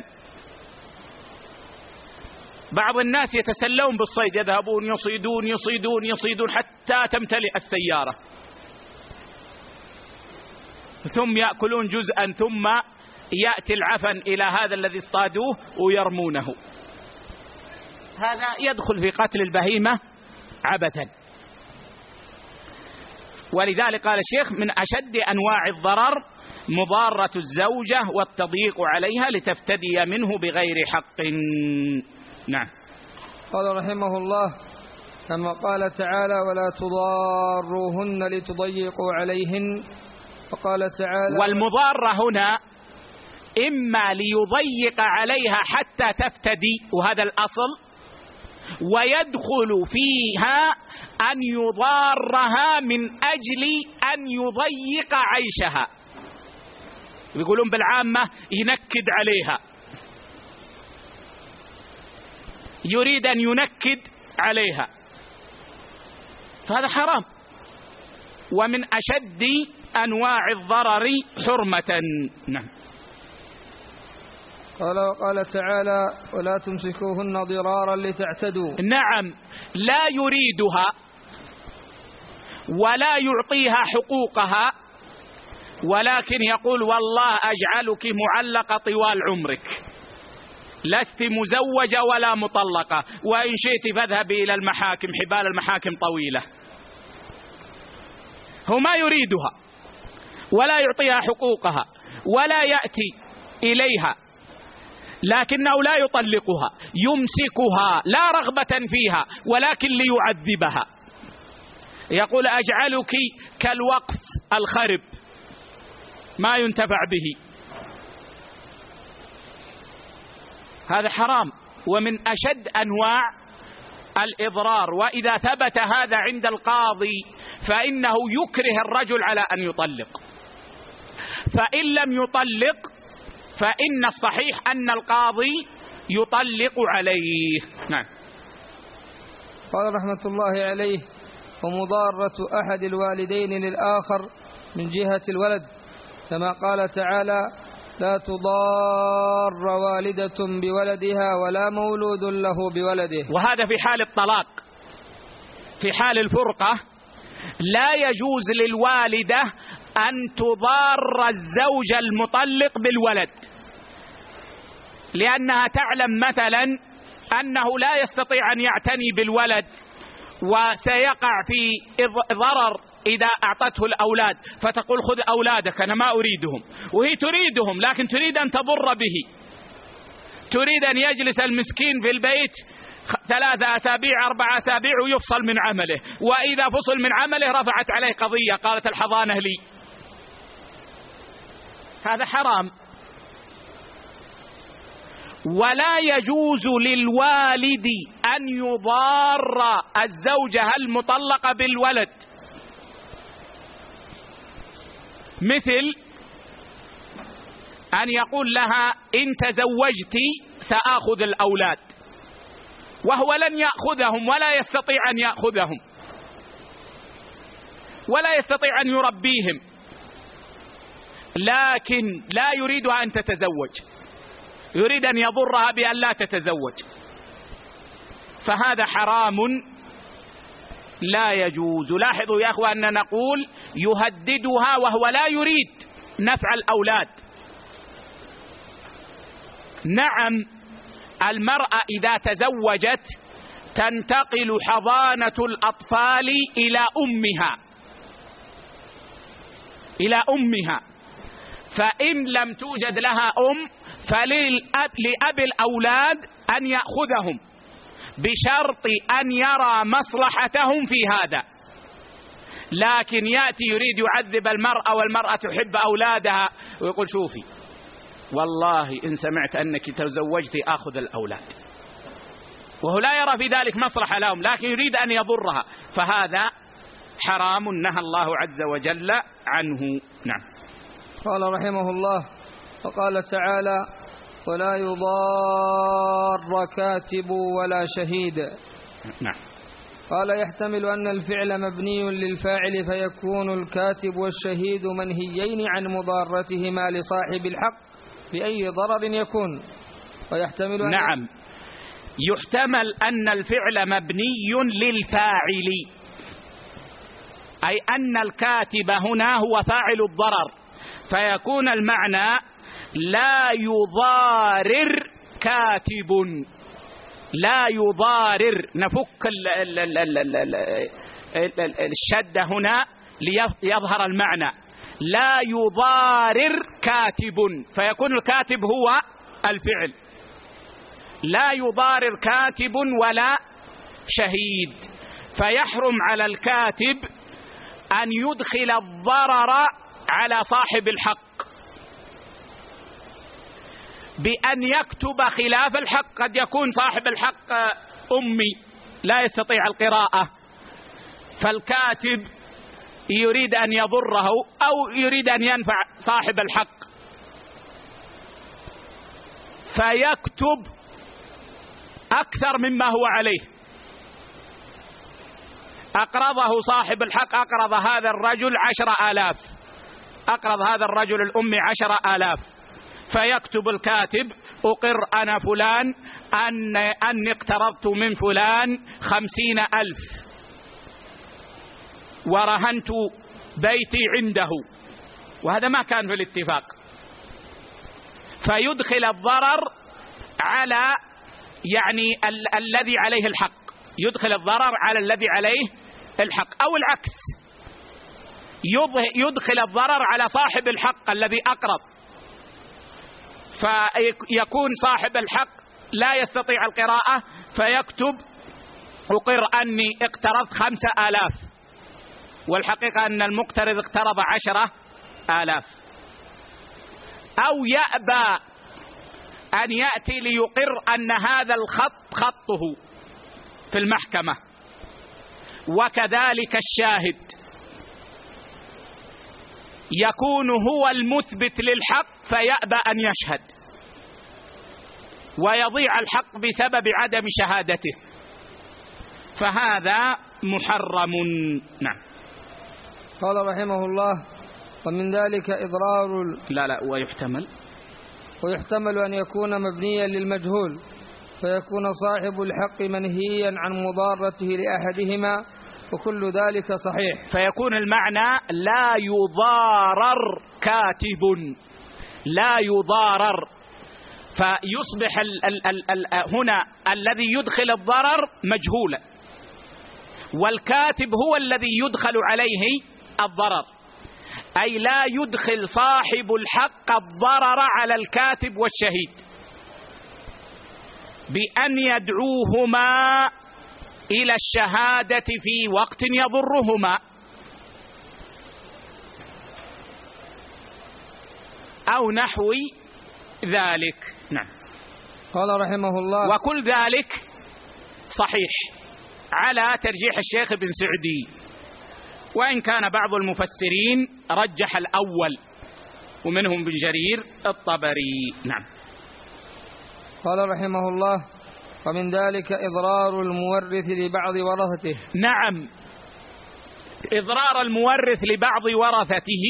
بعض الناس يتسلون بالصيد، يذهبون يصيدون يصيدون يصيدون حتى تمتلئ السيارة، ثم يأكلون جزءا ثم يأتي العفن إلى هذا الذي اصطادوه ويرمونه. هذا يدخل في قتل البهيمة عبثا. ولذلك قال الشيخ من أشد أنواع الضرر مضارة الزوجة والتضييق عليها لتفتدي منه بغير حق. نعم. قال رحمه الله كما قال تعالى ولا تضاروهن لتضيقوا عليهن، وقال تعالى والمضارة هنا إما ليضيق عليها حتى تفتدي، وهذا الأصل، ويدخل فيها أن يضارها من أجل أن يضيق عيشها. يقولون بالعامة ينكد عليها، يريد أن ينكد عليها، فهذا حرام ومن أشد أنواع الضرر حرمة. نعم. قال وقال تعالى ولا تمسكوهن ضرارا لتعتدوا. نعم، لا يريدها ولا يعطيها حقوقها، ولكن يقول والله أجعلك معلقة طوال عمرك، لست مزوجة ولا مطلقة، وإن شئت فاذهبي إلى المحاكم، حبال المحاكم طويلة. هو ما يريدها ولا يعطيها حقوقها ولا يأتي إليها، لكنه لا يطلقها، يمسكها لا رغبة فيها ولكن ليعذبها. يقول أجعلك كالوقف الخرب ما ينتفع به. هذا حرام ومن أشد أنواع الإضرار. وإذا ثبت هذا عند القاضي فإنه يكره الرجل على أن يطلق، فإن لم يطلق فإن الصحيح أن القاضي يطلق عليه. نعم. قال رحمة الله عليه ومضارة أحد الوالدين للآخر من جهة الولد، كما قال تعالى لا تضار والدة بولدها ولا مولود له بولده. وهذا في حال الطلاق. في حال الفرقة لا يجوز للوالدة أن تضار الزوج المطلق بالولد، لأنها تعلم مثلا أنه لا يستطيع أن يعتني بالولد وسيقع في ضرر إذا أعطته الأولاد، فتقول خذ أولادك أنا ما أريدهم، وهي تريدهم لكن تريد أن تضر به، تريد أن يجلس المسكين في البيت ثلاثة أسابيع أربعة أسابيع ويفصل من عمله، وإذا فصل من عمله رفعت عليه قضية قالت الحضانة لي. هذا حرام. ولا يجوز للوالد أن يضار الزوجة المطلقة بالولد، مثل أن يقول لها إن تزوجت سآخذ الأولاد، وهو لن يأخذهم ولا يستطيع أن يأخذهم ولا يستطيع أن يربيهم، لكن لا يريدها أن تتزوج، يريد أن يضرها بأن لا تتزوج، فهذا حرام لا يجوز. لاحظوا يا أخوة أننا نقول يهددها وهو لا يريد نفع الأولاد. نعم المرأة إذا تزوجت تنتقل حضانة الأطفال إلى أمها إلى أمها فإن لم توجد لها أم فلأب الأولاد أن يأخذهم بشرط أن يرى مصلحتهم في هذا. لكن يأتي يريد يعذب المرأة والمرأة تحب أولادها ويقول شوفي والله إن سمعت أنك تزوجت أخذ الأولاد، وهو لا يرى في ذلك مصلحة لهم لكن يريد أن يضرها، فهذا حرام نهى الله عز وجل عنه. نعم. قال رحمه الله وقال تعالى ولا يضار كاتب ولا شهيد. نعم. قال يحتمل أن الفعل مبني للفاعل فيكون الكاتب والشهيد منهيين عن مضارتهما لصاحب الحق بأي ضرر يكون. ويحتمل أن نعم يحتمل أن الفعل مبني للفاعل، أي أن الكاتب هنا هو فاعل الضرر، فيكون المعنى لا يضارر كاتب، لا يضارر، نفك الشدة هنا ليظهر المعنى، لا يضارر كاتب، فيكون الكاتب هو الفعل، لا يضارر كاتب ولا شهيد، فيحرم على الكاتب أن يدخل الضرر على صاحب الحق بأن يكتب خلاف الحق. قد يكون صاحب الحق أمي لا يستطيع القراءة، فالكاتب يريد أن يضره أو يريد أن ينفع صاحب الحق فيكتب أكثر مما هو عليه. أقرضه صاحب الحق، أقرض هذا الرجل عشر آلاف، أقرض هذا الرجل الأمي عشر آلاف، فيكتب الكاتب أقر أنا فلان أن أني اقترضت من فلان خمسين ألف ورهنت بيتي عنده، وهذا ما كان في الاتفاق، فيدخل الضرر على يعني ال الذي عليه الحق، يدخل الضرر على الذي عليه الحق، أو العكس يدخل الضرر على صاحب الحق الذي أقرض، فيكون صاحب الحق لا يستطيع القراءة فيكتب أقر أني اقترضت خمسة آلاف، والحقيقة أن المقترض اقترض عشرة آلاف، أو يأبى أن يأتي ليقر أن هذا الخط خطه في المحكمة، وكذلك الشاهد يكون هو المثبت للحق فيأبى أن يشهد ويضيع الحق بسبب عدم شهادته، فهذا محرم. نعم. قال رحمه الله ومن ذلك إضرار ال... لا لا ويحتمل ويحتمل أن يكون مبنيا للمجهول فيكون صاحب الحق منهيا عن مضارته لأحدهما، وكل ذلك صحيح. فيكون المعنى لا يضارر كاتب، لا يضارر، فيصبح ال ال ال ال هنا الذي يدخل الضرر مجهولا، والكاتب هو الذي يدخل عليه الضرر، أي لا يدخل صاحب الحق الضرر على الكاتب والشهيد بأن يدعوهما إلى الشهادة في وقت يضرهما أو نحو ذلك. نعم. قال رحمه الله: وكل ذلك صحيح على ترجيح الشيخ ابن سعدي، وإن كان بعض المفسرين رجح الأول ومنهم بن جرير الطبري. نعم. قال رحمه الله: ومن ذلك إضرار المورث لبعض ورثته. نعم، إضرار المورث لبعض ورثته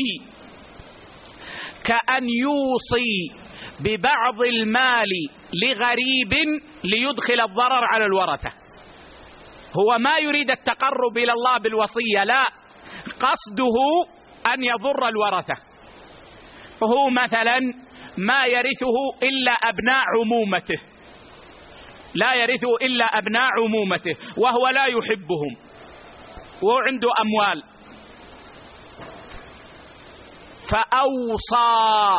كأن يوصي ببعض المال لغريب ليدخل الضرر على الورثة. هو ما يريد التقرب إلى الله بالوصية، لا، قصده أن يضر الورثة. وهو مثلا ما يرثه إلا أبناء عمومته، لا يرثه إلا أبناء عمومته وهو لا يحبهم وعنده أموال، فأوصى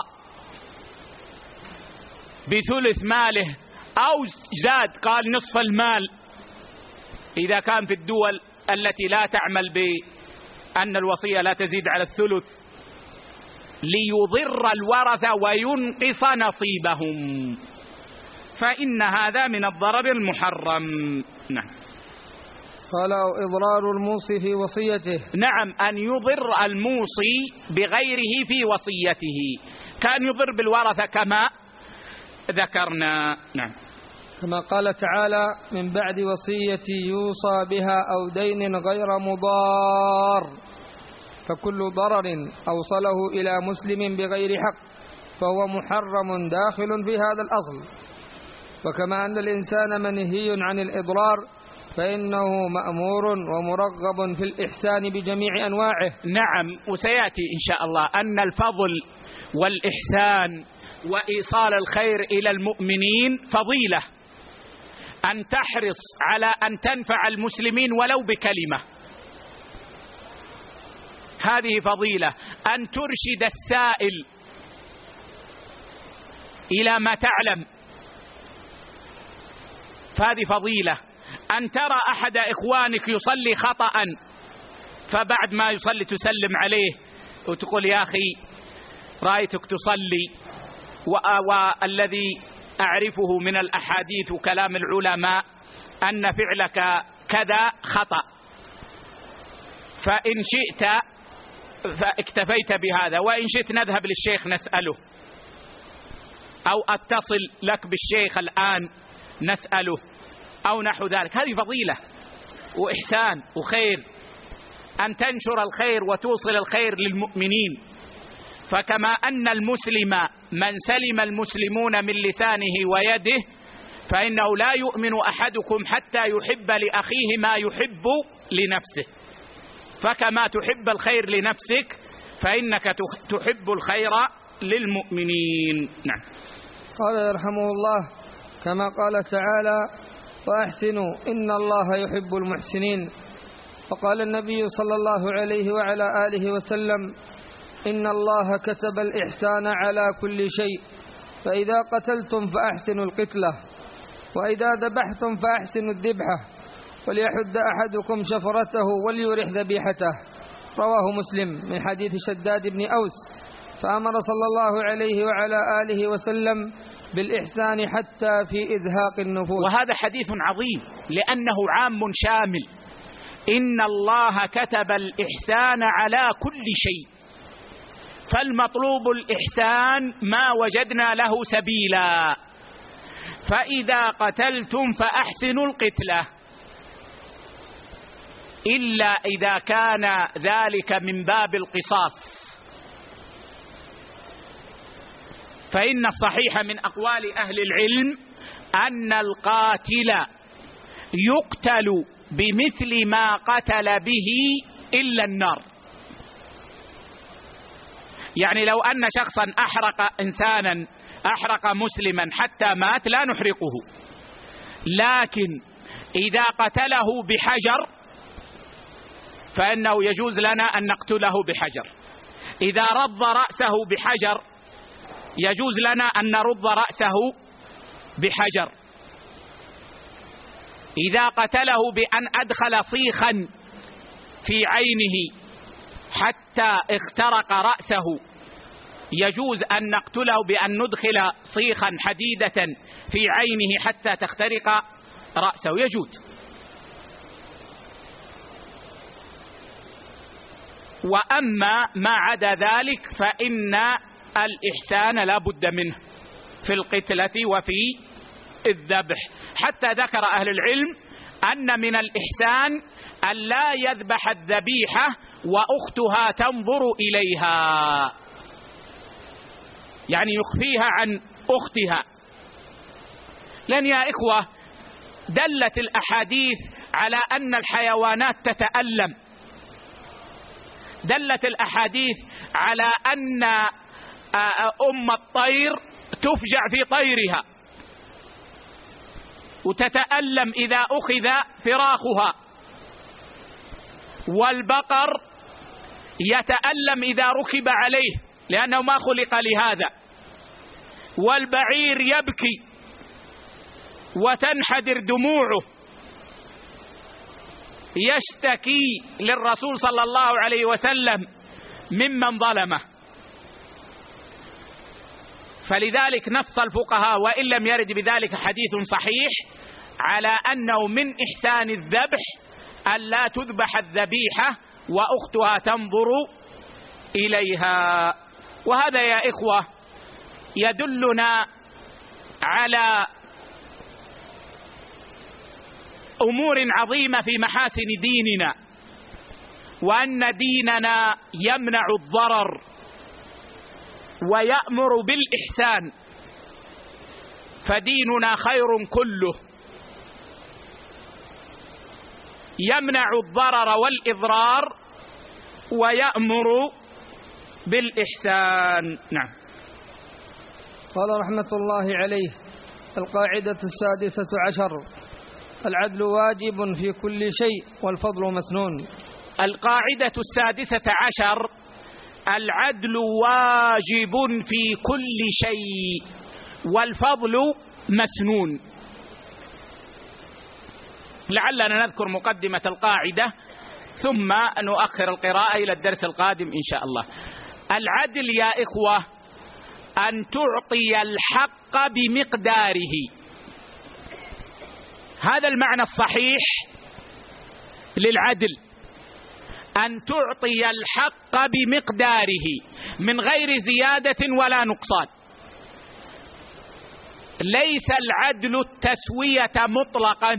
بثلث ماله أو زاد، قال نصف المال إذا كان في الدول التي لا تعمل بأن الوصية لا تزيد على الثلث، ليضر الورثة وينقص نصيبهم، فإن هذا من الضرر المحرم. نعم. قال: إضرار الموصي في وصيته. نعم، أن يضر الموصي بغيره في وصيته، كان يضر بالورثة كما ذكرنا. نعم. كما قال تعالى: من بعد وصية يوصى بها أو دين غير مضار، فكل ضرر أوصله إلى مسلم بغير حق فهو محرم داخل في هذا الأصل. وكما أن الإنسان منهي عن الإضرار فإنه مأمور ومرغب في الإحسان بجميع أنواعه. نعم، وسيأتي إن شاء الله أن الفضل والإحسان وإيصال الخير إلى المؤمنين فضيلة، أن تحرص على أن تنفع المسلمين ولو بكلمة، هذه فضيلة. أن ترشد السائل إلى ما تعلم، فهذه فضيلة. أن ترى أحد إخوانك يصلي خطأ فبعد ما يصلي تسلم عليه وتقول: يا أخي رأيتك تصلي، والذي أعرفه من الأحاديث وكلام العلماء أن فعلك كذا خطأ، فإن شئت فاكتفيت بهذا، وإن شئت نذهب للشيخ نسأله، أو أتصل لك بالشيخ الآن نسأله، أو نحو ذلك. هذه فضيلة وإحسان وخير، أن تنشر الخير وتوصل الخير للمؤمنين. فكما أن المسلم من سلم المسلمون من لسانه ويده، فإنه لا يؤمن أحدكم حتى يحب لأخيه ما يحب لنفسه، فكما تحب الخير لنفسك فإنك تحب الخير للمؤمنين. نعم. قال رحمه الله: كما قال تعالى: وأحسنوا إن الله يحب المحسنين. وقال النبي صلى الله عليه وعلى آله وسلم: إن الله كتب الإحسان على كل شيء، فإذا قتلتم فأحسنوا القتلة، وإذا ذبحتم فأحسنوا الذبحة، وليحد أحدكم شفرته وليرح ذبيحته. رواه مسلم من حديث شداد بن أوس. فأمر صلى الله عليه وعلى آله وسلم بالإحسان حتى في إزهاق النفوس. وهذا حديث عظيم لأنه عام شامل. إن الله كتب الإحسان على كل شيء، فالمطلوب الإحسان ما وجدنا له سبيلا. فإذا قتلتم فأحسنوا القتلة، إلا إذا كان ذلك من باب القصاص، فإن الصحيح من أقوال أهل العلم أن القاتل يقتل بمثل ما قتل به إلا النار. يعني لو أن شخصا أحرق إنسانا، أحرق مسلما حتى مات، لا نحرقه، لكن إذا قتله بحجر فإنه يجوز لنا أن نقتله بحجر. إذا رض رأسه بحجر يجوز لنا أن نرض رأسه بحجر. إذا قتله بأن أدخل صيخا في عينه حتى اخترق رأسه يجوز أن نقتله بأن ندخل صيخا حديدة في عينه حتى تخترق رأسه، يجوز. وأما ما عدا ذلك فإن الإحسان لا بد منه في القتلة وفي الذبح. حتى ذكر أهل العلم أن من الإحسان أن لا يذبح الذبيحة وأختها تنظر إليها، يعني يخفيها عن أختها. لأن يا إخوة دلت الأحاديث على أن الحيوانات تتألم، دلت الأحاديث على أن أم الطير تفجع في طيرها وتتألم إذا أخذ فراخها، والبقر يتألم إذا ركب عليه لأنه ما خلق لهذا، والبعير يبكي وتنحدر دموعه يشتكي للرسول صلى الله عليه وسلم ممن ظلمه. فلذلك نص الفقهاء وإن لم يرد بذلك حديث صحيح على أنه من إحسان الذبح أن لا تذبح الذبيحة وأختها تنظر إليها. وهذا يا إخوة يدلنا على أمور عظيمة في محاسن ديننا، وأن ديننا يمنع الضرر ويأمر بالإحسان، فديننا خير كله يمنع الضرر والإضرار ويأمر بالإحسان. نعم. قال رحمة الله عليه: القاعدة السادسة عشر: العدل واجب في كل شيء والفضل مسنون. القاعدة السادسة عشر: العدل واجب في كل شيء والفضل مسنون. لعلنا نذكر مقدمة القاعدة ثم نؤخر القراءة إلى الدرس القادم إن شاء الله. العدل يا إخوة أن تعطي الحق بمقداره، هذا المعنى الصحيح للعدل، أن تعطي الحق بمقداره من غير زيادة ولا نقصان. ليس العدل التسوية مطلقا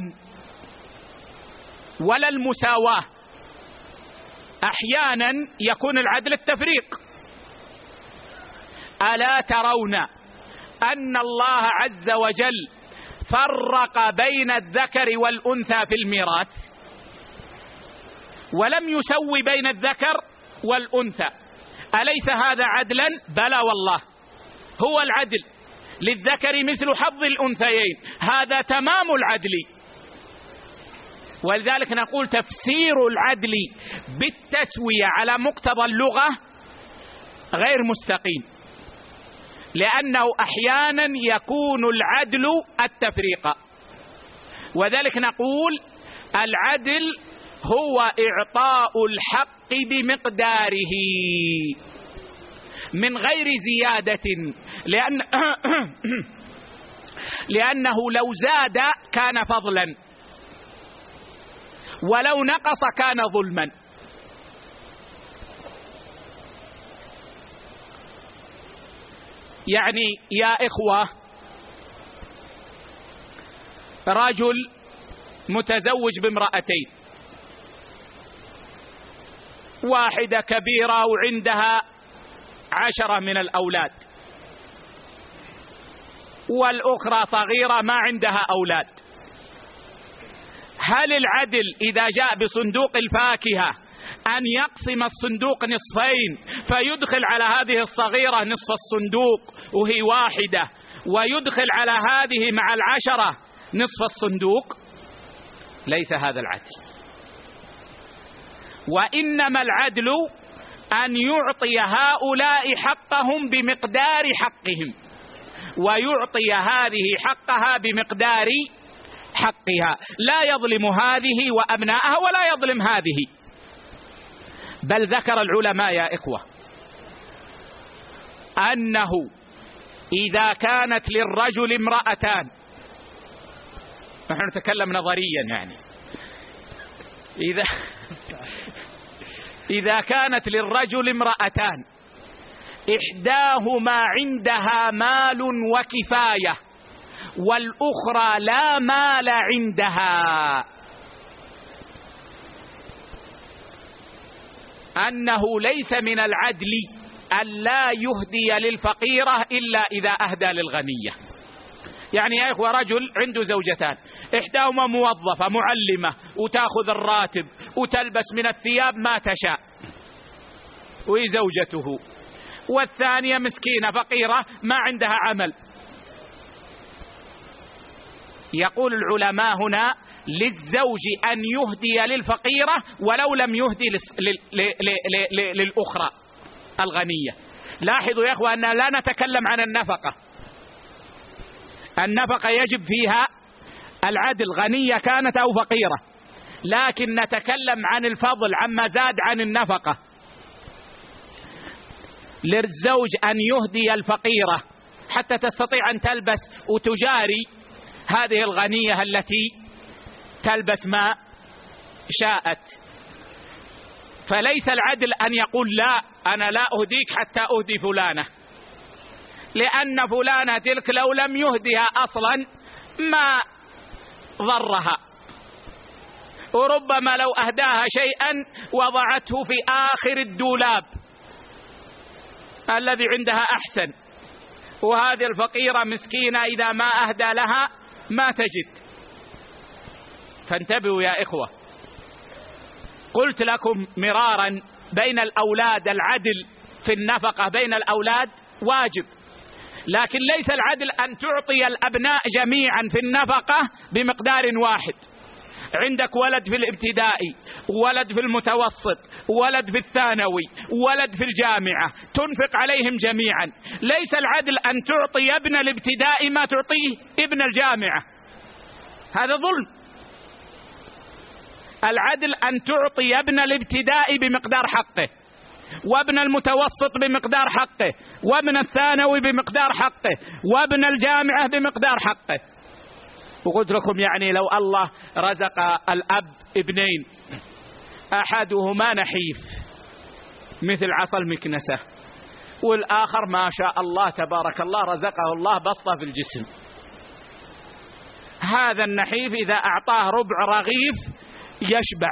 ولا المساواة، أحيانا يكون العدل التفريق. ألا ترون أن الله عز وجل فرق بين الذكر والأنثى في الميراث ولم يسوي بين الذكر والأنثى؟ أليس هذا عدلا؟ بلى والله، هو العدل، للذكر مثل حظ الأنثيين، هذا تمام العدل. ولذلك نقول تفسير العدل بالتسوية على مقتضى اللغة غير مستقيم، لأنه أحيانا يكون العدل التفريق. وذلك نقول العدل هو إعطاء الحق بمقداره من غير زيادة، لأن لأنه لو زاد كان فضلا ولو نقص كان ظلما. يعني يا إخوة رجل متزوج بامرأتين، واحدة كبيرة وعندها عشرة من الأولاد، والأخرى صغيرة ما عندها أولاد. هل العدل إذا جاء بصندوق الفاكهة أن يقسم الصندوق نصفين فيدخل على هذه الصغيرة نصف الصندوق وهي واحدة، ويدخل على هذه مع العشرة نصف الصندوق؟ ليس هذا العدل. وإنما العدل أن يعطي هؤلاء حقهم بمقدار حقهم، ويعطي هذه حقها بمقدار حقها، لا يظلم هذه وأبنائها ولا يظلم هذه. بل ذكر العلماء يا إخوة أنه إذا كانت للرجل امرأتان، نحن نتكلم نظريا يعني، إذا إذا كانت للرجل امرأتان إحداهما عندها مال وكفاية والأخرى لا مال عندها، أنه ليس من العدل أن لا يهدي للفقيرة إلا إذا أهدى للغنية. يعني يا إخوة رجل عنده زوجتان، إحداهما موظفة معلمة وتأخذ الراتب وتلبس من الثياب ما تشاء وهي زوجته، والثانية مسكينة فقيرة ما عندها عمل. يقول العلماء هنا للزوج أن يهدي للفقيرة ولو لم يهدي للأخرى الغنية. لاحظوا يا أخوة أننا لا نتكلم عن النفقة، النفقة يجب فيها العدل غنية كانت أو فقيرة، لكن نتكلم عن الفضل عما زاد عن النفقة. للزوج أن يهدي الفقيرة حتى تستطيع أن تلبس وتجاري هذه الغنية التي تلبس ما شاءت. فليس العدل أن يقول لا أنا لا أهديك حتى أهدي فلانة، لأن فلانة تلك لو لم يهديها أصلا ما ضرها، وربما لو أهداها شيئا وضعته في آخر الدولاب الذي عندها أحسن، وهذه الفقيرة مسكينة إذا ما أهدى لها ما تجد. فانتبهوا يا إخوة، قلت لكم مرارا بين الأولاد العدل في النفقة بين الأولاد واجب، لكن ليس العدل أن تعطي الأبناء جميعا في النفقة بمقدار واحد. عندك ولد في الابتدائي، ولد في المتوسط، ولد في الثانوي، ولد في الجامعة، تنفق عليهم جميعا. ليس العدل أن تعطي ابن الابتدائي ما تعطيه ابن الجامعة، هذا ظلم. العدل أن تعطي ابن الابتدائي بمقدار حقه، وابن المتوسط بمقدار حقه، وابن الثانوي بمقدار حقه، وابن الجامعة بمقدار حقه. وقلت لكم يعني لو الله رزق الأب ابنين، أحدهما نحيف مثل عصا المكنسة، والآخر ما شاء الله تبارك الله رزقه الله بسطة في الجسم، هذا النحيف إذا أعطاه ربع رغيف يشبع،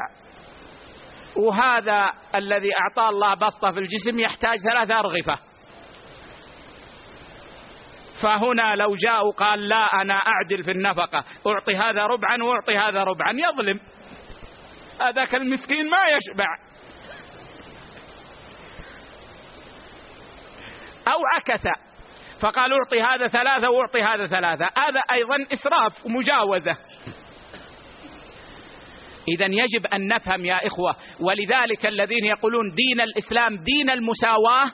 وهذا الذي أعطاه الله بسطة في الجسم يحتاج ثلاثة أرغفة. فهنا لو جاء وقال لا أنا أعدل في النفقة، أعطي هذا ربعا وأعطي هذا ربعا، يظلم هذاك المسكين ما يشبع. أو عكس فقال أعطي هذا ثلاثة وأعطي هذا ثلاثة، هذا أيضا إسراف ومجاوزة. إذن يجب أن نفهم يا إخوة، ولذلك الذين يقولون دين الإسلام دين المساواة،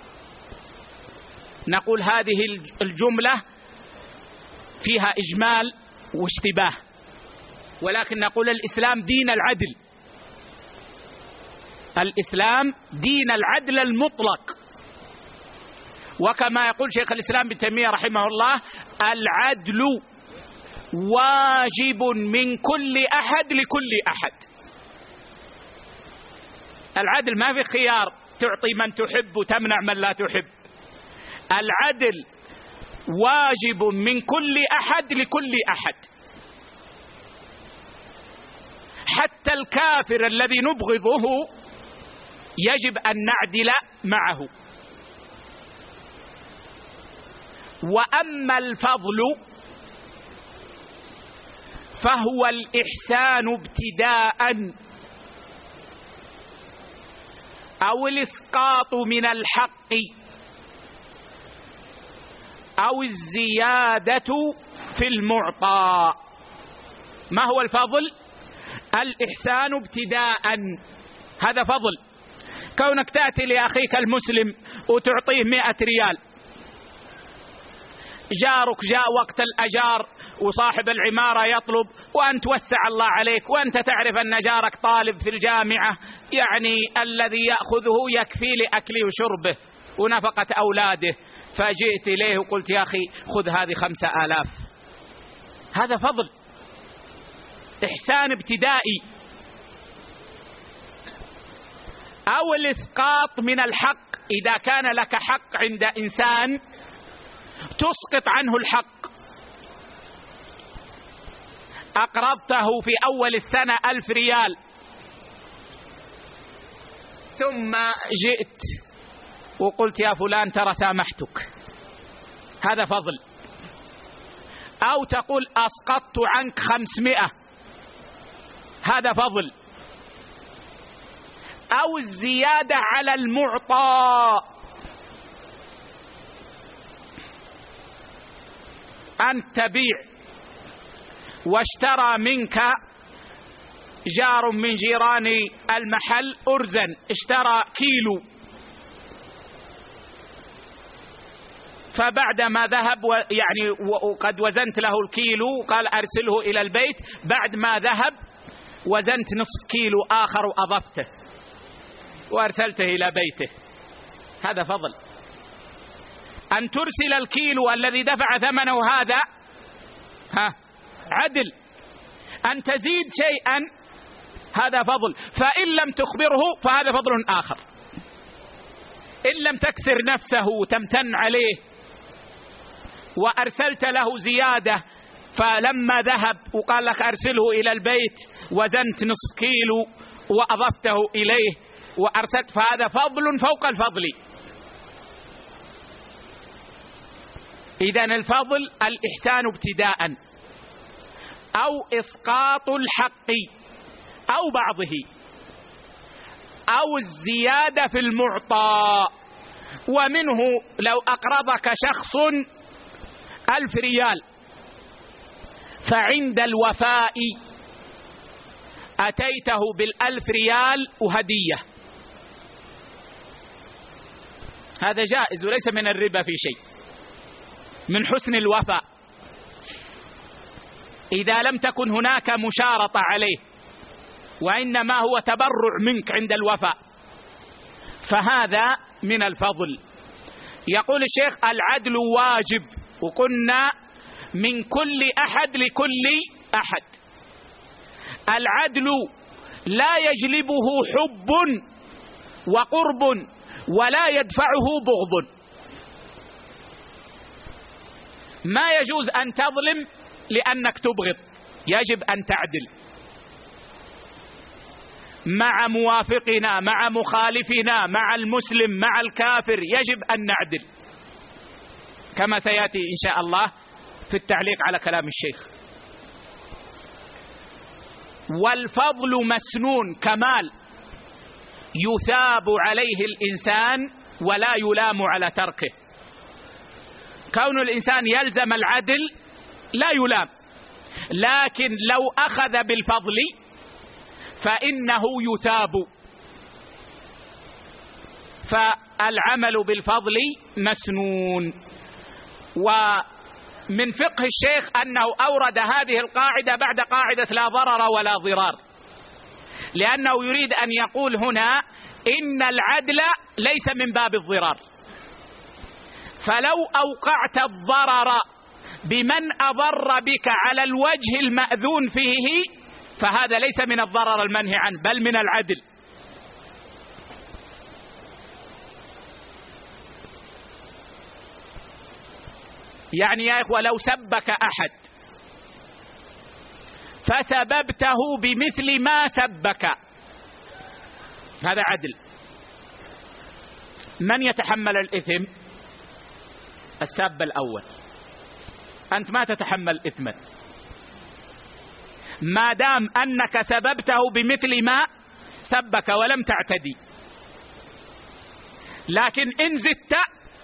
نقول هذه الجملة فيها إجمال واشتباه، ولكن نقول الإسلام دين العدل، الإسلام دين العدل المطلق. وكما يقول شيخ الإسلام ابن تيمية رحمه الله العدل واجب من كل أحد لكل أحد. العدل ما في خيار تعطي من تحب وتمنع من لا تحب، العدل واجب من كل أحد لكل أحد، حتى الكافر الذي نبغضه يجب أن نعدل معه. وأما الفضل فهو الإحسان ابتداء أو الإسقاط من الحق أو الزيادة في المعطى. ما هو الفضل؟ الإحسان ابتداء، هذا فضل. كونك تأتي لأخيك المسلم وتعطيه مئة ريال، جارك جاء وقت الأجار وصاحب العمارة يطلب وأنت وسع الله عليك، وأنت تعرف أن جارك طالب في الجامعة، يعني الذي يأخذه يكفي لأكله وشربه ونفقة أولاده، فجئت إليه وقلت يا أخي خذ هذه خمسة آلاف، هذا فضل، إحسان ابتدائي. أو الإسقاط من الحق، إذا كان لك حق عند إنسان تسقط عنه الحق، أقرضته في أول السنة ألف ريال ثم جئت وقلت يا فلان ترى سامحتك، هذا فضل. أو تقول أسقطت عنك خمسمائة، هذا فضل. أو الزيادة على المعطى، أن تبيع واشترى منك جار من جيران المحل أرزا، اشترى كيلو، فبعد ما ذهب يعني وقد وزنت له الكيلو قال أرسله إلى البيت، بعد ما ذهب وزنت نصف كيلو آخر وأضفته وأرسلته إلى بيته، هذا فضل. أن ترسل الكيلو الذي دفع ثمنه هذا ها عدل، أن تزيد شيئا هذا فضل، فإن لم تخبره فهذا فضل آخر. إن لم تكسر نفسه وتمتن عليه وأرسلت له زيادة، فلما ذهب وقال لك أرسله إلى البيت وزنت نصف كيلو وأضفته إليه وأرسلت، فهذا فضل فوق الفضل. إذن الفضل الإحسان ابتداء أو إسقاط الحق أو بعضه أو الزيادة في المعطى. ومنه لو أقرضك شخص ألف ريال فعند الوفاء أتيته بالألف ريال وهدية، هذا جائز وليس من الربا في شيء، من حسن الوفاء إذا لم تكن هناك مشارطة عليه وإنما هو تبرع منك عند الوفاء، فهذا من الفضل. يقول الشيخ العدل واجب، وقلنا من كل أحد لكل أحد. العدل لا يجلبه حب وقرب ولا يدفعه بغض. ما يجوز أن تظلم لأنك تبغض، يجب أن تعدل مع موافقنا مع مخالفنا مع المسلم مع الكافر، يجب أن نعدل كما سيأتي إن شاء الله في التعليق على كلام الشيخ. والفضل مسنون كمال يثاب عليه الإنسان ولا يلام على تركه. كون الإنسان يلزم العدل لا يلام، لكن لو أخذ بالفضل فإنه يثاب. فالعمل بالفضل مسنون. ومن فقه الشيخ أنه أورد هذه القاعدة بعد قاعدة لا ضرر ولا ضرار، لأنه يريد أن يقول هنا إن العدل ليس من باب الضرار، فلو أوقعت الضرر بمن أضر بك على الوجه المأذون فيه فهذا ليس من الضرر المنهي عنه بل من العدل. يعني يا إخوة لو سبك أحد فسببته بمثل ما سبك هذا عدل. من يتحمل الإثم؟ الساب الأول أنت ما تتحمل إثما ما دام أنك سببته بمثل ما سبك ولم تعتدي. لكن إن زدت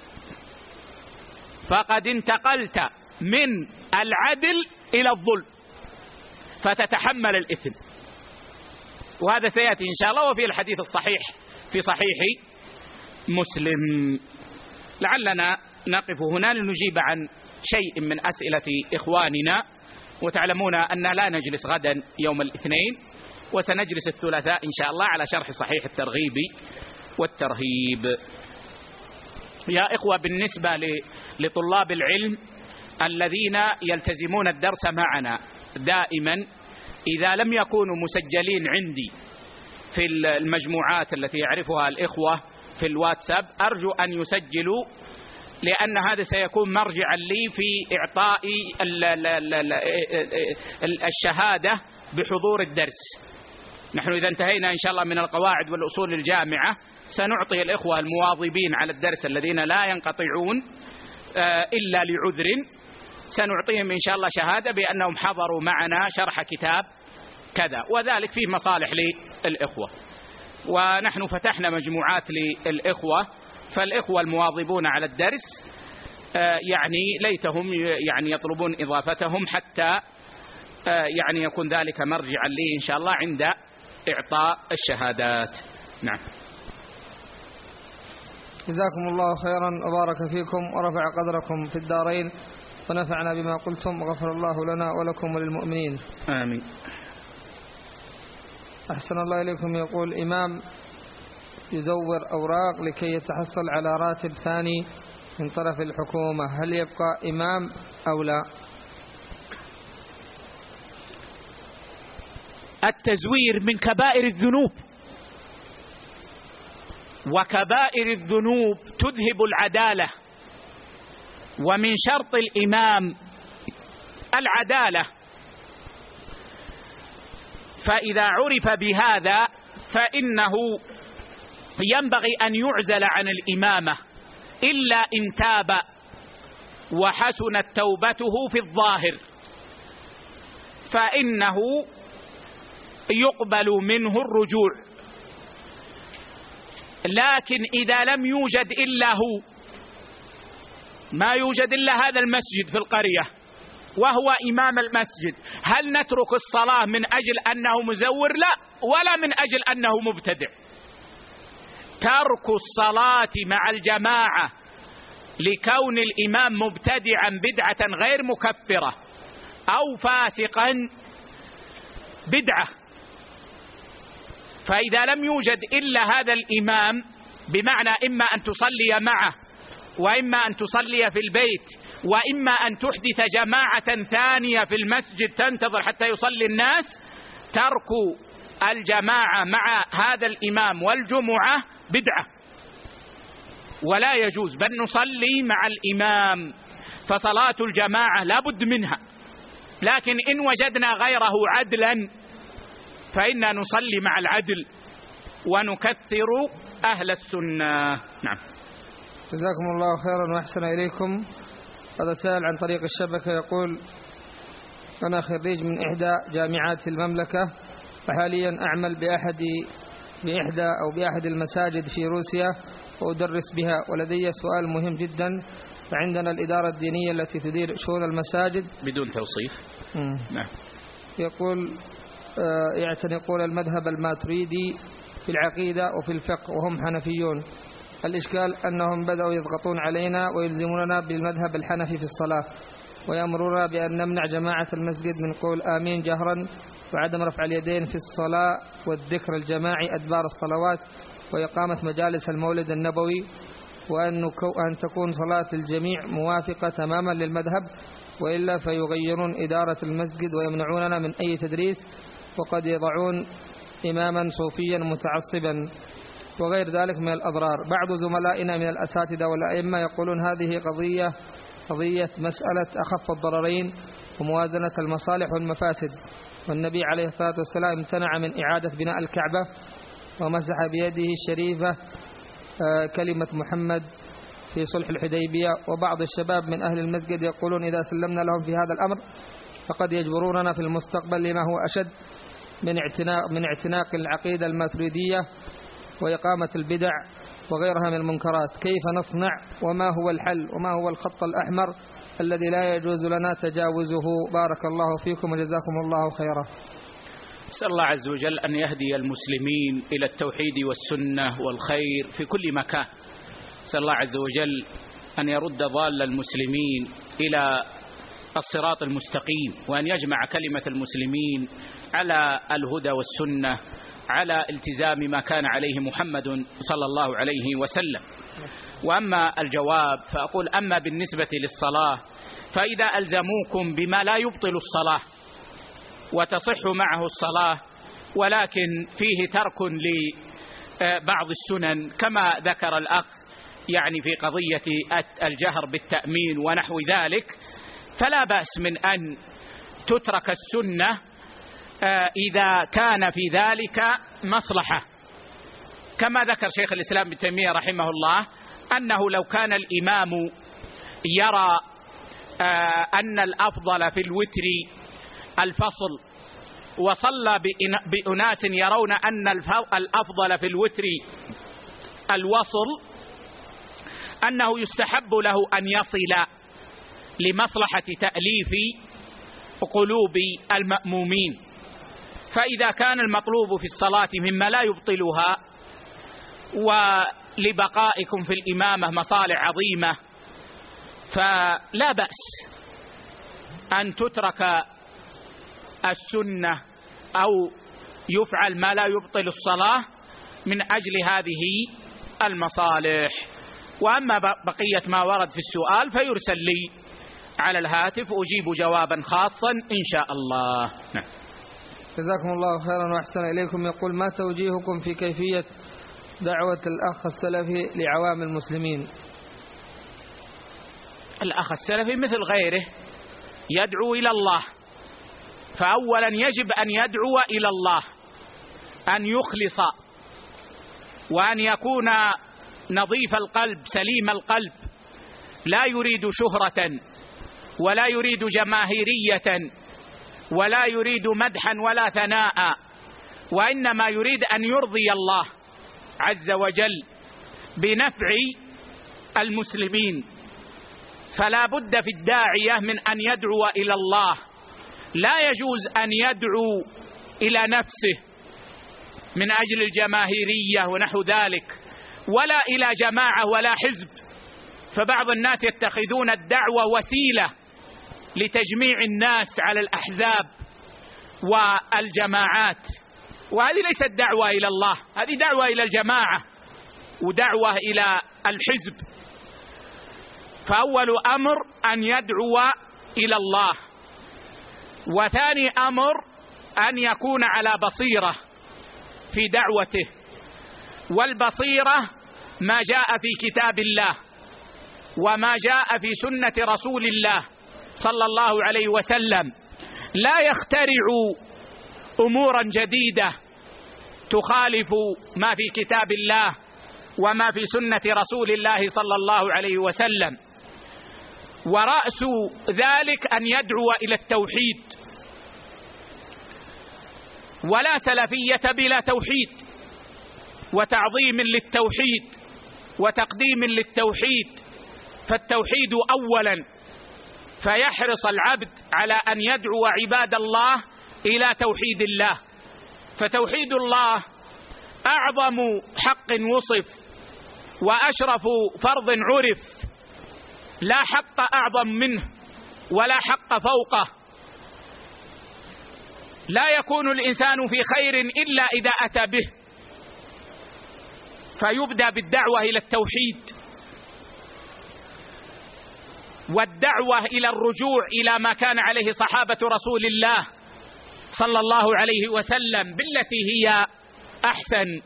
فقد انتقلت من العدل إلى الظلم فتتحمل الإثم، وهذا سيأتي إن شاء الله وفي الحديث الصحيح في صحيح مسلم. لعلنا نقف هنا لنجيب عن شيء من أسئلة إخواننا، وتعلمون أن لا نجلس غدا يوم الاثنين، وسنجلس الثلاثاء إن شاء الله على شرح صحيح الترغيب والترهيب. يا إخوة، بالنسبة لطلاب العلم الذين يلتزمون الدرس معنا دائما، إذا لم يكونوا مسجلين عندي في المجموعات التي يعرفها الإخوة في الواتساب، أرجو أن يسجلوا، لأن هذا سيكون مرجعا لي في إعطاء الشهادة بحضور الدرس. نحن إذا انتهينا إن شاء الله من القواعد والأصول الجامعة سنعطي الإخوة المواظبين على الدرس الذين لا ينقطعون إلا لعذر، سنعطيهم إن شاء الله شهادة بأنهم حضروا معنا شرح كتاب كذا، وذلك فيه مصالح للإخوة. ونحن فتحنا مجموعات للإخوة، فالإخوة المواظبون على الدرس يعني ليتهم يعني يطلبون إضافتهم حتى يعني يكون ذلك مرجعا لي إن شاء الله عند إعطاء الشهادات. نعم. جزاكم الله خيرا وبارك فيكم ورفع قدركم في الدارين، ونفعنا بما قلتم، وغفر الله لنا ولكم وللمؤمنين. آمين. أحسن الله إليكم. يقول: إمام يزور أوراق لكي يتحصل على راتب ثاني من طرف الحكومة، هل يبقى إمام أو لا؟ التزوير من كبائر الذنوب، وكبائر الذنوب تذهب العدالة، ومن شرط الإمام العدالة، فإذا عرف بهذا فإنه ينبغي أن يعزل عن الإمامة إلا إن تاب وحسنت توبته في الظاهر، فإنه يقبل منه الرجوع. لكن إذا لم يوجد إلا هو، ما يوجد إلا هذا المسجد في القرية وهو إمام المسجد، هل نترك الصلاة من أجل أنه مزور؟ لا، ولا من أجل أنه مبتدع. ترك الصلاة مع الجماعة لكون الإمام مبتدعا بدعة غير مكفرة أو فاسقا بدعة. فإذا لم يوجد إلا هذا الإمام، بمعنى إما أن تصلي معه، وإما أن تصلي في البيت، وإما أن تحدث جماعة ثانية في المسجد تنتظر حتى يصلي الناس، ترك الجماعة مع هذا الإمام والجمعة بدعة ولا يجوز، بل نصلي مع الإمام، فصلاة الجماعة لا بد منها. لكن إن وجدنا غيره عدلا فإنا نصلي مع العدل ونكثر أهل السنة. نعم. جزاكم الله خيرا وأحسن إليكم. هذا سائل عن طريق الشبكة يقول: أنا خريج من إحدى جامعات المملكة، وحاليا أعمل بأحد بإحدى أو بأحد المساجد في روسيا وأدرس بها، ولدي سؤال مهم جدا. فعندنا الإدارة الدينية التي تدير شؤون المساجد بدون توصيف. نعم. يقول يعتنقون المذهب الماتريدي في العقيدة وفي الفقه وهم حنفيون. الإشكال أنهم بدأوا يضغطون علينا ويلزموننا بالمذهب الحنفي في الصلاة، ويأمرون بأن نمنع جماعة المسجد من قول آمين جهرا، وعدم رفع اليدين في الصلاة، والذكر الجماعي أدبار الصلوات، وإقامة مجالس المولد النبوي، وأن أن تكون صلاة الجميع موافقة تماما للمذهب، وإلا فيغيرون إدارة المسجد ويمنعوننا من أي تدريس، وقد يضعون إماما صوفيا متعصبا وغير ذلك من الأضرار. بعض زملائنا من الأساتذة والأئمة يقولون هذه قضية قضية مسألة أخف الضررين وموازنة المصالح والمفاسد، والنبي عليه الصلاة والسلام امتنع من إعادة بناء الكعبة ومسح بيده الشريفة كلمة محمد في في صلح الحديبية، وبعض الشباب من أهل المسجد يقولون إذا سلمنا لهم في هذا الأمر فقد يجبروننا في المستقبل لما هو أشد من اعتناق, من اعتناق العقيدة الماتريدية وإقامة البدع وغيرها من المنكرات. كيف نصنع وما هو الحل وما هو الخط الأحمر الذي لا يجوز لنا تجاوزه؟ بارك الله فيكم وجزاكم الله خيرا. أسأل الله عز وجل أن يهدي المسلمين إلى التوحيد والسنة والخير في كل مكان. أسأل الله عز وجل أن يرد ضال المسلمين إلى الصراط المستقيم، وأن يجمع كلمة المسلمين على الهدى والسنة، على التزام ما كان عليه محمد صلى الله عليه وسلم. وأما الجواب فأقول: أما بالنسبة للصلاة فإذا ألزموكم بما لا يبطل الصلاة وتصح معه الصلاة، ولكن فيه ترك لبعض السنن كما ذكر الأخ يعني في قضية الجهر بالتأمين ونحو ذلك، فلا بأس من أن تترك السنة إذا كان في ذلك مصلحة، كما ذكر شيخ الإسلام ابن تيمية رحمه الله أنه لو كان الإمام يرى أن الأفضل في الوتر الفصل وصلى بأناس يرون أن الأفضل في الوتر الوصل، أنه يستحب له أن يصل لمصلحة تأليف قلوب المأمومين. فإذا كان المطلوب في الصلاة مما لا يبطلها ولبقائكم في الإمامة مصالح عظيمة، فلا بأس أن تترك السنة أو يفعل ما لا يبطل الصلاة من أجل هذه المصالح. وأما بقية ما ورد في السؤال فيرسل لي على الهاتف أجيب جوابا خاصا إن شاء الله. نعم. جزاكم الله خيرا وأحسن إليكم. يقول: ما توجيهكم في كيفية دعوة الأخ السلفي لعوام المسلمين؟ الأخ السلفي مثل غيره يدعو إلى الله، فأولا يجب أن يدعو إلى الله، أن يخلص وأن يكون نظيف القلب سليم القلب، لا يريد شهرة ولا يريد جماهيرية ولا يريد مدحا ولا ثناء، وإنما يريد أن يرضي الله عز وجل بنفع المسلمين. فلا بد في الداعية من أن يدعو إلى الله، لا يجوز أن يدعو إلى نفسه من أجل الجماهيرية ونحو ذلك، ولا إلى جماعة ولا حزب. فبعض الناس يتخذون الدعوة وسيلة لتجميع الناس على الأحزاب والجماعات، وهذه ليست دعوة إلى الله، هذه دعوة إلى الجماعة ودعوة إلى الحزب. فأول أمر أن يدعو إلى الله، وثاني أمر أن يكون على بصيرة في دعوته، والبصيرة ما جاء في كتاب الله وما جاء في سنة رسول الله صلى الله عليه وسلم، لا يخترع أمورا جديدة تخالف ما في كتاب الله وما في سنة رسول الله صلى الله عليه وسلم. ورأس ذلك أن يدعو إلى التوحيد، ولا سلفية بلا توحيد وتعظيم للتوحيد وتقديم للتوحيد، فالتوحيد أولا، فيحرص العبد على أن يدعو عباد الله إلى توحيد الله. فتوحيد الله أعظم حق وصف وأشرف فرض عرف، لا حق أعظم منه ولا حق فوقه. لا يكون الإنسان في خير إلا إذا أتى به، فيبدأ بالدعوة إلى التوحيد والدعوة إلى الرجوع إلى ما كان عليه صحابة رسول الله صلى الله عليه وسلم بالتي هي أحسن.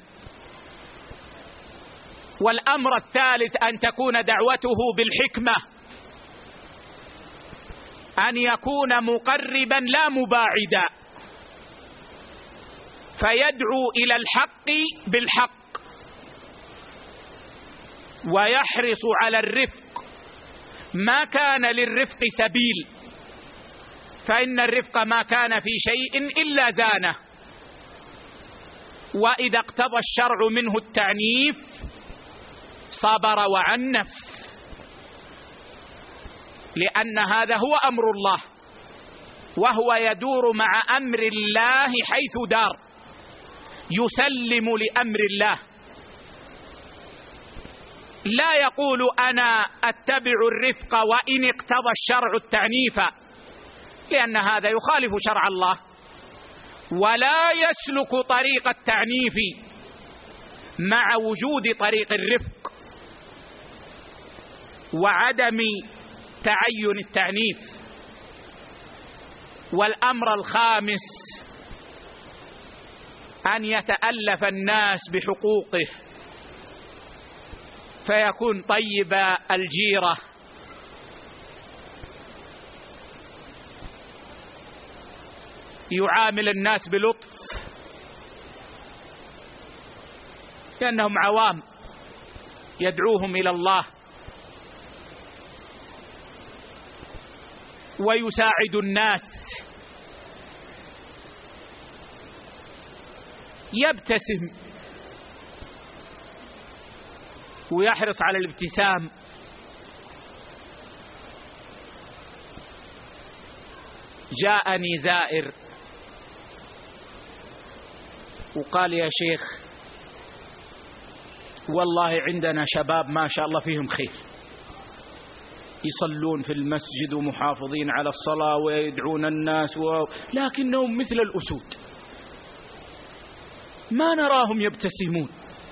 والأمر الثالث أن تكون دعوته بالحكمة، أن يكون مقربا لا مباعدا، فيدعو إلى الحق بالحق ويحرص على الرفق ما كان للرفق سبيل، فإن الرفق ما كان في شيء إلا زانه، وإذا اقتضى الشرع منه التعنيف صبر وعنف، لأن هذا هو أمر الله، وهو يدور مع أمر الله حيث دار، يسلم لأمر الله، لا يقول أنا أتبع الرفق وإن اقتضى الشرع التعنيف، لأن هذا يخالف شرع الله، ولا يسلك طريق التعنيف مع وجود طريق الرفق وعدم تعين التعنيف. والأمر الخامس أن يتألف الناس بحقوقه، فيكون طيب الجيرة، يعامل الناس بلطف لأنهم عوام، يدعوهم إلى الله، ويساعد الناس، يبتسم ويحرص على الابتسام. جاءني زائر وقال يا شيخ والله عندنا شباب ما شاء الله فيهم خير، يصلون في المسجد ومحافظين على الصلاة ويدعون الناس و... لكنهم مثل الأسود ما نراهم يبتسمون.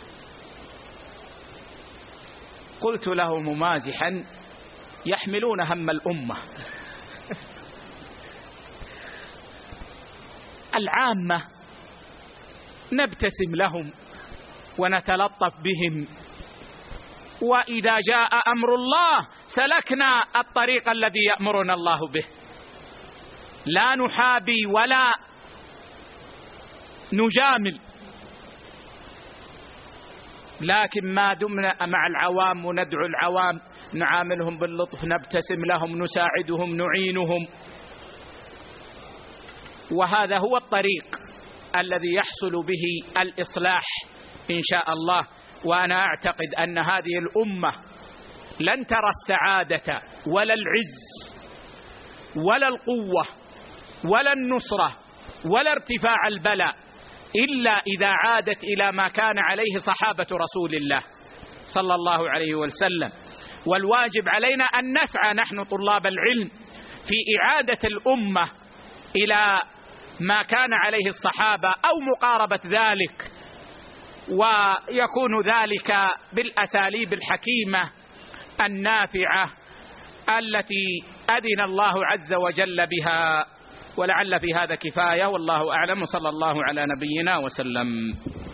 قلت له ممازحا يحملون هم الأمة. العامة نبتسم لهم ونتلطف بهم، وإذا جاء أمر الله سلكنا الطريق الذي يأمرنا الله به، لا نحابي ولا نجامل، لكن ما دمنا مع العوام وندعو العوام نعاملهم باللطف، نبتسم لهم، نساعدهم، نعينهم، وهذا هو الطريق الذي يحصل به الإصلاح إن شاء الله. وأنا أعتقد أن هذه الأمة لن ترى السعادة ولا العز ولا القوة ولا النصرة ولا ارتفاع البلاء إلا إذا عادت إلى ما كان عليه صحابة رسول الله صلى الله عليه وسلم. والواجب علينا أن نسعى نحن طلاب العلم في إعادة الأمة إلى ما كان عليه الصحابة أو مقاربة ذلك، ويكون ذلك بالأساليب الحكيمة النافعة التي أذن الله عز وجل بها. ولعل في هذا كفاية، والله أعلم، صلى الله على نبينا وسلم.